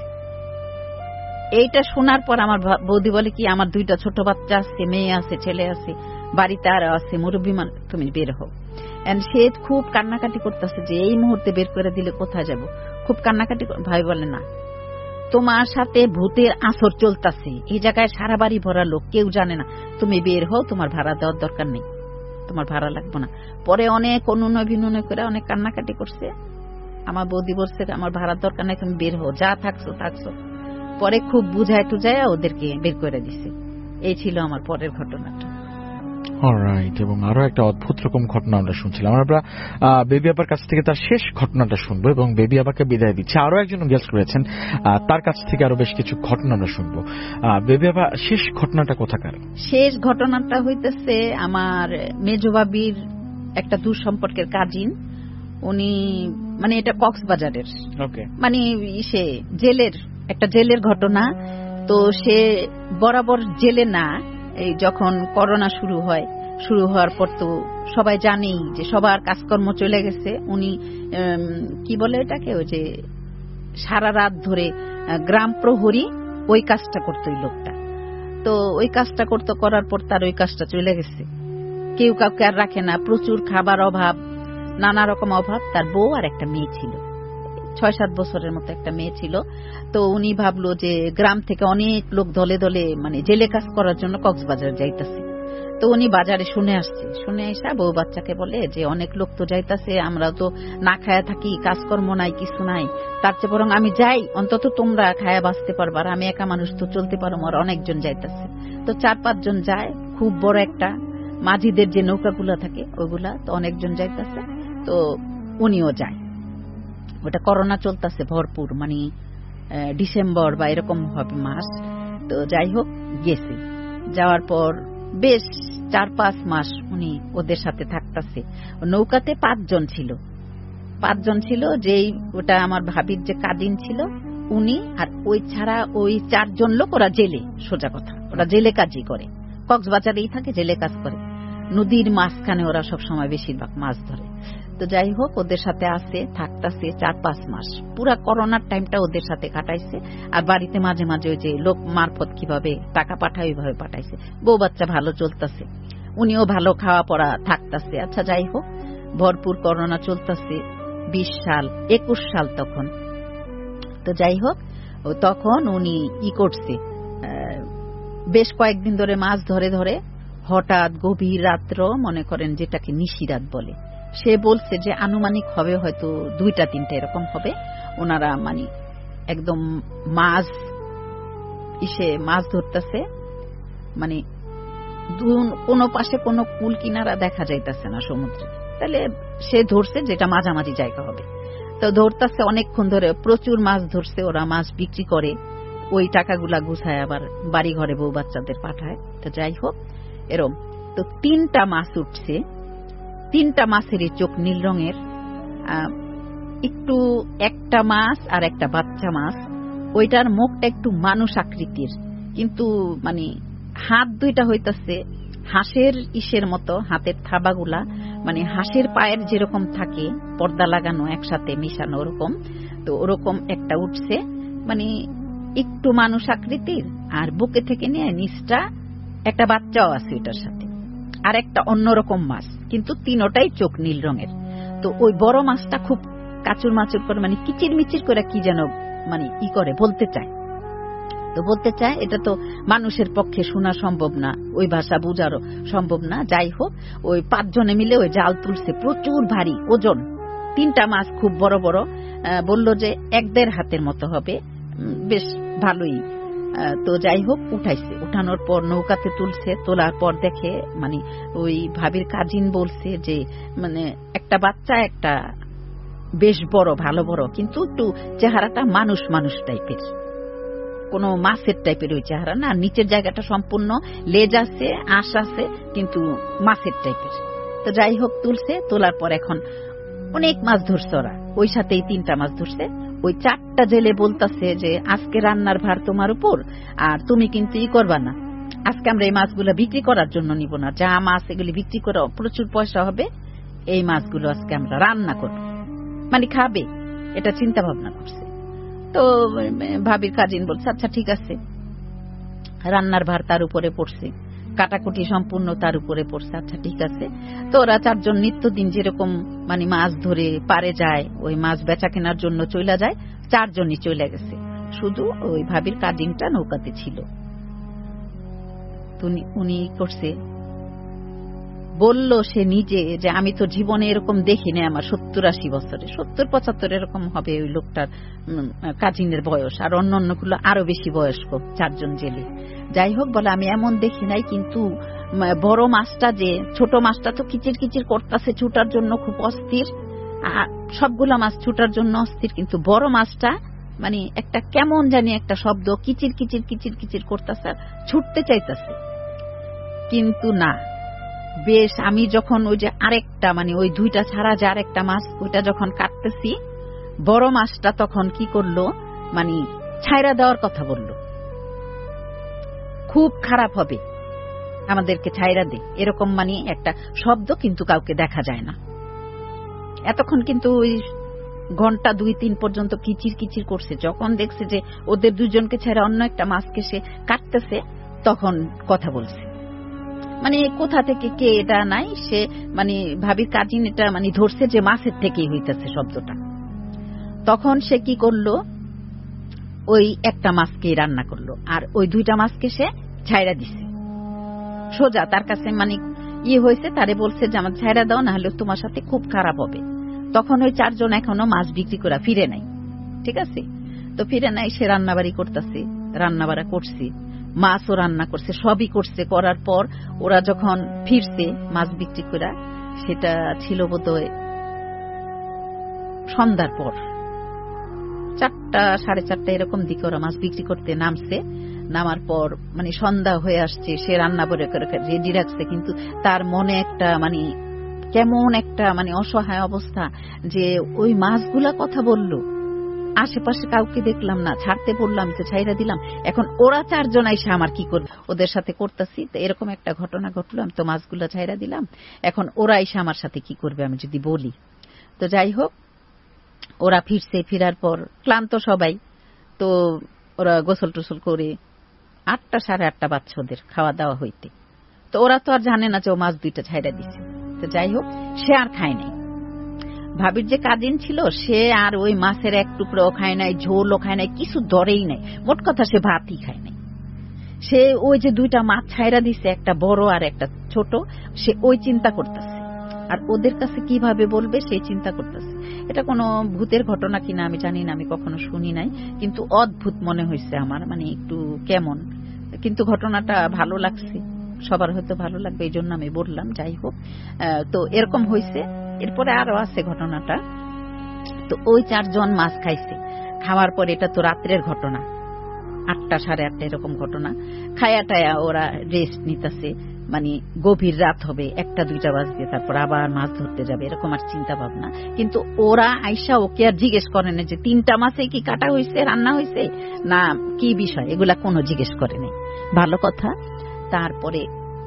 Speaker 5: এইটা শোনার পর আমার বৌদি বলে কি আমার দুইটা ছোট বাচ্চা আছে, মেয়ে আছে, ছেলে আছে, বাড়িতে আর আছে, মুরব্বী মান, তুমি বের হও। সে খুব কান্নাকাটি করতেছে যে এই মুহূর্তে বের করে দিলে কোথায় যাব, খুব কান্নাকাটি। ভাই বলে না তোমার সাথে ভূতের আসর চলতেছে, এই জায়গায় সারা বাড়ি ভরা লোক, কেউ জানে না, তুমি বের হও, তোমার ভাড়া দেওয়ার দরকার নেই, তোমার ভাড়া লাগবে না। পরে অনেক অনুনয় বিনয় করে অনেক কান্নাকাটি করছে। আমার বৌদি বলছে আমার ভাড়ার দরকার নেই, তুমি বের হও, যা থাকছো থাকছো। পরে খুব বুঝায় টুজায় ওদেরকে বের করে দিছে। এই ছিল আমার পরের ঘটনাটা।
Speaker 1: অলরাইট, এবং আরো একটা অদ্ভুত রকম ঘটনা আমরা শুনছিলাম। আমরা বেবি আপার কাছ থেকে তার শেষ ঘটনাটা শুনবো এবং বেবি আপাকে বিদায় দিচ্ছে। আরো একজন গেস্ট করেছেন, তার কাছ থেকে আরো বেশ কিছু ঘটনা আমরা শুনবো। বেবি আপা শেষ ঘটনাটা কোথাকার?
Speaker 5: শেষ ঘটনাটা হইতেছে আমার মেজবাবির একটা দূর সম্পর্কের কাজিন, উনি মানে এটা কক্সবাজারের, মানে সে জেলের একটা জেলের ঘটনা। তো সে বরাবর জেলে না, এই যখন করোনা শুরু হয়, শুরু হওয়ার পর তো সবাই জানেই যে সবার কাজকর্ম চলে গেছে। উনি কি বলে এটাকে, ওই যে সারা রাত ধরে গ্রাম প্রহরী ওই কাজটা করতো ওই লোকটা। তো ওই কাজটা করতো, করার পর তার ওই কাজটা চলে গেছে, কেউ কাউকে আর রাখে না, প্রচুর খাবার অভাব, নানা রকম অভাব। তার বউ আর একটা মেয়ে ছিল, ছয় সাত বছরের মতো একটা মেয়ে ছিল। তো উনি ভাবলো যে গ্রাম থেকে অনেক লোক দলে দলে মানে জেলে কাজ করার জন্য কক্সবাজার যাইতেছে। তো উনি বাজারে শুনে আসছে, শুনে এসে বউ বাচ্চাকে বলে যে অনেক লোক তো যাইতেছে, আমরা তো না খায়া থাকি, কাজকর্ম নাই, কিছু নাই, তার চেয়ে বরং আমি যাই, অন্তত তোমরা খায়া বাঁচতে পারবা, আর আমি একা মানুষ তো চলতে পারো, আর অনেকজন যাইতেছে। তো চার পাঁচজন যায়, খুব বড় একটা মাঝিদের যে নৌকাগুলা থাকে ওইগুলা, তো অনেকজন যাইতেছে। তো উনিও যায়। ওটা করোনা চলতেছে ভরপুর, মানে ডিসেম্বর বা এরকম হবে মাস। তো যাই হোক গেছে, যাওয়ার পর বেশ চার পাঁচ মাস উনি ওদের সাথে থাকতেছে। নৌকাতে পাঁচজন ছিল, পাঁচজন ছিল, যেই ওটা আমার ভাবির যে কাজিন ছিল উনি, আর ওই ছাড়া ওই চারজন লোক ওরা জেলে, সোজা কথা ওরা জেলে কাজই করে, কক্সবাজারেই থাকে, জেলে কাজ করে। নদীর মাঝখানে ওরা সব সময় বেশিরভাগ মাছ ধরে। তো যাই হোক ওদের সাথে আসে, থাকতেছে চার পাঁচ মাস, পুরা করোনার টাইমটা ওদের সাথে কাটাইছে। আর বাড়িতে মাঝে মাঝে ওই যে লোক মারফত কিভাবে টাকা পাঠায় ওইভাবে পাঠাইছে। বউ বাচ্চা ভালো চলতেছে, উনিও ভালো খাওয়া পড়া থাকতেছে। আচ্ছা যাই হোক, ভরপুর করোনা চলতেছে, বিশ সাল একুশ সাল তখন। তো যাই হোক তখন উনি ই করছে, বেশ কয়েকদিন ধরে মাছ ধরে ধরে হঠাৎ গভীর রাত্র, মনে করেন যেটাকে নিশিরাত বলে, সে বলছে যে আনুমানিক হবে হয়তো দুইটা তিনটা এরকম হবে, ওনারা মানে একদম মাছ ইসে মাছ ধরতেছে, মানে কোনো পাশে কোনো কুল কিনারা দেখা যাইতেছে না সমুদ্রে। তাহলে সে ধরছে যেটা মাঝামাঝি জায়গা হবে, তো ধরতেছে অনেকক্ষণ ধরে, প্রচুর মাছ ধরছে। ওরা মাছ বিক্রি করে, ওই টাকাগুলা গুছায় আবার বাড়ি ঘরে বউ বাচ্চাদের পাঠায়। তো যাই হোক এরম, তো তিনটা মাছ উঠছে, তিনটা মাছেরই চোখ নীল রঙের। একটু একটা মাছ আর একটা বাচ্চা মাছ, ওইটার মুখটা একটু মানুষ আকৃতির, কিন্তু মানে হাত দুইটা হইতাছে হাঁসের ইসের মতো, হাতের থাবাগুলা মানে হাঁসের পায়ের যেরকম থাকে পর্দা লাগানো একসাথে মিশানো ওরকম। তো ওরকম একটা উঠছে, মানে একটু মানুষ আকৃতির, আর বুকে থেকে নিয়ে নিচটা একটা বাচ্চাও আছে ওইটার সাথে, আর একটা অন্যরকম মাছ, কিন্তু তিনোটাই চোখ নীল রঙের। তো ওই বড় মাছটা খুব কাচুর মাচুর করে, মানে কিচির মিচির করে কি যেন মানে ই করে বলতে চায়। তো বলতে চায়, এটা তো মানুষের পক্ষে শোনা সম্ভব না, ওই ভাষা বোঝারও সম্ভব না। যাই হোক ওই পাঁচজনে মিলে ওই জাল তুলছে, প্রচুর ভারী ওজন, তিনটা মাছ খুব বড় বড়। বলল যে এক দেড় হাতের মতো হবে, বেশ ভালোই। তো যাই হোক উঠাইছে, উঠানোর পর নৌকাতে তুলছে। তোলার পর দেখে মানে ওই ভাবির কাজিন বলছে যে মানে একটা বাচ্চা, একটা বেশ বড়, ভালো বড়, কিন্তু একটু চেহারাটা মানুষ মানুষ টাইপের, কোন মাছের টাইপের ওই চেহারা না। নিচের জায়গাটা সম্পূর্ণ লেজ আছে, আঁশ আছে, কিন্তু মাছের টাইপের। তো যাই হোক তুলছে, তোলার পর এখন অনেক মাছ ধরছে ওরা, ওই সাথেই তিনটা মাছ ধরছে। ওই চারটা জেলে বলতাছে যে আজকে রান্নার ভার তোমার উপর, আর তুমি কিন্তু ই করবা না, আজকে আমরা এই মাছগুলো বিক্রি করার জন্য নিব না, যা মাছ এগুলি বিক্রি করে প্রচুর পয়সা হবে, এই মাছগুলো আজকে আমরা রান্না করব, মানে খাবে, এটা চিন্তা ভাবনা করছে। তো ভাবির কাজিন বলছে আচ্ছা ঠিক আছে, রান্নার ভার তার উপরে পড়ছে, কাটাকুটি সম্পূর্ণ তার উপরে পড়ছে, আচ্ছা ঠিক আছে। তো ওরা চারজন নিত্যদিন যেরকম মানে মাছ ধরে পারে যায়, ওই মাছ বেচা কেনার জন্য চলে যায়, চারজনই চলে গেছে, শুধু ওই ভাবির কাজিনটা নৌকাতে ছিল। উনি করছে, বলল সে নিজে যে আমি তো জীবনে এরকম দেখিনি, আমার সত্তর আশি বছরে, সত্তর পঁচাত্তর এরকম হবে ওই লোকটার কাজিনের বয়স, আর অন্য অন্যগুলো আরো বেশি বয়স্ক চারজন জেলে। যাই হোক বলে আমি এমন দেখি নাই, কিন্তু বড় মাছটা, যে ছোট মাছটা তো কিচির কিচির করতেছে ছুটার জন্য, খুব অস্থির, আর সবগুলা মাছ ছুটার জন্য অস্থির, কিন্তু বড় মাছটা মানে একটা কেমন জানি একটা শব্দ, কিচির কিচির কিচির কিচির করতেছে, ছুটতে চাইতেছে, কিন্তু না। বেশ আমি যখন ওই যে আরেকটা মানে ওই দুইটা ছাড়া যে আরেকটা মাছ, ওইটা যখন কাটতেছি, বড় মাছটা তখন কি করলো, মানে ছাইরা দেওয়ার কথা বলল, খুব খারাপ হবে, আমাদেরকে ছাইরা দে, এরকম মানে একটা শব্দ, কিন্তু কাউকে দেখা যায় না। এতক্ষণ কিন্তু ওই ঘন্টা দুই তিন পর্যন্ত কিচির কিচির করছে। যখন দেখছে যে ওদের দুজনকে ছাড়া অন্য একটা মাছকে সে কাটতেছে, তখন কথা বলছে, মানে কোথা থেকে কে এটা নাই, সে মানে ভাবির কাজিন এটা মানে ধরছে যে মাছের থেকেই হইতেছে শব্দটা। তখন সে কি করলো, ওই একটা মাছকে রান্না করলো, আর ওই দুইটা মাছকে সে ছাইরা দিছে সোজা তার কাছে, মানে ইয়ে হয়েছে, তারে বলছে যে আমার ছাইরা দাও, না হলে তোমার সাথে খুব খারাপ হবে। তখন ওই চারজন এখনো মাছ বিক্রি করা ফিরে নাই, ঠিক আছে, তো ফিরে নাই, সে রান্নাবাড়ি করতেছে, রান্নাবাড়া করছে, মাছও রান্না করছে, সবই করছে। করার পর ওরা যখন ফিরছে মাছ বিক্রি করা, সেটা ছিল বোধহয় সন্ধ্যার পর, চারটা সাড়ে চারটা এরকম দিকে ওরা মাছ বিক্রি করতে নামছে। নামার পর মানে সন্ধ্যা হয়ে আসছে, সে রান্না করে রেডি রাখছে, কিন্তু তার মনে একটা মানে কেমন একটা মানে অসহায় অবস্থা, যে ওই মাছগুলা কথা বলল, আশেপাশে কাউকে দেখলাম না, ছাড়তে বললাম তো ছাইরা দিলাম, এখন ওরা চারজন এসে আমার কি করবে, ওদের সাথে করতেছি, তো এরকম একটা ঘটনা ঘটলো, আমি তো মাছগুলা ছাইরা দিলাম, এখন ওরা এসে আমার সাথে কি করবে আমি যদি বলি। তো যাই হোক ওরা ফিরছে, ফিরার পর ক্লান্ত সবাই, তো ওরা গোসল টোসল করে আটটা সাড়ে আটটা বাচ্চা ওদের খাওয়া দাওয়া হইতে, তো ওরা তো আর জানে না যে ও মাছ দুইটা ছাইরা দিছে। তো যাই হোক সে আর খায় নাই, ভাবির যে কাজিন ছিল সে আর ওই মাছের এক টুকরো খায় নাই, ঝোলও খায় নাই, কিছু দরেই নাই, মোট কথা সে ভাতই খায় নাই। সে ওই যে দুইটা মাছ ছাইরা দিছে, একটা বড় আর একটা ছোট, সে ওই চিন্তা করতেছে, আর ওদের কাছে কিভাবে বলবে সেই চিন্তা করতেছে। এটা কোনো ভূতের ঘটনা কিনা আমি জানি না, আমি কখনো শুনি নাই, কিন্তু অদ্ভুত মনে হয়েছে আমার, মানে একটু কেমন, কিন্তু ঘটনাটা ভালো লাগছে। সবার হয়তো ভালো লাগবে এই জন্য আমি বললাম। যাই হোক, তো এরকম হয়েছে। এরপরে আরো আছে ঘটনাটা। তো ওই চারজন মাছ খাইছে, খাওয়ার পর এটা তো রাত্রের ঘটনা, আটটা সাড়ে আটটা এরকম ঘটনা। খায়া টায়া ওরা রেস্ট নিতেছে, মানে গভীর রাত হবে, একটা দুইটা বাজবে, তারপর আবার মাছ ধরতে যাবে, এরকম আর চিন্তা ভাবনা। কিন্তু ওরা আইসা ওকে আর জিজ্ঞেস করে না যে তিনটা মাছে কি কাটা হয়েছে, রান্না হয়েছে না কি বিষয়, এগুলা কোনো জিজ্ঞেস করে নাই। ভালো কথা। তারপরে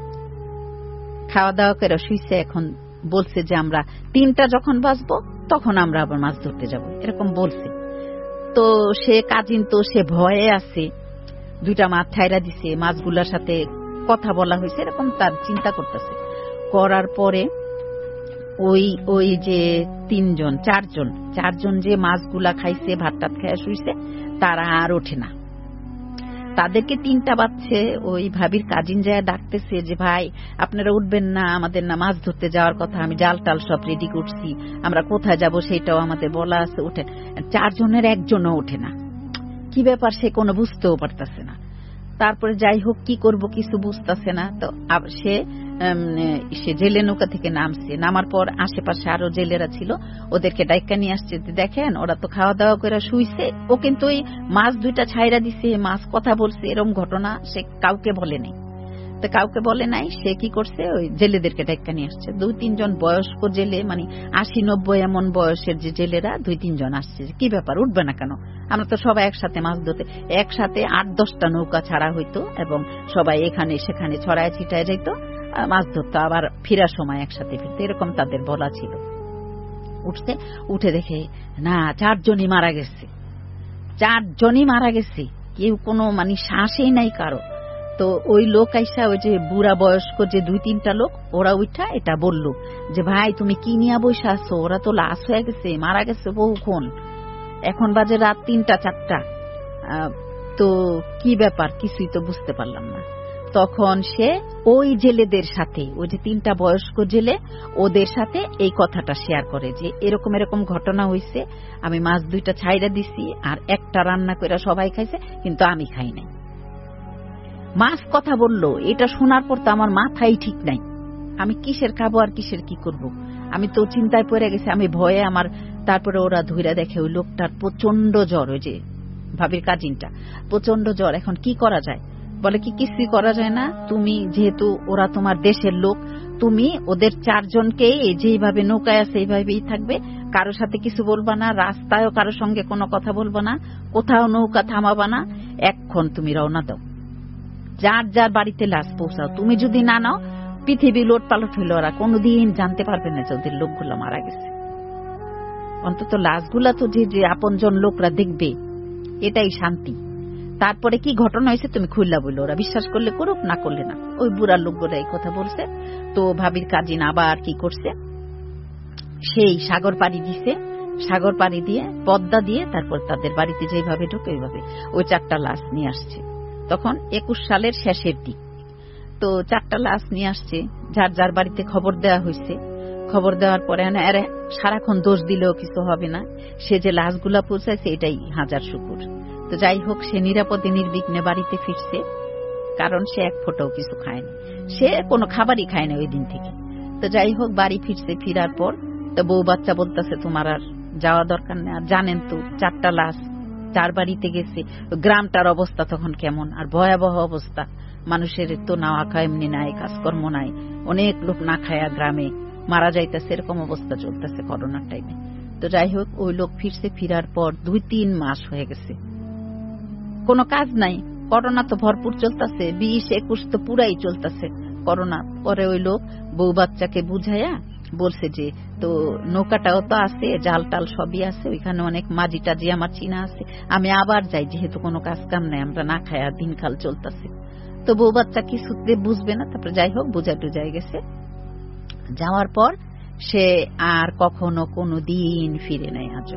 Speaker 5: খাওয়া দাওয়া করে শুইছে। এখন বলছে যে আমরা তিনটা যখন বাজবো তখন আমরা আবার মাছ ধরতে যাব, এরকম বলছে। তো সে কাজিন তো সে ভয়ে আছে, দুইটা মাছ ঠাইরা দিছে, মাছগুলার সাথে কথা বলা হয়েছে, এরকম তার চিন্তা করতেছে। করার পরে ওই ওই যে তিনজন চারজন চারজন যে মাছগুলা খাইছে, ভাত টাত খাইয়া শুইছে, তারা আর ওঠে না। তাদেরকে তিনটা বাজছে, ওই ভাবির কাজিন যায় ডাকতেছে যে ভাই আপনারা উঠবেন না, আমাদের না মাছ ধরতে যাওয়ার কথা, আমি জাল টাল সব রেডি করছি, আমরা কোথায় যাব সেটাও আমাদের বলা আছে, ওঠেন। চারজনের একজনও ওঠে না। কি ব্যাপার সে কোনো বুঝতেও পারতেছে না। তারপরে যাই হোক কি করব কিছু বুঝতেছে না। তো সে সে জেলে নৌকা থেকে নামছে, নামার পর আশেপাশে আরো জেলেরা ছিল, ওদেরকে ডাইকা নিয়ে আসছে। দেখেন ওরা তো খাওয়া দাওয়া করে শুইছে, ও কিন্তু ওই মাছ দুইটা ছাইরা দিছে, মাছ কথা বলছে, এরকম ঘটনা সে কাউকে বলে নাই। তো কাউকে বলে নাই, সে কি করছে ওই জেলেদেরকে ডাইকা নিয়ে আসছে। দুই তিনজন বয়স্ক জেলে, মানে আশি নব্বই এমন বয়সের যে জেলেরা দুই তিনজন আসছে। কি ব্যাপার উঠবে না কেন, আমরা তো সবাই একসাথে মাছ ধরতে, একসাথে আট দশটা নৌকা ছাড়া হইতো এবং সবাই এখানে সেখানে ছড়ায় ছিটায় যাইতো, মাছ ধরতো, আবার ফেরার সময় একসাথে ফিরতো, এরকম তাদের বলা ছিল। উঠছে, উঠে দেখে না চারজনই মারা গেছে, চারজনই মারা গেছে, কেউ কোনো মানে শ্বাসই নাই কারো। তো ওই লোক আইসা, ওই যে বুড়া বয়স্ক যে দুই তিনটা লোক, ওরা উঠা এটা বলল যে ভাই তুমি কি নিয়ে বসে আছো, ওরা তো লাশ হয়ে গেছে, মারা গেছে বহুক্ষণ, এখন বাজে রাত তিনটা চারটা, তো কি ব্যাপার কিছুই তো বুঝতে পারলাম না। তখন সে ওই জেলেদের সাথে, ওই যে তিনটা বয়স্ক জেলে, ওদের সাথে এই কথাটা শেয়ার করে যে এরকম এরকম ঘটনা হয়েছে, আমি মাছ দুইটা ছাইরা দিছি আর একটা রান্না করে সবাই খাইছে, কিন্তু আমি খাই নাই। মাছ কথা বললো, এটা শোনার পর তো আমার মাথাই ঠিক নাই, আমি কিসের খাবো আর কিসের কি করব, আমি তো চিন্তায় পড়ে গেছি, আমি ভয়ে আমার। তারপরে ওরা ধইরা দেখে ওই লোকটার প্রচন্ড জ্বর, ওই যে ভাবির কাজিনটা প্রচন্ড জ্বর। এখন কি করা যায়, বলে কি কিছুই করা যায় না, তুমি যেহেতু ওরা তোমার দেশের লোক, তুমি ওদের চারজনকে যেইভাবে নৌকায় আছে এইভাবেই থাকবে, কারো সাথে কিছু বলবা না, রাস্তায়ও কারোর সঙ্গে কোনো কথা বলবা না, কোথাও নৌকা থামাবা না, এখন তুমি রওনা দাও, যার যার বাড়িতে লাশ পৌঁছাও। তুমি যদি না নাও, পৃথিবী লোট পালট হইলে ওরা কোনোদিন জানতে পারবে না যে ওদের লোকগুলো মারা গেছে। অন্তত লাশগুলা তো যে যে আপনজন লোকরা দেখবে, এটাই শান্তি। তারপরে কি ঘটনা হয়েছে তুমি খুললা বললো, ওরা বিশ্বাস করলে করুক, না করলে না। ওই বুড়ার লোকগুলো এই কথা বলছে। তো ভাবির কাজিন আবার কি করছে, সেই সাগর পাড়ি দিছে, সাগর পাড়ি দিয়ে পদ্মা দিয়ে তারপর তাদের বাড়িতে যেভাবে ঢোকে ওইভাবে ওই চারটা লাশ নিয়ে আসছে। তখন একুশ সালের শেষের দিক। তো চারটা লাশ নিয়ে আসছে, যার যার বাড়িতে খবর দেওয়া হয়েছে। খবর দেওয়ার পরে আরে সারাক্ষণ দোষ দিলেও কিছু হবে না, সে যে লাশগুলা পৌঁছাইছে এটাই হাজার শুকুর। তো যাই হোক, সে নিরাপদে নির্বিঘ্নে বাড়িতে ফিরছে, কারণ সে এক ফোঁটাও কিছু খায়নি, সে কোনো খাবারই খায় না ওই দিন থেকে। তো যাই হোক বাড়ি ফিরছে, ফিরার পর তো বউ বাচ্চা বলতেছে তোমার আর যাওয়া দরকার নেই। আর জানেন তো চারটা লাশ চার বাড়িতে গেছে, গ্রামটার অবস্থা তখন কেমন, আর ভয়াবহ অবস্থা, মানুষের তো নাওয়া খাওয়া এমনি নাই, কাজকর্ম নাই, অনেক লোক না খায়া গ্রামে মারা যাইতেছে, এরকম অবস্থা চলতেছে করোনার টাইমে। তো যাই হোক ওই লোক ফিরছে, ফিরার পর দুই তিন মাস হয়ে গেছে, কোনো কাজ নাই, করোনা তো ভরপুর চলতেছে, বিশ একুশ তো পুরাই চলতেছে করোনা। পরে ওই লোক বউ বাচ্চাকে বুঝাইয়া বলছে যে তো নৌকাটাও তো আছে, জাল টাল সবই আছে, ওইখানে অনেক মাঝি টাজি আমার চিনা আছে, আমি আবার যাই, যেহেতু কোনো কাজ কাম নাই, আমরা না খাই আর দিনকাল চলতেছে। তো বউ বাচ্চা কিছুতে বুঝবে না। তারপরে যাই হোক বুঝা টুজাই গেছে। যাওয়ার পর সে আর কখনো কোনো দিন ফিরে নাই আজও।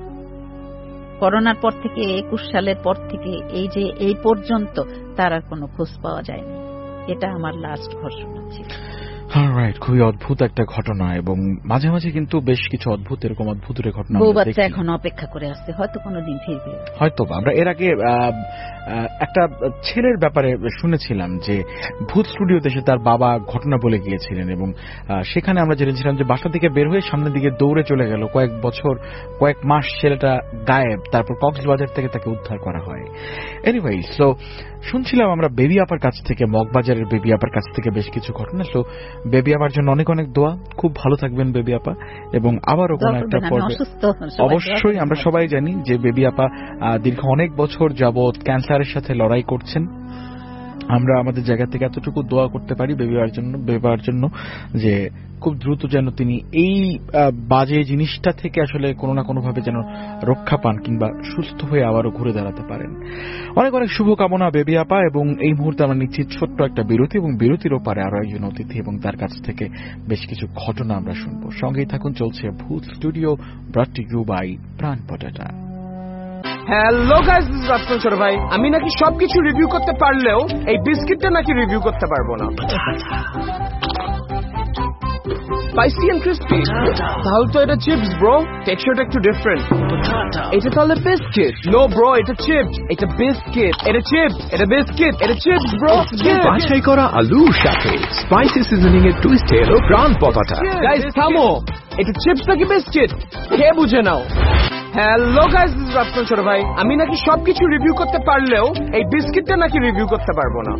Speaker 5: করোনার পর থেকে, একুশ সালের পর থেকে এই যে এই পর্যন্ত তার আর কোনো খোঁজ পাওয়া যায়নি। এটা আমার লাস্ট ঘোষণা ছিল।
Speaker 1: রাইট, খুবই অদ্ভুত একটা ঘটনা এবং মাঝে মাঝে কিন্তু বেশ কিছু অদ্ভুত এরকম অদ্ভুত ঘটনা
Speaker 5: বউ বাচ্চা এখন অপেক্ষা করে আসছে, হয়তো কোনোদিন ফিরবে।
Speaker 1: হয়তো আমরা এর আগে একটা ছেলের ব্যাপারে শুনেছিলাম যে ভূত স্টুডিওতে এসে তার বাবা ঘটনা বলে গিয়েছিলেন এবং সেখানে আমরা জেনেছিলাম যে বাসা থেকে বের হয়ে সামনের দিকে দৌড়ে চলে গেল, কয়েক বছর কয়েক মাস ছেলেটা গায়েব, তারপর কক্সবাজার থেকে তাকে উদ্ধার করা হয়। এনিওয়ে, সো শুনছিলাম আমরা বেবি আপার কাছ থেকে, মগবাজারের বেবি আপার কাছ থেকে বেশ কিছু ঘটনা। সো বেবি আপার জন্য অনেক অনেক দোয়া, খুব ভালো থাকবেন বেবি আপা। এবং আবারও কোনো একটা পর্বে অবশ্যই আমরা সবাই জানি যে বেবি আপা দীর্ঘ অনেক বছর যাবৎ ক্যান্সারের সাথে লড়াই করছেন। আমরা আমাদের জায়গা থেকে এতটুকু দোয়া করতে পারি বেবিবার জন্য বেবিবার জন্য যে খুব দ্রুত যেন তিনি এই বাজে জিনিসটা থেকে আসলে কোনো না কোনো ভাবে যেন রক্ষা পান কিংবা সুস্থ হয়ে আবারও ঘুরে দাঁড়াতে পারেন। অনেক অনেক শুভকামনা বেবি আপা। এবং এই মুহূর্তে আমরা নিচ্ছি ছোট্ট একটা বিরতি এবং বিরতির ওপারে আরো একজন অতিথি এবং তার কাছ থেকে বেশ কিছু ঘটনা আমরা শুনবো। সঙ্গেই থাকুন, চলছে Bhoot studio, brought to you by Pran Potata.
Speaker 3: Hello guys, this is Rafsan ছোট ভাই। আমি নাকি সবকিছু রিভিউ করতে পারলেও এই বিস্কিটটা নাকি রিভিউ করতে পারবো না। স্পাইসি এন্ড ক্রিস্পি, তাহলে তো এটা চিপস ব্রো, টেক্সচারটা একটু ডিফারেন্ট। এটা তাহলে বিস্কিট? নো ব্রো, এটা চিপস, এটা বিস্কিট, এটা চিপস, এটা বিস্কিট, এটা চিপস ব্রো।
Speaker 4: বাছাই করা আলুর সাথে স্পাইসি সিজনিং এর টুইস্ট এলো প্রাণ পতাটা।
Speaker 3: গাইস থামো, এটা চিপস নাকি বিস্কিট কে বুঝে নাও। Hello guys, this is Rafsan ছোট ভাই। আমি নাকি সবকিছু রিভিউ করতে পারলেও এই বিস্কিটটা নাকি রিভিউ করতে পারবো না।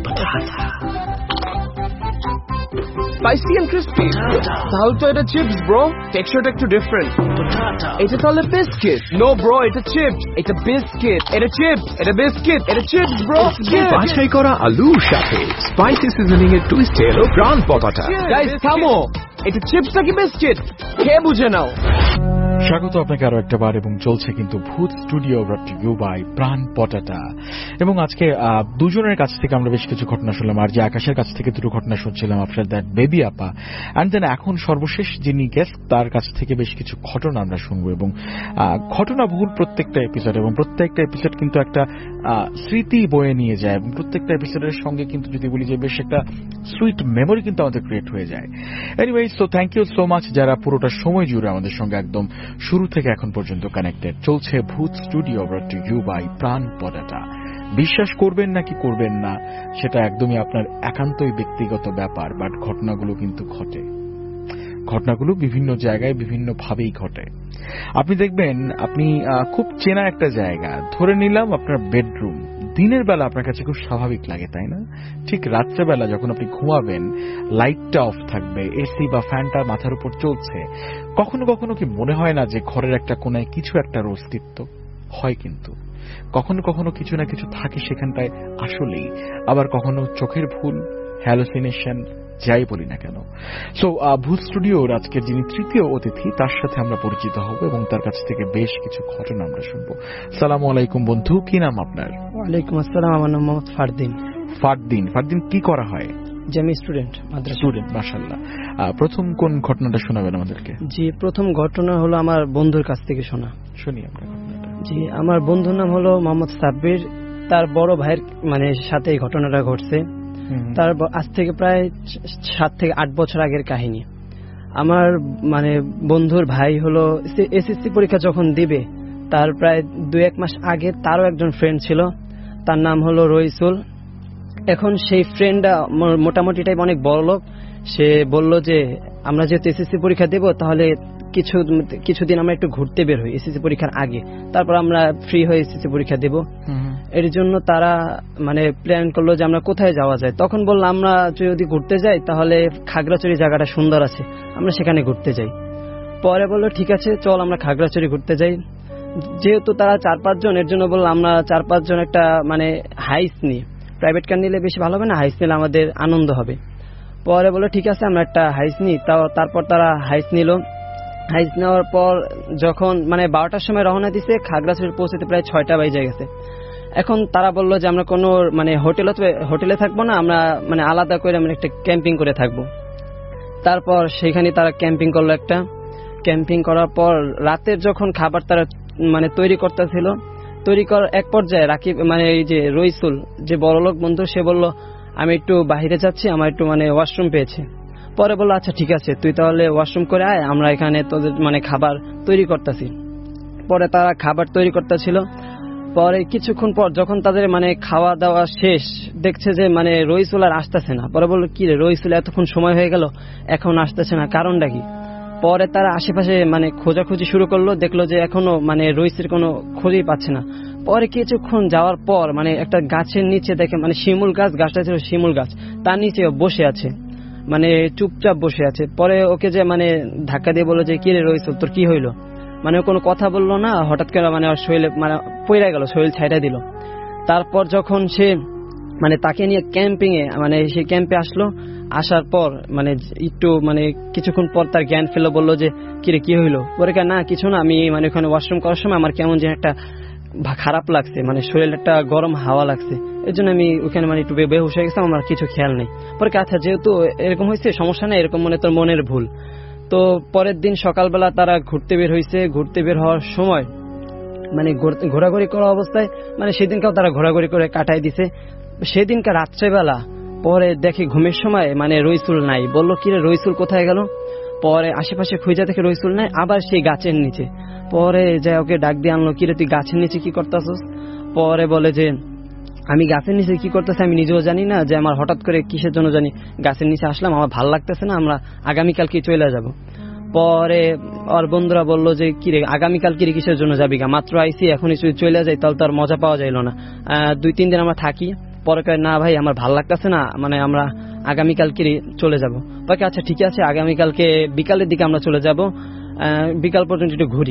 Speaker 3: স্পাইসি এন্ড ক্রিস্পি, তাহলে তো এটা চিপস ব্রো, টেক্সচারটা একটু ডিফারেন্ট। এটা তাহলে বিস্কিট? নো ব্রো, এটা চিপস, এটা বিস্কিট, এটা চিপস, এটা বিস্কিট, এটা চিপস ব্রো।
Speaker 4: বাছাই করা আলুর সাথে স্পাইসি সিজনিং এর টুইস্ট এলো প্রাণ পতাটা।
Speaker 3: গাইস থামো, এটা চিপস নাকি বিস্কিট কে বুঝে নাও।
Speaker 1: স্বাগত আপনাকে আরো একটা বার এবং চলছে কিন্তু Bhoot studio, brought to you by Pran Potata. এবং আজকে দুজনের কাছ থেকে আমরা বেশ কিছু ঘটনা শুনলাম, আর যে আকাশের কাছ থেকে দুটো ঘটনা শুনছিলাম, আফটার দ্যাট বেবি আপা, অ্যান্ড দেন এখন সর্বশেষ যিনি গেস্ট তার কাছ থেকে বেশ কিছু ঘটনা আমরা শুনবো। এবং ঘটনা বহুল প্রত্যেকটা এপিসোড, এবং প্রত্যেকটা এপিসোড কিন্তু একটা স্মৃতি বয়ে নিয়ে যায়, এবং প্রত্যেকটা এপিসোডের সঙ্গে কিন্তু যদি বলি যে বেশ একটা সুইট মেমোরি কিন্তু আমাদের ক্রিয়েট হয়ে যায়। Anyway, so thank you so much যারা পুরোটা সময় জুড়ে আমাদের সঙ্গে একদম শুরু থেকে এখন পর্যন্ত কানেক্টেড। চলছে Bhoot studio, brought to you by Pran Potata. বিশ্বাস করবেন নাকি করবেন না সেটা একদমই আপনার একান্তই ব্যক্তিগত ব্যাপার, বাট ঘটনাগুলো কিন্তু ঘটে। ঘটনাগুলো বিভিন্ন জায়গায় বিভিন্ন ভাবেই ঘটে। আপনি দেখবেন আপনি খুব চেনা একটা জায়গা, ধরে নিলাম আপনার বেডরুম, দিনের বেলা আপনার কাছে খুব স্বাভাবিক লাগে, তাই না? ঠিক রাত্রেবেলা যখন আপনি ঘুমাবেন, লাইটটা অফ থাকবে, এসি বা ফ্যানটা মাথার উপর চলছে, কখনো কখনো কি মনে হয় না যে ঘরের একটা কোনায় কিছু একটা অস্তিত্ব হয়? কিন্তু কখনো কখনো কিছু না কিছু থাকে সেখানটায় আসলেই, আবার কখনো চোখের ভুল, হ্যালুসিনেশন, যাই বলি না কেন। সো ভূত স্টুডিওর আজকের যিনি তৃতীয় অতিথি তার সাথে আমরা পরিচিত হব এবং তার কাছ থেকে বেশ কিছু ঘটনা আমরা শুনবো। সালামু আলাইকুম বন্ধু, কি নাম আপনার?
Speaker 6: ওয়ালাইকুম আসসালাম, আমার নাম মোহাম্মদ ফারদিন।
Speaker 1: ফারদিন, ফারদিন কি করা হয়?
Speaker 6: যে আমি স্টুডেন্ট, মাদ্রাসা
Speaker 1: স্টুডেন্ট। মাশাআল্লাহ। প্রথম কোন ঘটনাটা শোনাবেন আমাদেরকে?
Speaker 6: জি, প্রথম ঘটনা হলো আমার বন্ধুর কাছ থেকে শোনা।
Speaker 1: শুনি আপনার ঘটনাটা।
Speaker 6: জি, আমার বন্ধুর নাম হলো মোহাম্মদ সাব্বির। তার বড় ভাইয়ের মানে সাথে এই ঘটনাটা ঘটছে। তার আজ থেকে প্রায় সাত থেকে আট বছর আগের কাহিনী। আমার মানে বন্ধুর ভাই হলো এসএসসি পরীক্ষা যখন দিবে তার প্রায় দুই এক মাস আগে তারও একজন ফ্রেন্ড ছিল, তার নাম হলো রইসুল। এখন সেই ফ্রেন্ডটা মোটামুটি টাইপ অনেক বড় লোক। সে বলল যে আমরা যেহেতু এসএসসি পরীক্ষা দেব তাহলে কিছু কিছুদিন আমরা একটু ঘুরতে বের হই এসএসসি পরীক্ষার আগে, তারপর আমরা ফ্রি হয়ে এসএসসি পরীক্ষা দেব। এর জন্য তারা মানে প্ল্যান করলো যে আমরা কোথায় যাওয়া যায়। তখন বললাম আমরা যদি ঘুরতে যাই তাহলে খাগড়াছড়ি জায়গাটা সুন্দর আছে, আমরা সেখানে ঘুরতে যাই। পরে বললো ঠিক আছে চল আমরা খাগড়াছড়ি ঘুরতে যাই। যেহেতু তারা চার পাঁচজন, এর জন্য বললাম আমরা চার পাঁচজন একটা মানে হাইস নিই, প্রাইভেট কার নিলে বেশি ভালো হবে না, হাইস নিলে আমাদের আনন্দ হবে। পরে বললো ঠিক আছে আমরা একটা হাইস নিই। তাও তারপর তারা হাইস নিল। হাইস নেওয়ার পর যখন মানে বারোটার সময় রওনা দিছে, খাগড়াছড়ি পৌঁছতে প্রায় ছয়টা বেজে গেছে। এখন তারা বললো যে আমরা কোনো মানে হোটেলে হোটেলে থাকবো না, আমরা মানে আলাদা করে আমরা একটা ক্যাম্পিং করে থাকবো। তারপর সেখানে তারা ক্যাম্পিং করলো একটা। ক্যাম্পিং করার পর রাতের যখন খাবার তারা মানে তৈরি করতেছিল, তৈরি করার এক পর্যায়ে রাকিব মানে এই যে রইসুল যে বড়লোক বন্ধু, সে বলল আমি একটু বাহিরে যাচ্ছি, আমার একটু মানে ওয়াশরুম পেয়েছে। পরে বললো আচ্ছা ঠিক আছে তুই তাহলে ওয়াশরুম করে আয়, আমরা এখানে তোদের মানে খাবার তৈরি করতেছি। পরে তারা খাবার তৈরি করতেছিল। পরে কিছুক্ষণ পর যখন তাদের মানে খাওয়া দাওয়া শেষ, দেখছে যে মানে রইসুল আর আসতেছে না। পরে বললো কি রে রইসুল এতক্ষণ সময় হয়ে গেল এখন আসতেছে না, কারণটা কি? পরে তারা আশেপাশে মানে খোঁজাখুঁজি শুরু করলো, দেখলো যে এখনো মানে রইসের কোনো খোঁজই পাচ্ছে না। পরে কিছুক্ষণ যাওয়ার পর মানে একটা গাছের নিচে দেখে, মানে শিমুল গাছ, গাছটা ছিল শিমুল গাছ, তার নিচে বসে আছে, মানে চুপচাপ বসে আছে। পরে ওকে যে মানে ধাক্কা দিয়ে বললো যে কি রে রইসুল তোর কি হইলো, মানে কোনো কথা বললো না, হঠাৎ করে মানে ওর শরীরে মানে পড়ে গেল, শরীর ছাইড়া দিল। তারপর যখন সে মানে তাকে নিয়ে ক্যাম্পিং এ মানে সেই ক্যাম্পে আসলো, আসার পর মানে একটু মানে কিছুক্ষণ পর তার জ্ঞান ফেলো, বললো যে কিরে কি হইলো? পরে না কিছু না, আমি মানে ওখানে ওয়াশরুম করার সময় আমার কেমন যেন একটা খারাপ লাগছে, মানে শরীরে একটা গরম হাওয়া লাগছে, এর জন্য আমি ওখানে মানে একটু বেহুশ হয়ে গেছিলাম, আমার কিছু খেয়াল নেই। পরে আচ্ছা যেহেতু এরকম হয়েছে সমস্যা নেই, এরকম মনে তোর মনের ভুল। তো পরের দিন সকালবেলা তারা ঘুরতে বের হয়েছে। ঘুরতে বের হওয়ার সময় মানে ঘোরাঘুরি করা অবস্থায় মানে সেদিনকাও তারা ঘোরাঘুরি করে কাটাই দিছে। সেদিনকার রাত্রেবেলা পরে দেখে ঘুমের সময় মানে রইসুল নাই। বললো কিরে রইসুল কোথায় গেল? পরে আশেপাশে খুঁজে দেখে রইসুল নাই, আবার সেই গাছের নিচে। পরে যা ওকে ডাক দিয়ে আনলো, কিরে তুই গাছের নিচে কি করতেছস? পরে বলে যে আমি গাছের নিচে কি করতেছি আমি নিজেও জানি না, যে আমার হঠাৎ করে কিসের জন্য জানি গাছের নিচে আসলাম, আমার ভাল লাগতেছে না, আমরা আগামীকাল কি চলে যাব। পরে ওর বন্ধুরা বললো যে কিরে আগামীকাল কিরে কিসের জন্য যাবি গা, মাত্র আইসি এখনই চলে যাই তাহলে তো আর মজা পাওয়া যাইল না, দুই তিন দিন আমরা থাকি। পরে কয় না ভাই আমার ভাল লাগতেছে না, মানে আমরা আগামীকাল কি চলে যাবো। বাকি আচ্ছা ঠিক আছে আগামীকালকে বিকালের দিকে আমরা চলে যাব, বিকাল পর্যন্ত একটু ঘুরি।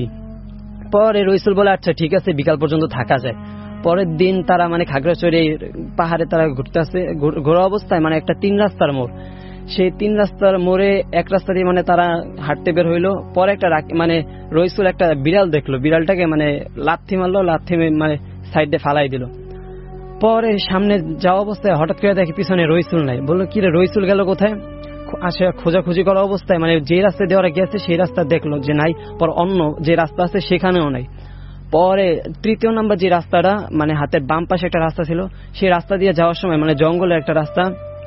Speaker 6: পরে রইসুল বলে আচ্ছা ঠিক আছে বিকাল পর্যন্ত থাকা যায়। পরের দিন তারা মানে খাগড়াছড়ি পাহাড়ে তারা ঘুরতে আসে, ঘোরা অবস্থায় মানে একটা তিন রাস্তার মোড়, সেই তিন রাস্তার মোড়ে এক রাস্তা দিয়ে মানে তারা হাঁটতে বের হইলো। পরে একটা মানে রইসুল একটা বিড়াল দেখলো, বিড়ালটাকে মানে লাথি মারলো, লাথি মানে সাইডে ফালাই দিল। পরে সামনে যাওয়া অবস্থায় হঠাৎ করে দেখি পিছনে রইসুল নাই। বললো কি রে রইসুল গেল কোথায়? আসে খোঁজাখুঁজি করা অবস্থায় মানে যে রাস্তা দিয়ে ওরা গেছে সেই রাস্তা দেখলো যে নাই, পর অন্য যে রাস্তা আছে সেখানেও নাই। পরে তৃতীয় নাম্বার যে রাস্তাটা মানে হাতের বাম পাশে একটা রাস্তা ছিল, সেই রাস্তা দিয়ে যাওয়ার সময় মানে জঙ্গলের একটা রাস্তা,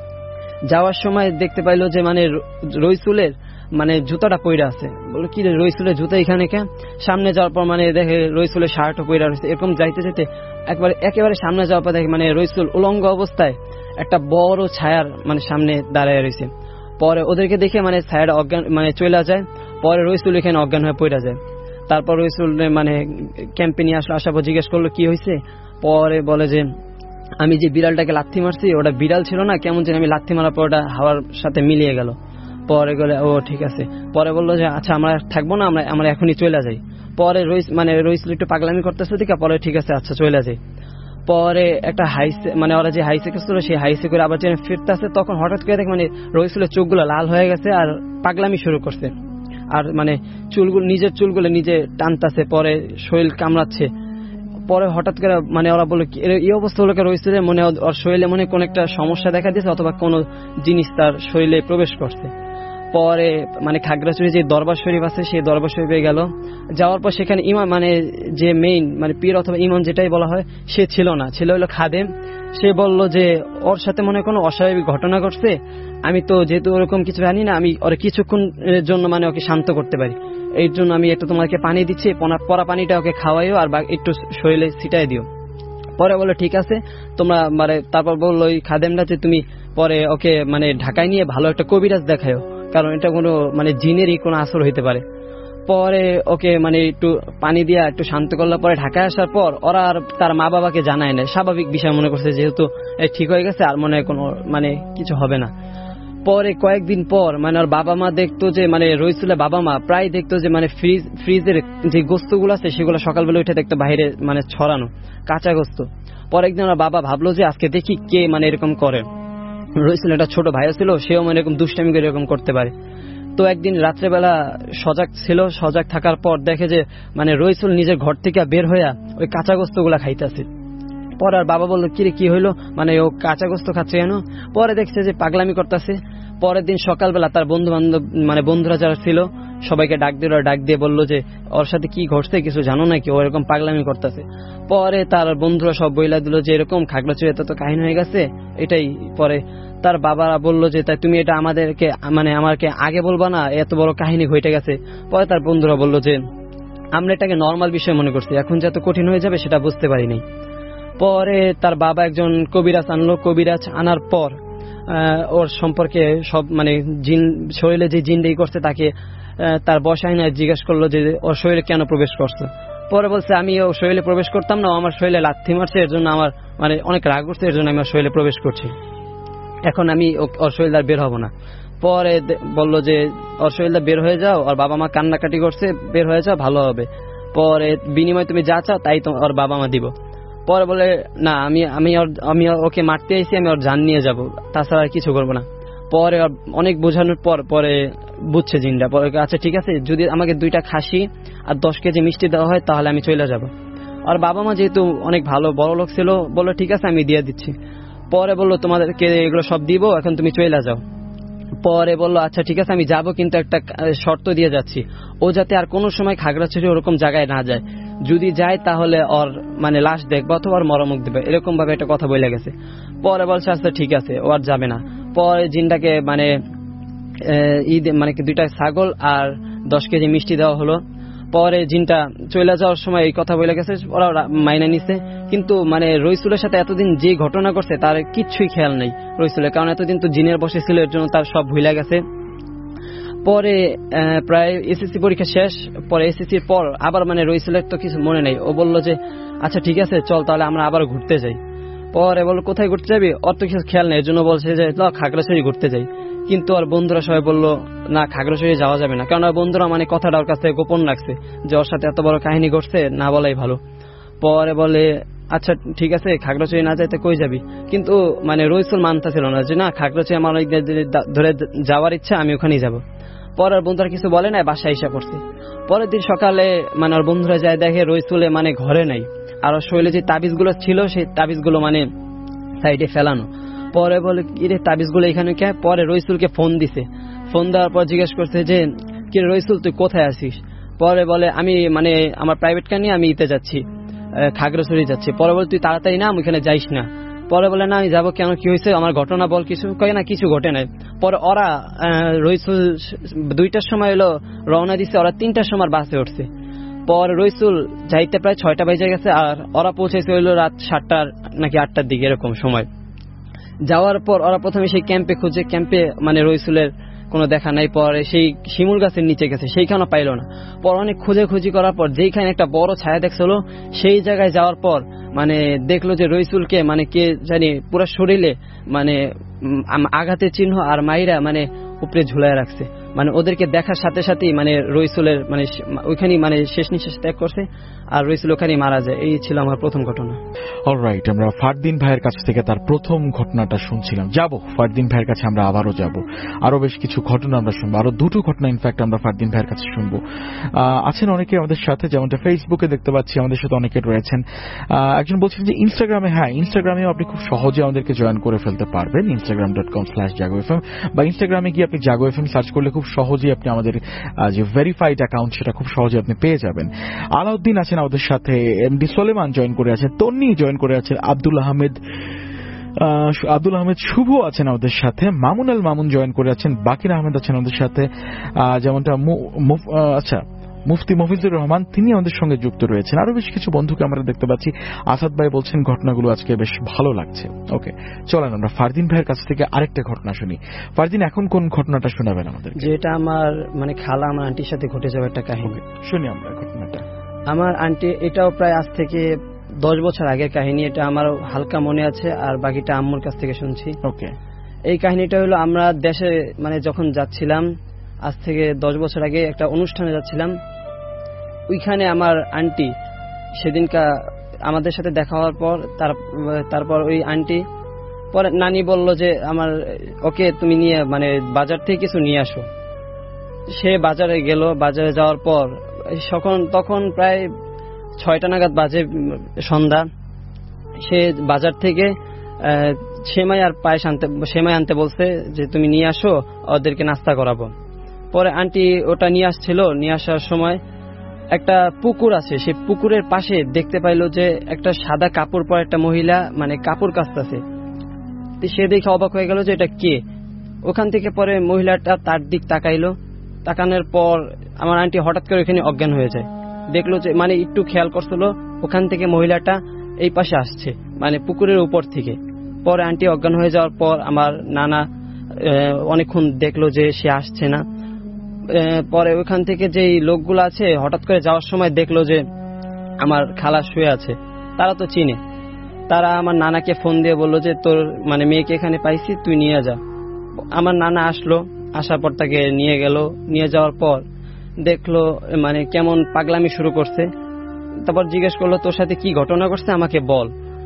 Speaker 6: যাওয়ার সময় দেখতে পাইলো যে মানে রইসুলের মানে জুতাটা পইরা আছে। বললো কি রে রইসুলের জুতা এখানে কে? সামনে যাওয়ার পর মানে দেখে রইসুলের শার্টও পইরা রয়েছে। এরকম যাইতে যেতে একবার একেবারে সামনে যাওয়ার পর দেখে মানে রইসুল উলঙ্গ অবস্থায় একটা বড় ছায়ার মানে সামনে দাঁড়ায় রয়েছে। পরে ওদেরকে দেখে মানে ছায়াটা অজ্ঞান মানে চলে যায়। পরে রইসুল এখানে অজ্ঞান হয়ে পড়ে যায়। তারপর রইসুল মানে ক্যাম্পে নিয়ে আসলো, আসার পর জিজ্ঞেস করলো কি হয়েছে। পরে বলে যে আমি যে বিড়ালটাকে লাথি মারছি ওটা বিড়াল ছিল না, কেমন যেন আমি লাথি মারার পর ওটা হাওয়ার সাথে মিলিয়ে গেল। পরে গেলে ও ঠিক আছে। পরে বললো যে আচ্ছা আমরা থাকবো না, আমরা আমরা এখনই চলে যাই। পরে রইস মানে রইসুল একটু পাগলামি করতেছে দিকে, পরে ঠিক আছে আচ্ছা চলে যাই। পরে একটা হাইসে মানে ওরা যে হাইসে ছিল সেই হাইসে করে আবার যেন ফিরতে আসে, তখন হঠাৎ করে দেখে মানে রইসুলের চোখগুলো লাল হয়ে গেছে আর পাগলামি শুরু করছে, আর মানে চুলগুলো নিজের চুলগুলো নিজে টানতেছে, পরে শরীর কামড়াচ্ছে। পরে হঠাৎ করে মানে ওরা বললো এই অবস্থা হলো রইসুলে মনে ওর শরীরে মনে কোন একটা সমস্যা দেখা দিয়েছে অথবা কোনো জিনিস তার শরীরে প্রবেশ করছে। পরে মানে খাগড়াছড়ি যে দরবার শরীফ আছে সেই দরবার শরীফে গেল। যাওয়ার পর সেখানে ইমাম মানে যে মেইন মানে পীর অথবা ইমাম যেটাই বলা হয় সে ছিল না, ছিল হলো খাদেম। সে বলল যে ওর সাথে মনে কোনো অস্বাভাবিক ঘটনা ঘটছে, আমি তো যেহেতু ওরকম কিছু জানি না, আমি ওর কিছুক্ষণের জন্য মানে ওকে শান্ত করতে পারি, এই জন্য আমি একটু তোমাকে পানি দিচ্ছি, পরা পানিটা ওকে খাওয়াইও আর একটু শরীরে ছিটাই দিও। পরে বললো ঠিক আছে তোমরা মানে তারপর বললো ওই খাদেমটা যে তুমি পরে ওকে মানে ঢাকায় নিয়ে ভালো একটা কবিরাজ দেখায়ও, কারণ এটা কোনো মানে জিনেরই কোনো আসর হইতে পারে। পরে ওকে মানে একটু পানি দিয়া একটু শান্ত করলে পরে ঢাকায় আসার পর ওরা আর তার মা বাবাকে জানায় না, স্বাভাবিক বিষয় মনে করছে যেহেতু ঠিক হয়ে গেছে আর মনে হয় কোনো মানে কিছু হবে না। পরে কয়েকদিন পর মানে ওর বাবা মা দেখতো যে মানে রইসুলের বাবা মা প্রায় দেখতো যে মানে ফ্রিজ ফ্রিজের যে গোস্তগুলো আছে সেগুলো সকালবেলা উঠে দেখতো বাইরে মানে ছড়ানো কাঁচা গোস্ত। পরে একদিন ওর বাবা ভাবলো যে আজকে দেখি কে মানে এরকম করে। রইসুল একটা ছোট ভাইও ছিল, সেও মানে এরকম দুষ্টামি করে এরকম করতে পারে। তো একদিন রাত্রেবেলা সজাগ ছিল, সজাগ থাকার পর দেখে যে মানে রইসুল নিজের ঘর থেকে বের হইয়া ওই কাঁচা গোস্তগুলা খাইতেছে। পরে আর বাবা বললো কিরে কি হইলো, মানে ও কাঁচা গোস্ত খাচ্ছে কেন? পরে দেখছে যে পাগলামি করতেছে। পরের দিন সকালবেলা তার বন্ধু বান্ধব মানে বন্ধুরা যারা ছিল সবাইকে ডাক দিয়ে ডাক দিয়ে বললো যে ওর সাথে কি ঘটছে কিছু জানো নাকি, ও এরকম পাগলামি করতেছে। পরে তার বন্ধুরা সব বইলা দিল যে এরকম খাগড়াছড়িতে তো কাহিনী হয়ে গেছে এটাই। পরে তার বাবা বলল যে তাই তুমি এটা আমাদেরকে মানে আমাকে আগে বলবা না, এত বড় কাহিনী ঘটে গেছে। পরে তার বন্ধুরা বলল যে আমরা এটাকে নর্মাল বিষয় মনে করছি, এখন যত কঠিন হয়ে যাবে সেটা বুঝতে পারিনি। পরে তার বাবা একজন কবিরাজ আনলো, কবিরাজ আনার পর ওর সম্পর্কে সব মানে জিন শরীরে যে জিনটাই করছে তাকে তার বসায় না জিজ্ঞেস করলো যে ওর শরীরে কেন প্রবেশ করছে। পরে বলছে আমি ওর শরীরে প্রবেশ করতাম না, আমার শরীরে লাথি মারছে, এর জন্য আমার মানে অনেক রাগ করছে, এর জন্য আমি ওর শরীরে প্রবেশ করছি, এখন আমি ওর শরীরে বের হব না। পরে বলল যে ওর শরীরে বের হয়ে যাও, ওর বাবা মা কান্নাকাটি করছে, বের হয়ে যাও ভালো হবে, পরে বিনিময়ে তুমি যা চাও তাই ওর বাবা মা দিব। পরে বলে না আমি আমি আমি ওকে মারতে আইছি, আমি ওর জান নিয়ে যাব, তাছাড়া কিছু করবো না। পরে অনেক বোঝানোর পর পরে বুঝছে জিনটা, পরে আচ্ছা ঠিক আছে যদি আমাকে দুইটা খাসি আর দশ কেজি মিষ্টি দেওয়া হয় তাহলে আমি চলে যাব। আর বাবা মা যেহেতু অনেক ভালো বড় লোক ছিল, বললো ঠিক আছে আমি দিয়ে দিচ্ছি। পরে বললো তোমাদেরকে এগুলো সব দিব, এখন তুমি চলে যাও। পরে বললো আচ্ছা ঠিক আছে আমি যাব, কিন্তু একটা শর্ত দিয়ে যাচ্ছি, ও যাতে আর কোনো সময় খাগড়াছড়ি ওরকম জায়গায় না যায়, যদি যায় তাহলে ওর মানে লাশ দেখবো অথবা ওর মরমুখ দেবে, এরকম ভাবে একটা কথা বলে গেছে। পরে বলছে আচ্ছা ঠিক আছে ও আর যাবে না। পরে জিনটাকে মানে ঈদ মানে দুইটা ছাগল আর দশ কেজি মিষ্টি দেওয়া হলো। পরে জিনটা চলে যাওয়ার সময় এই কথা বলে গেছে, ওরা মাইনা নিছে, কিন্তু মানে রইসুলের সাথে এতদিন যে ঘটনা করছে তার কিচ্ছুই খেয়াল নেই রইসুলের, কারণ এতদিন তো জিনের বসে ছিল, এর জন্য তার সব ভুলে গেছে। পরে প্রায় এসএসসি পরীক্ষা শেষ, পরে এসএসসির পর আবার মানে রইসুলের তো কিছু মনে নেই, ও বলল যে আচ্ছা ঠিক আছে চল তাহলে আমরা আবার ঘুরতে যাই। পরে বললো কোথায় ঘুরতে যাবি, ওর তো কিছু খেয়াল নেই, এর জন্য বলছে যে খাগড়াছড়ি ঘুরতে যাই, কিন্তু আর বন্ধুরা সবাই বললো না খাগড়াছড়ি যাওয়া যাবে না, কারণ বন্ধুরা মানে কথাটা ওর কাছে গোপন রাখছে যে ওর সাথে এত বড় কাহিনী ঘটছে, না বলাই ভালো। পরে বলে আচ্ছা ঠিক আছে খাগড়াছড়ি না যাইতে কই যাবি, কিন্তু মানে রইসুল মানতে ছিল না যে না খাগড়াছড়ি আমার ধরে যাওয়ার ইচ্ছা, আমি ওখানেই যাব। পরে আর বন্ধুরা কিছু বলে না, বাসায় এসে পড়ছে। পরের দিন সকালে মানে ওর বন্ধুরা যায় দেখে রইসুলে মানে ঘরে নাই, আর ওর শরীরে যে তাবিজগুলো ছিল সেই তাবিজগুলো মানে সাইডে ফেলানো। পরে বলে কি রে তাবিজগুলো এখানে কে? পরে রইসুলকে ফোন দিছে, ফোন দেওয়ার পর জিজ্ঞেস করছে যে কি রইসুল তুই কোথায় আছিস? পরে বলে আমি মানে আমার প্রাইভেট কার নিয়ে আমি ইতে যাচ্ছি, খাগড়াছড়ি যাচ্ছি। পরে বলে তুই তাড়াতাড়ি না, আমি এখানে যাইস না। পরে বলে না আমি যাবো, কেন কি হয়েছে আমার ঘটনা বল কিছু। কয় না কিছু ঘটে নাই। পরে ওরা রইসুল দুইটার সময় এলো রওনা দিছে, ওরা তিনটার সময় বাসে উঠছে। পরে রইসুল যাইতে প্রায় ছয়টা বেজে গেছে, আর ওরা পৌঁছেছে হইলো রাত সাতটার নাকি আটটার দিকে এরকম সময়। যাওয়ার পর ওরা প্রথমে সেই ক্যাম্পে খুঁজে, ক্যাম্পে মানে রইসুলের কোনো দেখা নাই। পরে সেই শিমুল গাছের নিচে গেছে, সেইখানে পাইল না। পর অনেক খুঁজে খুঁজি করার পর যেইখানে একটা বড় ছায়া দেখছিল সেই জায়গায় যাওয়ার পর মানে দেখলো যে রইসুলকে মানে কে জানি পুরো শরীরে মানে আঘাতের চিহ্ন আর মাইরা মানে উপরে ঝুলায় রাখছে। মানে ওদেরকে দেখার সাথে সাথেই মানে রইসুলের মানে ওইখানেই মানে শেষ নিঃশ্বাস ত্যাগ করছে, আর রইসুল ওখানেই মারা যায়। এই ছিল আমার প্রথম ঘটনা।
Speaker 1: অলরাইট, আমরা ফারদিন ভাইয়ের কাছ থেকে তার প্রথম ঘটনাটা শুনছিলাম। যাব ফারদিন ভাইয়ের কাছে, আমরা আবারও যাব, আরো বেশ কিছু ঘটনা আমরা শুনবো, আরো দুটো ঘটনা ইনফ্যাক্ট আমরা ফারদিন ভাইয়ের কাছে শুনবো। আছেন অনেকে আমাদের সাথে, যেমনটা ফেসবুকে দেখতে পাচ্ছি আমাদের সাথে অনেকে রয়েছেন। একজন বলছেন যে ইনস্টাগ্রামে, হ্যাঁ ইনস্টাগ্রামেও আপনি খুব সহজে আমাদেরকে জয়েন করে ফেলতে পারবেন, Instagram dot com slash Jago F M, বা ইনস্টাগ্রামে গিয়ে আপনি জাগো এফ এম সার্চ করলে খুব সহজেই আপনি আমাদের যে ভেরিফাইড অ্যাকাউন্ট সেটা খুব সহজে আপনি পেয়ে যাবেন। আলাউদ্দিন আছেন আমাদের সাথে, এমডি সোলেমান জয়েন করে আছেন, তন্নি জয়েন করে আছেন, আব্দুল আহমেদ আব্দুল আহমেদ শুভ আছেন আমাদের সাথে, মামুন আল মামুন জয়েন করে আছেন, বাকির আহমেদ আছেন আমাদের সাথে, যেমনটা আচ্ছা মুফতি মফিজুর রহমান তিনি আমাদের সঙ্গে যুক্ত রয়েছেন। আরো বেশ কিছু বন্ধুকে আমরা দেখতে পাচ্ছি। আসাদ ভাই বলছেন ঘটনাগুলো আজকে বেশ ভালো লাগছে। ওকে, চলেন আমরা ফারদিন ভাইয়ের কাছ থেকে আরেকটা ঘটনা শুনি। ফারদিন, এখন কোন ঘটনাটা শোনাবেন আমাদের?
Speaker 6: যেটা আমার মানে খালা আমার আন্টির সাথে ঘটে যাওয়া একটা কাহিনী।
Speaker 1: শুনি আমরা ঘটনাটা।
Speaker 6: আমার আন্টি, এটাও প্রায় আজ থেকে দশ বছর আগের কাহিনী, এটা আমার হালকা মনে আছে, আর বাকিটা আম্মুর কাছ থেকে শুনছি।
Speaker 1: ওকে,
Speaker 6: এই কাহিনীটা হলো আমরা দেশে মানে যখন যাচ্ছিলাম আজ থেকে দশ বছর আগে একটা অনুষ্ঠানে যাচ্ছিলাম, ওইখানে আমার আন্টি সেদিনকা আমাদের সাথে দেখা হওয়ার পর তারপর ওই আন্টি পরে নানি বলল যে আমার ওকে তুমি নিয়ে মানে বাজার থেকে কিছু নিয়ে আসো। সে বাজারে গেল, বাজারে যাওয়ার পর তখন তখন প্রায় ছয়টা নাগাদ বাজে সন্ধ্যা। সে বাজার থেকে সেমাই আর পায়েস আনতে সেমাই আনতে বলছে যে তুমি নিয়ে আসো, ওদেরকে নাস্তা করাবো। পরে আন্টি ওটা নিয়ে আসছিল, নিয়ে আসার সময় একটা পুকুর আছে, সেই পুকুরের পাশে দেখতে পাইলো যে একটা সাদা কাপড় পরা একটা মহিলা মানে কাপড় কাচতেছে। সে দেখে অবাক হয়ে গেল যে এটা কে। ওখান থেকে পরে মহিলাটা তার দিক তাকাইলো, তাকানোর পর আমার আন্টি হঠাৎ করে ওখানে অজ্ঞান হয়ে যায়। দেখলো যে মানে একটু খেয়াল করছিল ওখান থেকে মহিলাটা এই পাশে আসছে, মানে পুকুরের উপর থেকে। পরে আন্টি অজ্ঞান হয়ে যাওয়ার পর আমার নানা অনেকক্ষণ দেখলো যে সে আসছে না। পরে ওখান থেকে যে লোকগুলো আছে হঠাৎ করে যাওয়ার সময় দেখলো যে আমার খালা শুয়ে আছে। তারা তো চিনে, তারা আমার নানাকে ফোন দিয়ে বললো যে তোর মানে মেয়েকে এখানে পাইছি, তুই নিয়ে যা। আমার নানা আসলো, আসার পর তাকে নিয়ে গেল। নিয়ে যাওয়ার পর দেখলো মানে কেমন পাগলামি শুরু করছে। তারপর জিজ্ঞেস করলো তোর সাথে কি ঘটনা ঘটছে আমাকে বল।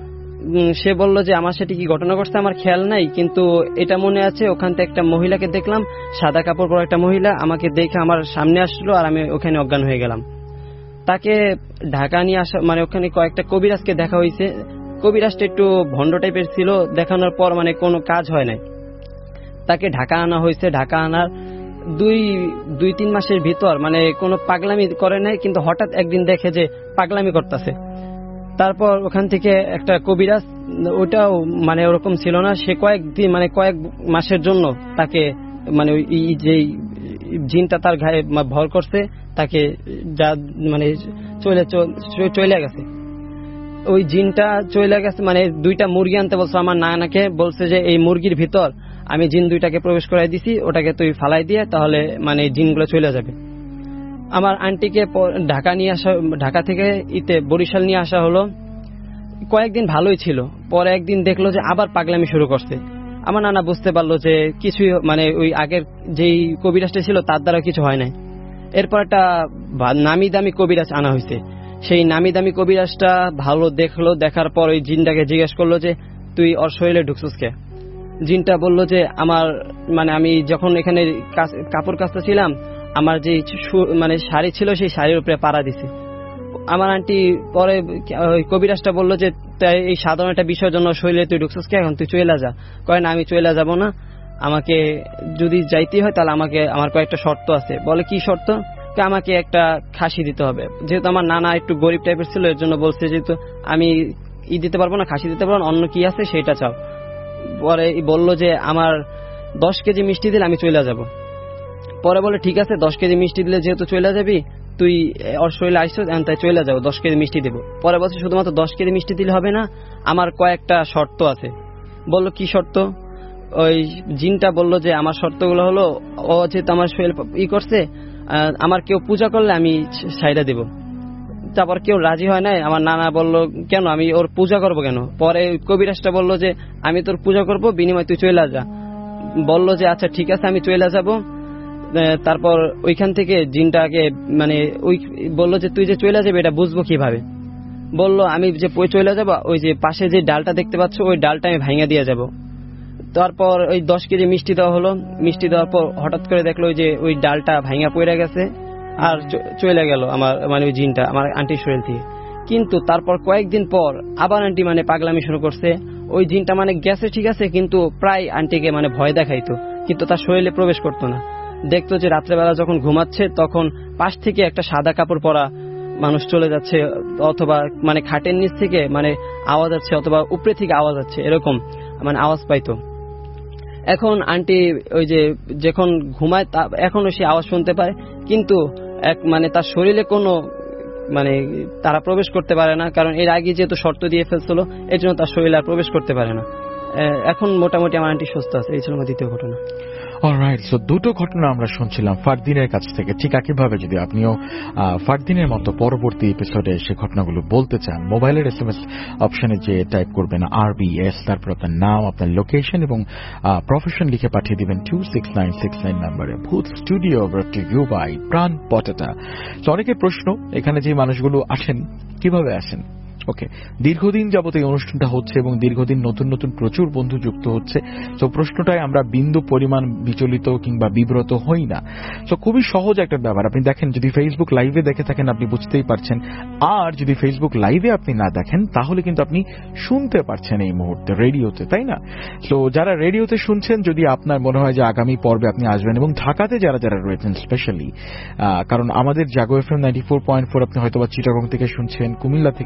Speaker 6: সে বলল যে আমার সাথে কি ঘটনা ঘটছে আমার খেয়াল নাই, কিন্তু এটা মনে আছে ওখান থেকে একটা মহিলাকে দেখলাম, সাদা কাপড় পরা একটা মহিলা আমাকে দেখে আমার সামনে আসলো আর আমি ওখানে অজ্ঞান হয়ে গেলাম। তাকে ঢাকা নিয়ে আসা মানে ওখানে কয়েকটা কবিরাজকে দেখা হয়েছে। কবিরাজটা একটু ভণ্ড টাইপের ছিল, দেখানোর পর মানে কোনো কাজ হয় নাই। তাকে ঢাকা আনা হয়েছে। ঢাকা আনার দুই দুই তিন মাসের ভিতর মানে কোনো পাগলামি করে নাই, কিন্তু হঠাৎ একদিন দেখে যে পাগলামি করতেছে। তারপর ওখান থেকে একটা কবিরাজ, ওটাও মানে ওরকম ছিল না, সে কয়েকদিন মানে কয়েক মাসের জন্য তাকে মানে যে জিনটা তার গায়ে ভর করছে তাকে যা মানে চলে চলে গেছে। ওই জিনটা চলে গেছে মানে দুইটা মুরগি আনতে বলছে আমার নানাকে, বলছে যে এই মুরগির ভিতর আমি জিন দুইটাকে প্রবেশ করাই দিছি, ওটাকে তুই ফালাই দিয়ে তাহলে মানে জিনগুলো চলে যাবে। আমার আন্টিকে ঢাকা নিয়ে আসা, ঢাকা থেকে ইতে বরিশাল নিয়ে আসা হলো। কয়েকদিন ভালোই ছিল, পরে একদিন দেখলো যে আবার পাগলামি শুরু করছে। আমার নানা বুঝতে পারলো যে কিছুই মানে ওই আগের যেই কবিরাজটা ছিল তার দ্বারা কিছু হয় নাই। এরপর একটা নামি দামি কবিরাজ আনা হয়েছে। সেই নামি দামি কবিরাজটা ভালো দেখলো, দেখার পর ওই জিনটাকে জিজ্ঞেস করলো যে তুই ওর শরীরে ঢুকছিস কে। জিনটা বলল যে আমার মানে আমি যখন এখানে কাপড় কাচতে ছিলাম আমার যে মানে শাড়ি ছিল সেই শাড়ির উপরে পাড়া দিছি। আমার আন্টি পরে ওই কবিরাজটা বললো যে এই সাধারণ একটা বিষয়ের জন্য শরীরে তুই ঢুকছিস কে, এখন তুই চলে যা। কয় না আমি চলে যাব না, আমাকে যদি যাইতে হয় তাহলে আমাকে আমার কয়েকটা শর্ত আছে। বলে কি শর্ত? আমাকে একটা খাসি দিতে হবে। যেহেতু আমার নানা একটু গরিব টাইপের ছিল এর জন্য বলছে যেহেতু আমি ই দিতে পারবো না, খাসি দিতে পারবো না, অন্য কি আছে সেটা চাও। পরে বললো যে আমার দশ কেজি মিষ্টি দিলে আমি চলে যাব। পরে বলে ঠিক আছে দশ কেজি মিষ্টি দিলে যেহেতু চলে যাবি তুই ওর শরীরে আইসো তাই চলে যাবো, দশ কেজি মিষ্টি দেবো। পরে বলছে শুধুমাত্র দশ কেজি মিষ্টি দিলে হবে না, আমার কয়েকটা শর্ত আছে। বললো কি শর্ত? ওই জিনটা বললো যে আমার শর্তগুলো হলো ও যেহেতু আমার শরীর ই করছে, আমার কেউ পূজা করলে আমি সাইডা দেব। তারপর কেউ রাজি হয় নাই। আমার নানা বলল কেন আমি ওর পূজা করব কেন? পরে কবিরাজটা বললো যে আমি তোর পূজা করব, বিনিময় তুই চলে যা। বললো যে আচ্ছা ঠিক আছে আমি চলে যাব। তারপর ওইখান থেকে জিনটাকে মানে ওই বললো যে তুই যে চলে যাবে এটা বুঝবো কিভাবে? বললো আমি যে চলে যাব ওই যে পাশে যে ডালটা দেখতে পাচ্ছ ওই ডালটা আমি ভাঙা দিয়ে যাব। তারপর ওই দশ কেজি মিষ্টি দেওয়া হলো। মিষ্টি দেওয়ার পর হঠাৎ করে দেখলো যে ওই ডালটা ভাঙা পড়ে গেছে আর চলে গেল আমার মানে ওই জিনটা আমার আন্টির শরীর থেকে। কিন্তু তারপর কয়েকদিন পর আবার আন্টি মানে পাগলামি শুরু করছে। ওই জিনটা মানে গেছে ঠিক আছে, কিন্তু প্রায় আন্টিকে মানে ভয় দেখাইতো, কিন্তু তার শরীরে প্রবেশ করতো না। দেখতো যে রাত্রেবেলা যখন ঘুমাচ্ছে তখন পাশ থেকে একটা সাদা কাপড় পরা মানুষ চলে যাচ্ছে, অথবা মানে খাটের নিচ থেকে মানে আওয়াজ আসছে, অথবা উপরে থেকে আওয়াজ আসছে, এরকম মানে আওয়াজ পাইতো। এখন আন্টি ওই যে যখন ঘুমায় এখনো সে আওয়াজ শুনতে পায়, কিন্তু এক মানে তার শরীরে কোনো মানে তারা প্রবেশ করতে পারে না, কারণ এর আগে যেহেতু শর্ত দিয়ে ফেলছিল এর জন্য তার শরীরে আর প্রবেশ করতে পারে না। এখন মোটামুটি আমার আন্টি সুস্থ আছে। এই ছিল আমার দ্বিতীয় ঘটনা।
Speaker 1: অলরাইট, সো দুটো ঘটনা আমরা শুনছিলাম ফারদিনের কাছ থেকে। ঠিক একইভাবে যদি আপনিও ফারদিনের মতো পরবর্তী এপিসোডে সে ঘটনাগুলো বলতে চান, মোবাইলের এস এম এস অপশনে যে টাইপ করবেন আর বি এস, তারপর আপনার নাম, আপনার লোকেশন এবং প্রফেশন লিখে পাঠিয়ে দিবেন two six nine six nine নাম্বারে। Bhoot studio brought to you by Pran Potata. তো অনেকের প্রশ্ন, এখানে যে মানুষগুলো আসেন কিভাবে আসেন? ওকে, দীর্ঘদিন যাবত এই অনুষ্ঠানটা হচ্ছে এবং দীর্ঘদিন নতুন নতুন প্রচুর বন্ধু যুক্ত হচ্ছে। তো প্রশ্নটায় আমরা বিন্দু পরিমাণ বিচলিত কিংবা বিব্রত হই না। তো খুবই সহজ একটা ব্যাপার। আপনি দেখেন, যদি ফেসবুক লাইভে দেখে থাকেন আপনি বুঝতেই পারছেন, আর যদি ফেসবুক লাইভে আপনি না দেখেন তাহলে কিন্তু আপনি শুনতে পারছেন এই মুহূর্তে রেডিওতে, তাই না? তো যারা রেডিওতে শুনছেন, যদি আপনার মনে হয় যে আগামী পর্বে আপনি আসবেন, এবং ঢাকাতে যারা যারা রয়েছেন স্পেশালি, কারণ আমাদের Jago F M ninety four point four আপনি হয়তো বা চিটাগং থেকে শুনছেন, কুমিল্লা থেকে শুনছেন,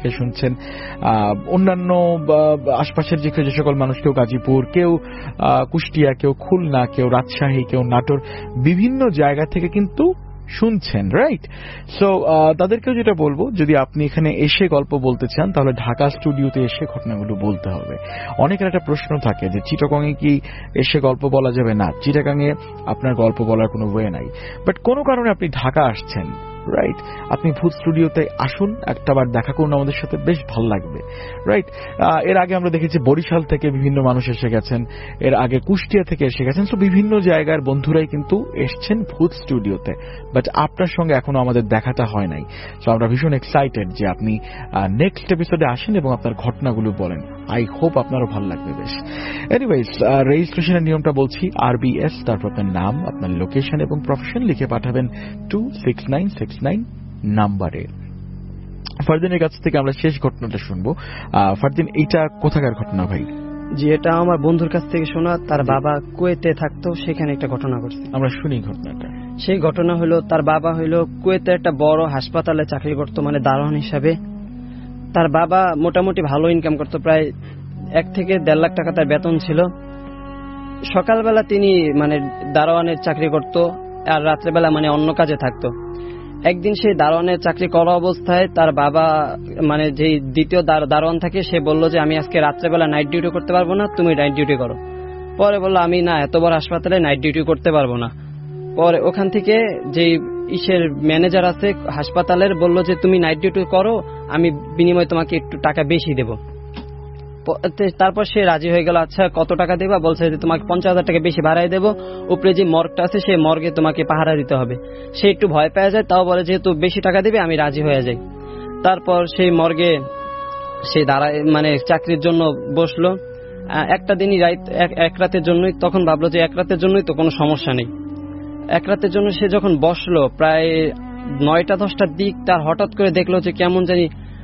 Speaker 1: গেছেন, অন্যান্য আশপাশের যে যে সকল মানুষ, কেউ গাজীপুর, কেউ কুষ্টিয়া, কেউ খুলনা, কেউ রাজশাহী, কেউ নাটোর, বিভিন্ন জায়গা থেকে কিন্তু শুনছেন, রাইট? সো তাদেরকেও যেটা বলবো, যদি আপনি এখানে এসে গল্প বলতে চান তাহলে ঢাকা স্টুডিওতে এসে ঘটনাগুলো বলতে হবে। অনেকের একটা প্রশ্ন থাকে যে চিটাগংয়ে কি এসে গল্প বলা যাবে? না, চিটাগংয়ে আপনার গল্প বলার কোনো ওয়ে নাই, বাট কোনো কারণে আপনি ঢাকা আসছেন, রাইট? আপনি ভূত স্টুডিওতে আসুন, একটাবার দেখা করুন আমাদের সাথে, বেশ ভালো লাগবে, রাইট? এর আগে আমরা দেখেছি বরিশাল থেকে বিভিন্ন মানুষ এসে গেছেন, এর আগে কুষ্টিয়া থেকে এসে গেছেন, সো বিভিন্ন জায়গার বন্ধুরাই কিন্তু এসছেন ভূত স্টুডিওতে, বাট আপনার সঙ্গে এখনো আমাদের দেখাটা হয় নাই। সো আমরা ভীষণ এক্সাইটেড যে আপনি নেক্সট এপিসোডে আসেন এবং আপনার ঘটনাগুলো বলেন। আই হোপ আপনারও ভালো লাগবে বেশ। এনিওয়েজ, রেজিস্ট্রেশনের নিয়মটা বলছি, আরবিএস, তারপর আপনার নাম, আপনার লোকেশন এবং প্রফেশন লিখে পাঠাবেন two six nine six nine নাম্বারে। ফারদিনের কাছ থেকে আমরা শেষ ঘটনাটা শুনবো। ফারদিন, এইটা কোথাকার ঘটনা ভাই?
Speaker 6: জি, এটা আমার বন্ধুর কাছ থেকে শোনা। তার বাবা কুয়েতে থাকতো, সেখানে একটা ঘটনা ঘটছে,
Speaker 1: আমরা শুনি ঘটনাটা।
Speaker 6: সেই ঘটনা হলো, তার বাবা হইলো কুয়েতে একটা বড় হাসপাতালে চাকরি করতো, মানে দারোয়ান হিসাবে। তার বাবা মোটামুটি ভালো ইনকাম করতো, প্রায় এক থেকে দেড় লাখ টাকা তার বেতন ছিল। সকালবেলা তিনি মানে দারোয়ানের চাকরি করতো, আর রাত্রেবেলা মানে অন্য কাজে থাকতো। একদিন সেই দারোয়ানের চাকরি করা অবস্থায় তার বাবা, মানে যে দ্বিতীয় দারোয়ান থাকে, সে বলল যে আমি আজকে রাত্রেবেলা নাইট ডিউটি করতে পারবো না, তুমি নাইট ডিউটি করো। পরে বললো আমি না, এত বড় হাসপাতালে নাইট ডিউটি করতে পারবো না। পরে ওখান থেকে যে ইসের ম্যানেজার আছে হাসপাতালের, বললো যে তুমি নাইট ডিউটি করো, আমি বিনিময়ে তোমাকে একটু টাকা বেশি দেবো। তারপর সে রাজি হয়ে গেল। আচ্ছা, কত টাকা দেবা? বলছে যে তোমাকে পঞ্চাশ হাজার টাকা বেশি ভাড়াই দেবো, উপরে যে মর্গটা আছে সেই মর্গে তোমাকে পাহারা দিতে হবে। সে একটু ভয় পেয়ে যায়, তাও বলে যেহেতু বেশি টাকা দিবে আমি রাজি হয়ে যাই। তারপর সেই মর্গে সে দাঁড়ায়, মানে চাকরির জন্য বসলো। একটা দিনই রাত, এক রাতের জন্যই, তখন ভাবলো যে এক রাতের জন্যই তো কোনো সমস্যা নেই। এক রাতের জন্য সে যখন বসলো, প্রায় নয়টা দশটার দিক, তার হঠাৎ করে দেখলো যে কেমন জানি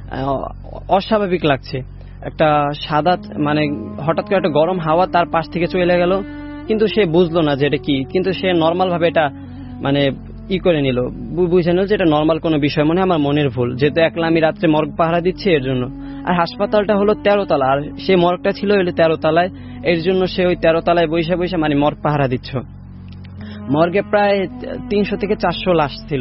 Speaker 6: অস্বাভাবিক লাগছে। একটা সাদা, মানে হঠাৎ করে একটা গরম হাওয়া তার পাশ থেকে চলে গেল, কিন্তু সে বুঝলো না যে এটা কি। কিন্তু সে নর্মাল ভাবে এটা মানে ই করে নিল, বুঝে নিল যে এটা নর্মাল কোনো বিষয়, মনে আমার মনের ভুল, যেহেতু একলা আমি রাত্রে মর্গ পাহারা দিচ্ছি এর জন্য। আর হাসপাতালটা হলো তেরো তলা, আর সে মর্গটা ছিল হলো তেরো তলায়, এর জন্য সে ওই তেরো তলায় বৈশা বৈশা মানে মর্গ পাহারা দিচ্ছ। মর্গে প্রায় তিনশো থেকে চারশো লাশ ছিল।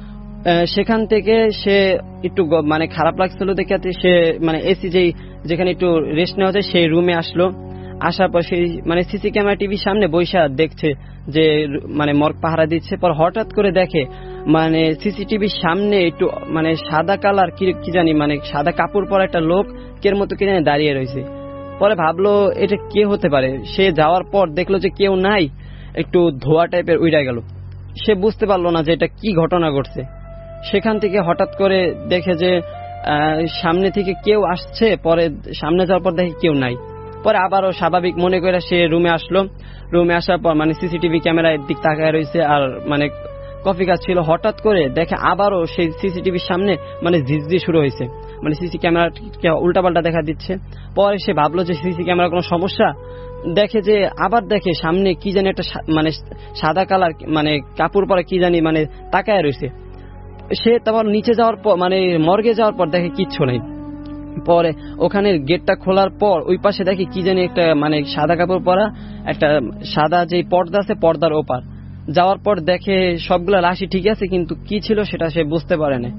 Speaker 6: সেখান থেকে সে একটু মানে খারাপ লাগছিল দেখে সে মানে এসি যেই যেখানে একটু রেস্ট নেওয়া যায় সেই রুমে আসলো। আসার পর সেই মানে সিসি ক্যামেরা টিভির সামনে বৈশা দেখছে যে মানে মর্গ পাহারা দিচ্ছে। পর হঠাৎ করে দেখে মানে সিসিটিভির সামনে একটু মানে সাদা কালার কি জানি মানে সাদা কাপড় পরা একটা লোক কের মতো কি জানি দাঁড়িয়ে রয়েছে। পরে ভাবলো এটা কে হতে পারে। সে যাওয়ার পর দেখলো যে কেউ নাই, একটু ধোয়া টাইপের উড়ে গেল। সে বুঝতে পারলো না যে এটা কি ঘটনা ঘটছে। সেখান থেকে হঠাৎ করে দেখে যে সামনে থেকে কেউ আসছে, পরে সামনে যাওয়ার পর দেখে কেউ নাই। পরে আবারও স্বাভাবিক মনে করে সে রুমে আসলো। রুমে আসার পর মানে সিসিটিভি ক্যামেরার দিক তাকায় রয়েছে আর মানে কফি খাচ্ছিল। হঠাৎ করে দেখে আবারও সেই সিসিটিভির সামনে মানে ঝিঝি শুরু হয়েছে, মানে সিসি ক্যামেরা উল্টাপাল্টা দেখা দিচ্ছে। পরে সে ভাবলো যে সিসি ক্যামেরার কোনো সমস্যা, দেখে যে আবার দেখে সামনে কি জানি একটা মানে সাদা কালার মানে কাপড় পরা কি জানি মানে তাকায় রয়েছে। সে তারপর নিচে যাওয়ার পর মানে মর্গে যাওয়ার পর দেখে কিচ্ছু নেই। পরে ওখানে গেটটা খোলার পর ওই পাশে দেখে কি জানি একটা মানে সাদা কাপড় পরা একটা সাদা যে পর্দা আছে পর্দার ওপার। যাওয়ার পর দেখে সবগুলা লাশই ঠিক আছে, কিন্তু কি ছিল সেটা সে বুঝতে পারে না।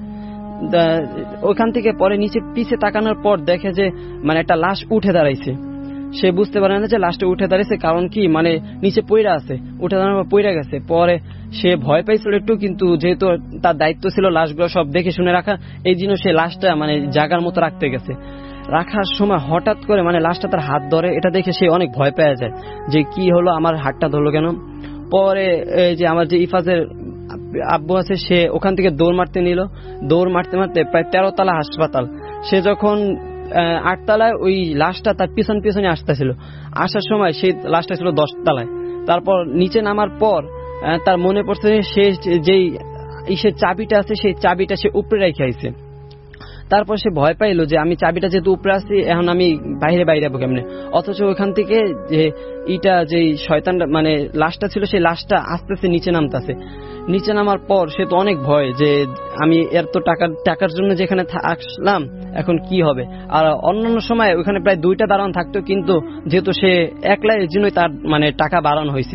Speaker 6: ওখান থেকে পরে নিচে পিছে তাকানোর পর দেখে যে মানে একটা লাশ উঠে দাঁড়াইছে। সে বুঝতে পারে না যে লাশটা উঠে দাঁড়িয়েছে, কারণ কি মানে নিচে পইরা আছে, উঠে দাঁড়ানোর পর পইরা গেছে। পরে সে ভয় পাইছিল একটু, কিন্তু যেহেতু তার দায়িত্ব ছিল লাশগুলো সব দেখে শুনে রাখা, এই জন্য সে লাশটা মানে জায়গার মতো রাখতে গেছে। রাখার সময় হঠাৎ করে মানে লাশটা তার হাত ধরে, এটা দেখে সে অনেক ভয় পেয়ে যায় যে কি হলো, আমার হাতটা ধরলো কেন। পরে এই যে আমার যে ইফাজের আব্বু আছে সে ওখান থেকে দৌড় মারতে নিল। দৌড় মারতে মারতে প্রায় তেরো তলা হাসপাতাল। সে যখন আটতলায় ওই লাশটা তার পিছন পিছনে আসতেছিল, আসার সময় সেই লাশটা ছিল দশ তলায়। তারপর নিচে নামার পর তার মনে পড়ছে সে যেই ইসের চাবিটা আছে সেই চাবিটা সে উপরে রেখে আইছে। তারপর সে ভয় পাইলো যে আমি চাবিটা যেহেতু উপরে আসছি, এখন আমি বাইরে বাইরে যাবো কেমনে। অথচ ওখান থেকে যে ইটা যে শয়তান মানে লাশটা ছিল, সেই লাশটা আস্তে আস্তে নিচে নামতেছে। নিচে নামার পর সে তো অনেক ভয় যে আমি এর তো টাকার টাকার জন্য যেখানে আসলাম, এখন কি হবে। আর অন্যান্য সময় ওখানে প্রায় দুইটা দারোয়ান থাকতো, কিন্তু যেহেতু সে একলা, এর জন্যই তার মানে টাকা বাড়ানো হয়েছে।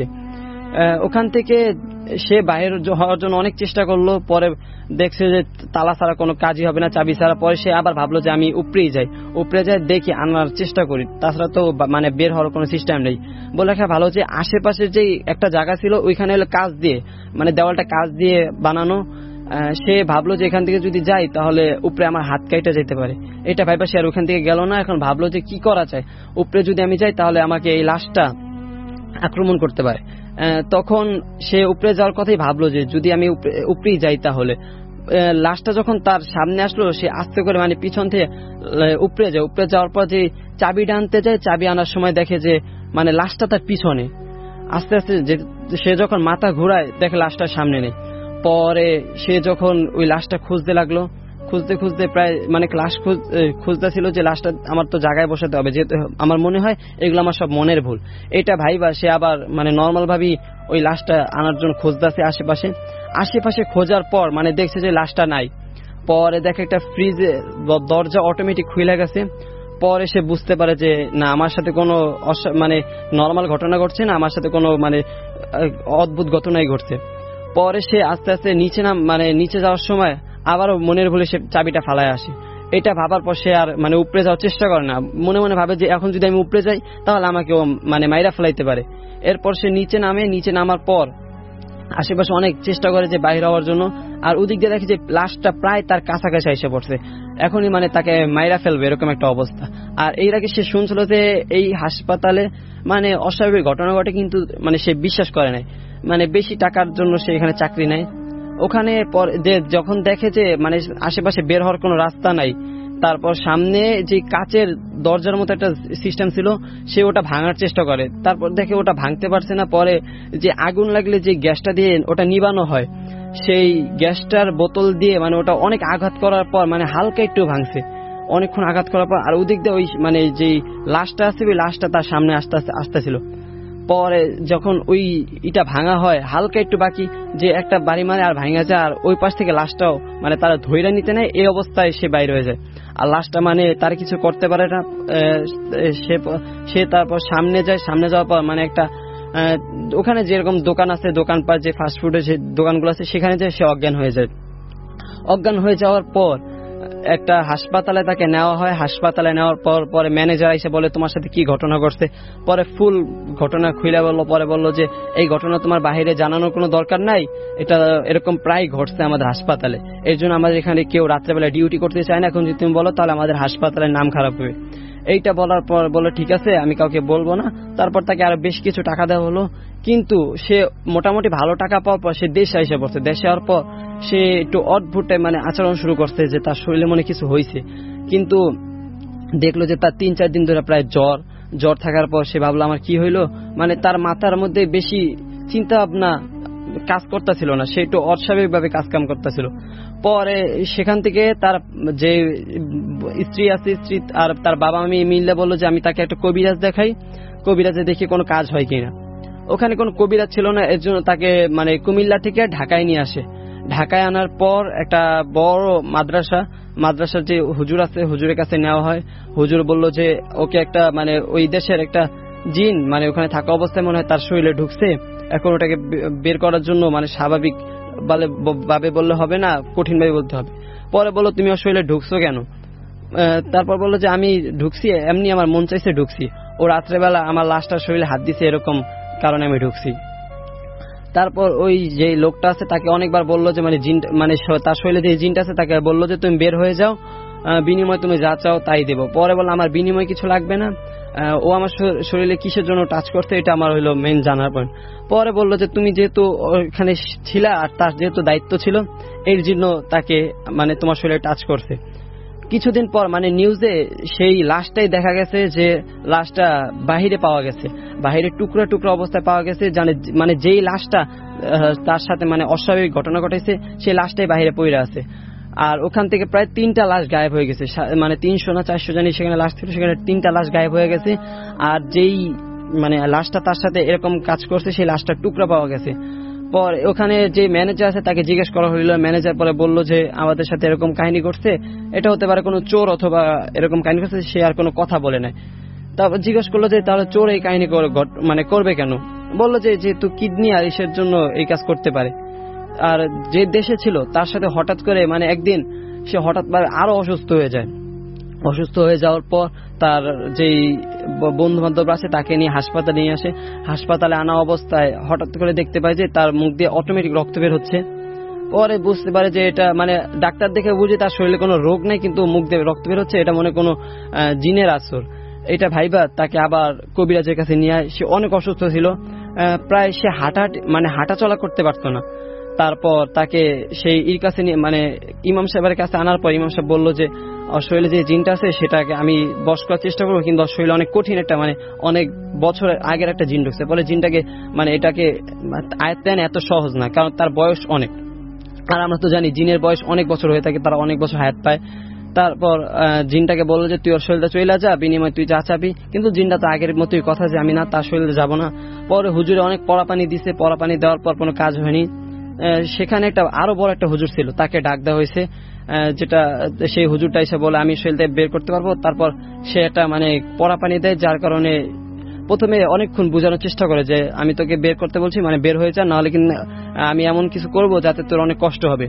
Speaker 6: ওখান থেকে সে বাইরে হওয়ার জন্য অনেক চেষ্টা করলো, পরে দেখছে যে তালা ছাড়া কোনো কাজই হবে না, চাবি ছাড়া। পরে সে আবার ভাবলো যে আমি উপরেই যাই, উপরে যাই দেখি আনার চেষ্টা করি, তাছাড়া তো মানে বের হওয়ার কোনো সিস্টেম নেই। বলে রাখা ভালো যে আশেপাশে যে একটা জায়গা ছিল ওইখানে হলো কাজ দিয়ে মানে দেওয়ালটা কাজ দিয়ে বানানো। সে ভাবলো যে এখান থেকে যদি যাই তাহলে উপরে আমার হাত কাইটা যেতে পারে, এটা ভাইবা সে আর ওখান থেকে গেল না। এখন ভাবলো যে কি করা যায়, উপরে যদি আমি যাই তাহলে আমাকে এই লাশটা আক্রমণ করতে পারে। তখন সে উপরে যাওয়ার কথাই ভাবলো যে যদি আমি উপরেই যাই তাহলে। লাশটা যখন তার সামনে আসলো, সে আস্তে করে মানে পিছন থেকে উপরে যায়। উপরে যাওয়ার পর যে চাবিটা আনতে যায়, চাবি আনার সময় দেখে যে মানে লাশটা তার পিছনে। আস্তে আস্তে সে যখন মাথা ঘুরায় দেখে লাশটার সামনে নেই। পরে সে যখন ওই লাশটা খুঁজতে লাগলো, খুঁজতে খুঁজতে প্রায় মানে লাশ খুঁজতে ছিল যে লাশটা আমার তো জায়গায় বসাতে হবে, যেহেতু আমার মনে হয় এগুলো আমার সব মনের ভুল। এটা ভাইবা সে আবার মানে নর্মাল ভাবেই ওই লাশটা আনার জন্য খুঁজতেছে আশেপাশে। আশেপাশে খোঁজার পর মানে দেখছে যে লাশটা নাই। পরে দেখে একটা ফ্রিজে দরজা অটোমেটিক খুলে গেছে। পরে সে বুঝতে পারে যে না, আমার সাথে কোনো মানে নর্মাল ঘটনা ঘটছে না, আমার সাথে কোনো মানে অদ্ভুত ঘটনাই ঘটছে। পরে সে আস্তে আস্তে নিচে নাম মানে নিচে যাওয়ার সময় আবারও মনের ভুলে সে চাবিটা ফালায় আসে। এটা ভাবার পর সে আর মানে উপরে যাওয়ার চেষ্টা করে না, মনে মনে ভাবে যে এখন যদি আমি উপরে যাই তাহলে আমাকে মানে মাইরা ফেলাইতে পারে। এরপর সে নিচে নামে, নিচে নামার পর আশেপাশে অনেক চেষ্টা করে যে বাইরে হওয়ার জন্য। আর ওদিক দিয়ে দেখে যে লাশটা প্রায় তার কাছাকাছি এসে পড়ছে, এখনই মানে তাকে মাইরা ফেলবে এরকম একটা অবস্থা। আর এর আগে সে শুনছিল যে এই হাসপাতালে মানে অস্বাভাবিক ঘটনা ঘটে, কিন্তু মানে সে বিশ্বাস করে নাই, মানে বেশি টাকার জন্য সে এখানে চাকরি নেয়। ওখানে যে যখন দেখে যে মানে আশেপাশে বের হওয়ার কোনো রাস্তা নাই, তারপর সামনে যে কাচের দরজার মতো একটা সিস্টেম ছিল সে ওটা ভাঙার চেষ্টা করে। তারপর দেখে ওটা ভাঙতে পারছে না। পরে যে আগুন লাগলে যে গ্যাসটা দিয়ে ওটা নিবানো হয়, সেই গ্যাসটার বোতল দিয়ে মানে ওটা অনেক আঘাত করার পর মানে হালকা একটু ভাঙছে, অনেকক্ষণ আঘাত করার পর। আর ওদিক দিয়ে ওই মানে যে লাশটা আছে ওই লাশটা তার সামনে আসতে আসতেছিল। পরে যখন ওই ইটা ভাঙা হয়, হালকা একটু বাকি যে একটা বাড়ি মানে আর ভাঙা যায়, আর ওই পাশ থেকে লাশটাও মানে তারা ধইরা নিতে নেয়, এই অবস্থায় সে বাইরে হয়ে যায়। আর লাশটা মানে তার কিছু করতে পারে না। সে তারপর সামনে যায়, সামনে যাওয়ার পর মানে একটা ওখানে যেরকম দোকান আছে, দোকান পায় যে ফাস্টফুডের যে দোকানগুলো আছে, সেখানে যায় সে অজ্ঞান হয়ে যায়। অজ্ঞান হয়ে যাওয়ার পর একটা হাসপাতালে তাকে নেওয়া হয়। হাসপাতালে নেওয়ার পর পরে ম্যানেজার এসে বলে তোমার সাথে কি ঘটনা ঘটছে। পরে ফুল ঘটনা খুলে বললো। পরে বললো যে এই ঘটনা তোমার বাইরে জানানোর কোনো দরকার নাই, এটা এরকম প্রায় ঘটছে আমাদের হাসপাতালে, এর জন্য আমাদের এখানে কেউ রাত্রেবেলা ডিউটি করতে চায় না, এখন যদি তুমি বলো তাহলে আমাদের হাসপাতালের নাম খারাপ হবে। এইটা বলার পর বললো ঠিক আছে, আমি কাউকে বলবো না। তারপর তাকে আরো বেশ কিছু টাকা দেওয়া হলো, কিন্তু সে মোটামুটি ভালো টাকা পাওয়ার পর সে দেশে এসে পড়ছে। দেশে হওয়ার পর সে একটু অদ্ভুত মানে আচরণ শুরু করছে যে তার শরীরে মনে কিছু হয়েছে, কিন্তু দেখলো যে তার তিন চার দিন ধরে প্রায় জ্বর জ্বর থাকার পর সে ভাবলো আমার কি হইলো, মানে তার মাথার মধ্যে বেশি চিন্তা ভাবনা কাজ করতেছিল না, সে একটু অস্বাভাবিক ভাবে কাজ কাম করতেছিল। পরে সেখান থেকে তার যে স্ত্রী আছে, স্ত্রী আর তার বাবা আমি মিললে বললো যে আমি তাকে একটা কবিরাজ দেখাই, কবিরাজে দেখি কোনো কাজ হয় কিনা। ওখানে কোনো কবিরাজ ছিল না, এর জন্য তাকে মানে কুমিল্লা থেকে ঢাকায় নিয়ে আসে। ঢাকায় আনার পর একটা বড় মাদ্রাসা মাদ্রাসার যে হুজুর আছে, হুজুরের কাছে নেওয়া হয়। হুজুর বললো যে ওকে একটা মানে ওই দেশের একটা জিন মানে ওখানে থাকা অবস্থায় মনে হয় তার শরীরে ঢুকছে, এখন ওটাকে বের করার জন্য মানে স্বাভাবিক ভাবে বললে হবে না, কঠিন ভাবে বলতে হবে। পরে বললো তুমি ওর শরীরে ঢুকছো কেন? তারপর বললো যে আমি ঢুকছি এমনি, আমার মন চাইছে ঢুকছি, ও রাত্রেবেলা আমার লাশটার শরীরে হাত দিছে, এরকম কারণে আমি ঢুকছি। তারপর ওই যে লোকটা আছে তাকে অনেকবার বললো যে মানে জিন মানে তার শরীরে যে জিনটা আছে তাকে বললো যে তুমি বের হয়ে যাও, বিনিময় তুমি যা চাও তাই দেবো। পরে বললো আমার বিনিময় কিছু লাগবে না, ও আমার শরীরে কিসের জন্য টাচ করতে এটা আমার হইলো মেন জানার পয়েন্ট। পরে বললো যে তুমি যেহেতু ওখানে ছিলা আর তার যেহেতু দায়িত্ব ছিল এর জন্য তাকে মানে তোমার শরীরে টাচ করছে। কিছুদিন পর মানে নিউজে সেই লাশটাই দেখা গেছে যে লাশটা বাহিরে পাওয়া গেছে, বাহিরে টুকরা টুকরা অবস্থায় পাওয়া গেছে, জানে মানে যেই লাশটা তার সাথে মানে অস্বাভাবিক ঘটনা ঘটেছে সেই লাশটাই বাহিরে পড়ে আছে। আর ওখান থেকে প্রায় তিনটা লাশ গায়েব হয়ে গেছে, মানে তিনশো না চারশো জানি সেখানে লাশ ছিল, সেখানে তিনটা লাশ গায়েব হয়ে গেছে। আর যেই মানে লাশটা তার সাথে এরকম কাজ করছে সেই লাশটার টুকরা পাওয়া গেছে। পরে ওখানে যে ম্যানেজার আছে তাকে জিজ্ঞেস করা হইল, ম্যানেজার পরে বলল যে আমাদের সাথে এরকম কাহিনী করছে, এটা হতে পারে কোনো চোর অথবা এরকম কাহিনী করছে। সে আর কোনো কথা বলে নাই। তারপর জিজ্ঞেস করলো যে তাহলে চোর এই কাহিনী মানে করবে কেন? বললো যে যেহেতু কিডনি আর ইসের জন্য এই কাজ করতে পারে। আর যে দেশে ছিল তার সাথে হঠাৎ করে মানে একদিন সে হঠাৎ আরো অসুস্থ হয়ে যায়। অসুস্থ হয়ে যাওয়ার পর তার যেই বন্ধু বান্ধব আছে তাকে নিয়ে হাসপাতালে নিয়ে আসে। হাসপাতালে আনা অবস্থায় হঠাৎ করে দেখতে পায় যে তার মুখ দিয়ে অটোমেটিক রক্ত বের হচ্ছে। পরে বুঝতে পারে যে এটা মানে ডাক্তার দেখে বুঝে তার শরীরে কোনো রোগ নেই, কিন্তু মুখ দিয়ে রক্ত বের হচ্ছে, এটা মনে কোনো জিনের আসর। এটা ভাইবা তাকে আবার কবিরাজের কাছে নিয়ে সে অনেক অসুস্থ ছিল, প্রায় সে হাঁটা মানে হাঁটা চলা করতে পারতো না। তারপর তাকে সেই ইর কাছে নিয়ে মানে ইমাম সাহেবের কাছে আনার পর ইমাম সাহেব বললো যে শরীরে যে জিনটা আছে সেটাকে আমি বশ করার চেষ্টা করবো, কিন্তু শরীরে অনেক কঠিন একটা মানে অনেক বছরের আগের একটা জিন ঢুকছে। বলে জিনটাকে মানে এটাকে আয়ত্তে আনা এত সহজ না, কারণ তার বয়স অনেক। আর আমরা তো জানি জিনের বয়স অনেক বছর হয়ে থাকে, তারা অনেক বছর হায়াত পায়। তারপর জিনটাকে বললো যে তুই ওর শরীরে চলে যা, বিনিময় তুই যা চাবি। কিন্তু জিনটা তো আগের মতোই কথা যে আমি না তার শরীরে যাবো না। পরে হুজুরে অনেক পড়া পানি দিছে, পড়া পানি দেওয়ার পর কোনো কাজ হয়নি। সেখানে একটা আরো বড় একটা হুজুর ছিল, তাকে ডাক দেওয়া হয়েছে, যেটা সেই হুজুরটা এসে বলে আমি শরীরে বের করতে পারবো। তারপর সে একটা মানে পড়া পানি দেয়, যার কারণে প্রথমে অনেকক্ষণ বোঝানোর চেষ্টা করে যে আমি তোকে বের করতে বলছি, মানে বের হয়ে যা, নাহলে কিন্তু আমি এমন কিছু করব যাতে তোর অনেক কষ্ট হবে।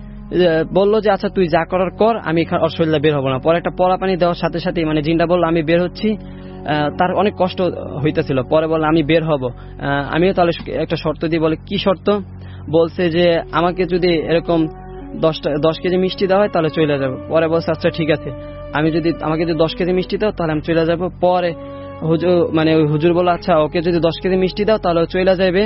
Speaker 6: বললো যে আচ্ছা তুই যা করার কর, আমি ওর শরীরে বের হবো না। পরে একটা পড়া পানি দেওয়ার সাথে সাথে মানে জিনটা বললো আমি বের হচ্ছি। তার অনেক কষ্ট হইতেছিল। পরে বললো আমি বের হব। আমিও তাহলে একটা শর্ত দিই। বলে কি শর্ত? বলছে যে আমাকে যদি এরকম দশটা দশ কেজি মিষ্টি দেওয়া হয় তাহলে চলে যাবো। পরে বলছে আচ্ছা ঠিক আছে, আমি যদি আমাকে যদি দশ কেজি মিষ্টি দাও তাহলে আমি চলে যাবো। পরে হুজুর মানে ওই হুজুর বললো আচ্ছা ওকে যদি দশ কেজি মিষ্টি দাও তাহলে চলে যাবে,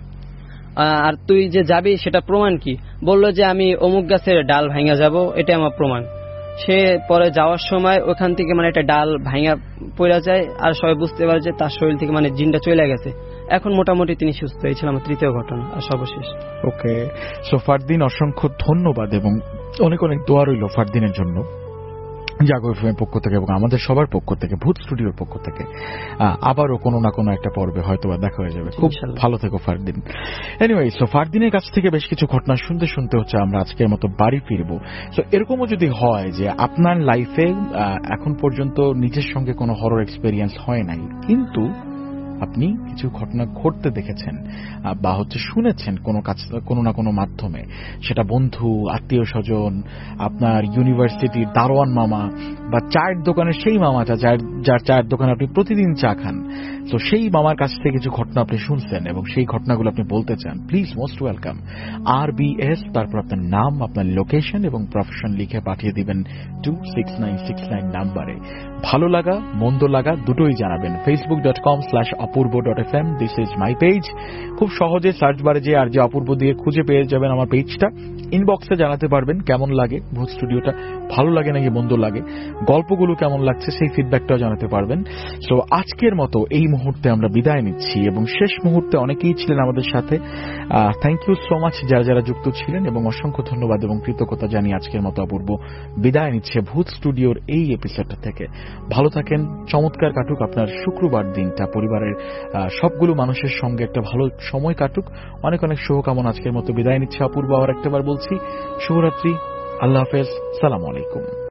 Speaker 6: আর তুই যে যাবি সেটা প্রমাণ কি? বললো যে আমি অমুক গাছের ডাল ভাঙা যাব, এটা আমার প্রমাণ। সে পরে যাওয়ার সময় ওখান থেকে মানে একটা ডাল ভাঙা পড়ে যায়, আর সবাই বুঝতে পারে যে তার শরীর থেকে মানে জিনটা চলে গেছে। এখন মোটামুটি তিনি সুস্থ। এই ছিল আমার তৃতীয় ঘটনা আর সর্বশেষ।
Speaker 1: ওকে, সো ফারদিন অসংখ্য ধন্যবাদ এবং অনেক অনেক দোয়া রইল ফারদিনের জন্য জাগো এফএম এর পক্ষ থেকে এবং আমাদের সবার পক্ষ থেকে, ভূত স্টুডিওর পক্ষ থেকে। আবারও কোনো না কোনো একটা পর্বে হয়তো দেখা হয়ে যাবে। খুব ভালো থেকো ফারদিন। এনিওয়ে, সো ফারদিনের কাছ থেকে বেশ কিছু ঘটনা শুনতে শুনতে হচ্ছে আমরা আজকের মতো বাড়ি ফিরবো। সো এরকমও যদি হয় যে আপনার লাইফে এখন পর্যন্ত নিজের সঙ্গে কোনো হরর এক্সপেরিয়েন্স হয় নাই, কিন্তু আপনি কিছু ঘটনা ঘটতে দেখেছেন বা হচ্ছে শুনেছেন কোনো কাজ কোনো না কোনো মাধ্যমে, সেটা বন্ধু, আত্মীয় স্বজন, আপনার ইউনিভার্সিটির দারোয়ান মামা বা চায়ের দোকানের সেই মামাটা যার যার চায়ের দোকানে আপনি প্রতিদিন চা খান, তো সেই মামার কাছ থেকে কিছু ঘটনা আপনি শুনছেন এবং সেই ঘটনাগুলো আপনি বলতে চান, প্লিজ মোস্ট ওয়েলকাম। আর বি এস তারপর আপনার নাম, আপনার লোকেশন এবং প্রফেশন লিখে পাঠিয়ে দিবেন two six nine six nine নাম্বারে। ভালো লাগা মন্দ লাগা দুটোই জানাবেন। Facebook dot com slash Apurba dot F M, this is my page. খুব সহজে সার্চ বারে যে আর যে অপূর্ব দিয়ে খুঁজে পেয়ে যাবেন আমার পেজটা। ইনবক্সে জানাতে পারবেন কেমন লাগে ভূত স্টুডিওটা, ভালো লাগে নাকি মন্দ লাগে, গল্পগুলো কেমন লাগছে সেই ফিডব্যাকটাও জানাতে পারবেন। সো আজকের মতো এই মুহূর্তে আমরা বিদায় নিচ্ছি এবং শেষ মুহূর্তে অনেকেই ছিলেন আমাদের সাথে। থ্যাংক ইউ সো মাচ যারা যারা যুক্ত ছিলেন এবং অসংখ্য ধন্যবাদ এবং কৃতজ্ঞতা জানিয়ে আজকের মতো অপূর্ব বিদায় নিচ্ছে ভূত স্টুডিওর এই এপিসোডটা থেকে। ভালো থাকেন, চমৎকার কাটুক আপনার শুক্রবার দিনটা, পরিবারের সবগুলো মানুষের সঙ্গে একটা ভালো সময় কাটুক। অনেক অনেক শুভকামনা। আজকের মতো বিদায় নিচ্ছে অপূর্ব। আবার একটাবার বলছি শুভরাত্রি, আল্লাহ হাফেজ, সালাম আলাইকুম।